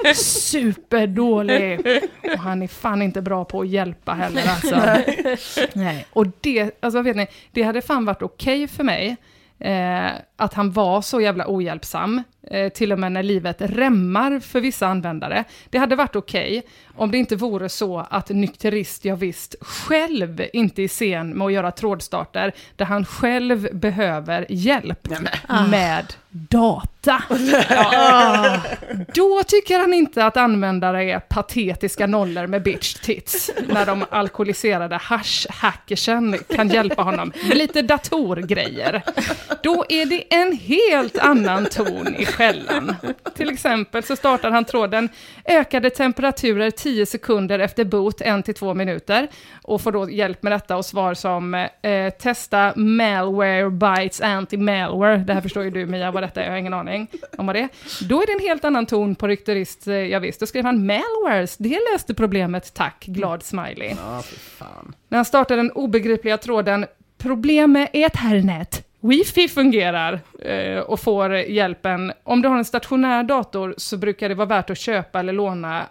superdålig. Och han är fan inte bra på att hjälpa heller. Alltså. Nej. Och det, alltså vet ni, det hade fan varit okej för mig Eh, att han var så jävla ohjälpsam, eh, till och med när livet rämmar för vissa användare. Det hade varit okej okay, om det inte vore så att nykterist, jag visst, själv inte är sen med att göra trådstarter där han själv behöver hjälp ah. med data. Ja. Då tycker han inte att användare är patetiska nollor med bitch tits när de alkoholiserade hash-hackersen kan hjälpa honom med lite datorgrejer. Då är det en helt annan ton i skällan. Till exempel så startar han tråden ökade temperaturer tio sekunder efter boot, en till två minuter, och får då hjälp med detta och svar som eh, testa malware bytes anti-malware. Det här förstår ju du, Mia, vad detta är, jag har ingen aning om vad det är. Då är det en helt annan ton på rykterist, eh, jag visst. Då skrev han malwares, det löste problemet, tack, glad smiley. Ja, för fan. När han startar den obegripliga tråden problemet är Ethernet. Wifi fungerar eh, och får hjälpen. Om du har en stationär dator så brukar det vara värt att köpa eller låna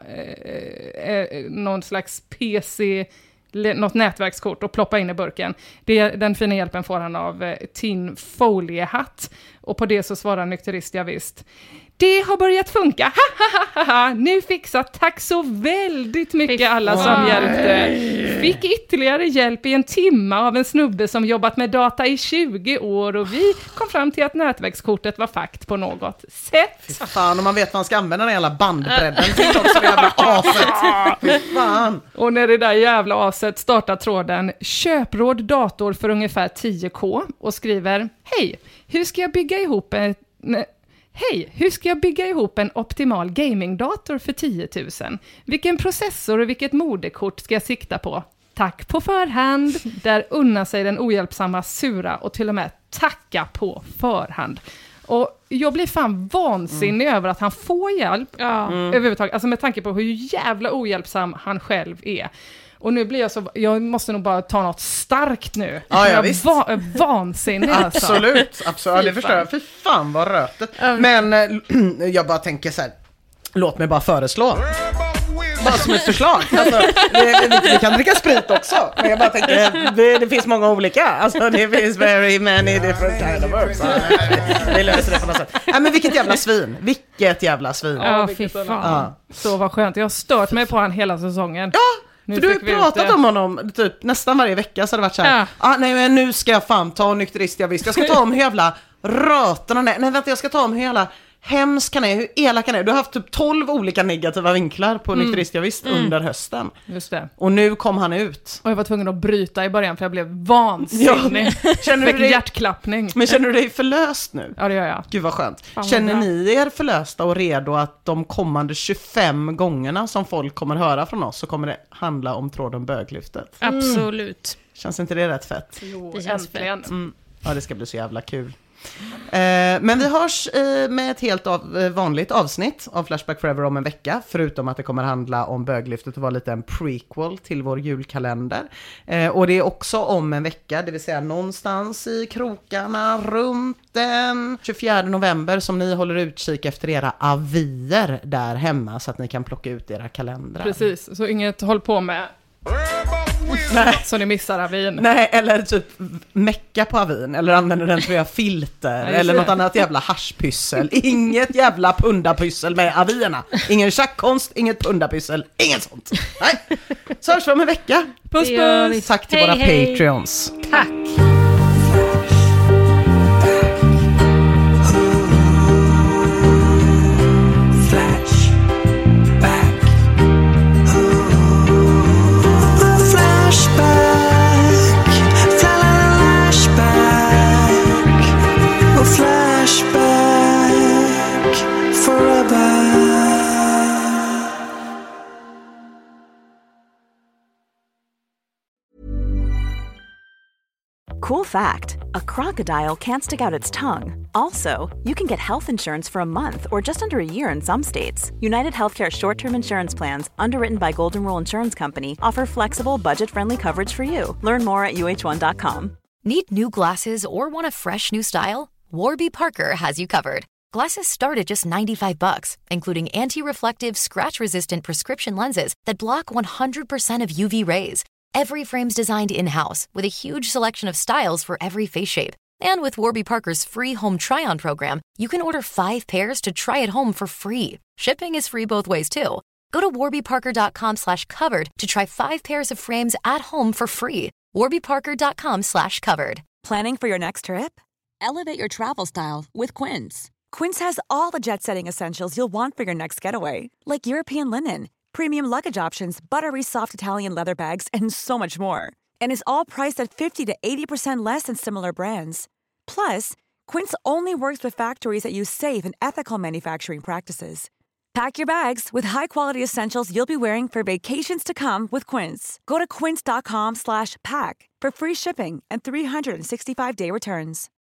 eh, eh, någon slags P C, något nätverkskort och ploppa in i burken. Det, den fina hjälpen får han av eh, Tin Foliehatt. Och på det så svarar nykterist, jag visst. Det har börjat funka. Ha, ha, ha, ha. Nu fixat. Tack så väldigt mycket alla som hjälpte. Fick ytterligare hjälp i en timme av en snubbe som jobbat med data i tjugo år och vi kom fram till att nätverkskortet var fakt på något sätt. Fy fan, om man vet vad man ska använda den jävla bandbredden till också det jävla aset. Fy fan. Och när det där jävla aset startar tråden köpråd dator för ungefär tio k och skriver hej, hur ska jag bygga ihop ett... Ne- Hej, hur ska jag bygga ihop en optimal gamingdator för tio tusen? Vilken processor och vilket moderkort ska jag sikta på? Tack på förhand. Där unnar sig den ohjälpsamma sura och till och med tacka på förhand. Och jag blir fan vansinnig mm. över att han får hjälp ja. mm. överhuvudtaget. Alltså med tanke på hur jävla ohjälpsam han själv är. Och nu blir jag så, jag måste nog bara ta något starkt nu. Ja, ja, jag visst. Va, vansinnig alltså. Absolut, absolut. Ja, det förstår jag. Fy fan vad rötet. Men äh, jag bara tänker så här, låt mig bara föreslå. Bara som ett förslag. Alltså, det, vi, vi kan dricka sprit också. Men jag bara tänker, det, det finns många olika. Alltså det finns very many different kind of herbs. Vi löser det på något sätt. Nej, men vilket jävla svin. Vilket jävla svin. Ja, fy fan. Ja. Så vad skönt. Jag har stört mig på han hela säsongen. Ja. Nu för du har pratat om honom typ nästan varje vecka så har det varit så här. Ja. Ah, nej men nu ska jag fan ta nykterist, jag visst. Jag ska ta om hur jävla röterna. Nej, nej vänta, jag ska ta om hur jävla hemsk han är, hur elak han är. Du har haft typ tolv olika negativa vinklar på mm. nykterist, jag visst, mm. under hösten. Just det. Och nu kom han ut. Och jag var tvungen att bryta i början för jag blev vansinnig. Ja. Känner du dig hjärtklappning? Men känner du dig förlöst nu? Ja, det gör jag. Gud vad skönt. Fan, känner vad ni er förlösta och redo att de kommande tjugofem gångerna som folk kommer höra från oss så kommer det handla om tråden böglyftet? Mm. Absolut. Känns inte det rätt fett? Jo, det känns fett. Mm. Ja, det ska bli så jävla kul. Eh, men vi hörs eh, med ett helt av, eh, vanligt avsnitt av Flashback Forever om en vecka, förutom att det kommer handla om böglyftet och vara lite en prequel till vår julkalender. Eh, och det är också om en vecka, det vill säga någonstans i krokarna runt den tjugofjärde november som ni håller utkik efter era avier där hemma så att ni kan plocka ut era kalendrar. Precis, så inget håll på med Nej. Så ni missar avin. Nej, eller typ mecka på avin. Eller använder den för att göra filter. Nej, eller något annat jävla haschpyssel. Inget jävla pundapyssel med avierna. Ingen tjackkonst, inget pundapyssel. Inget sånt. Nej. Så hörs vi om en vecka. Puss puss. Tack till hej, våra hej. Patreons. Tack. Cool fact, a crocodile can't stick out its tongue. Also, you can get health insurance for a month or just under a year in some states. United Healthcare short-term insurance plans, underwritten by Golden Rule Insurance Company, offer flexible, budget-friendly coverage for you. Learn more at U H one dot com. Need new glasses or want a fresh new style? Warby Parker has you covered. Glasses start at just ninety-five bucks, including anti-reflective, scratch-resistant prescription lenses that block one hundred percent of U V rays. Every frame's designed in-house with a huge selection of styles for every face shape. And with Warby Parker's free home try-on program, you can order five pairs to try at home for free. Shipping is free both ways, too. Go to warbyparker.com slash covered to try five pairs of frames at home for free. warbyparker.com slash covered. Planning for your next trip? Elevate your travel style with Quince. Quince has all the jet-setting essentials you'll want for your next getaway, like European linen, premium luggage options, buttery soft Italian leather bags, and so much more. And is all priced at fifty to eighty percent less than similar brands. Plus, Quince only works with factories that use safe and ethical manufacturing practices. Pack your bags with high-quality essentials you'll be wearing for vacations to come with Quince. Go to quince.com slash pack for free shipping and three sixty-five day returns.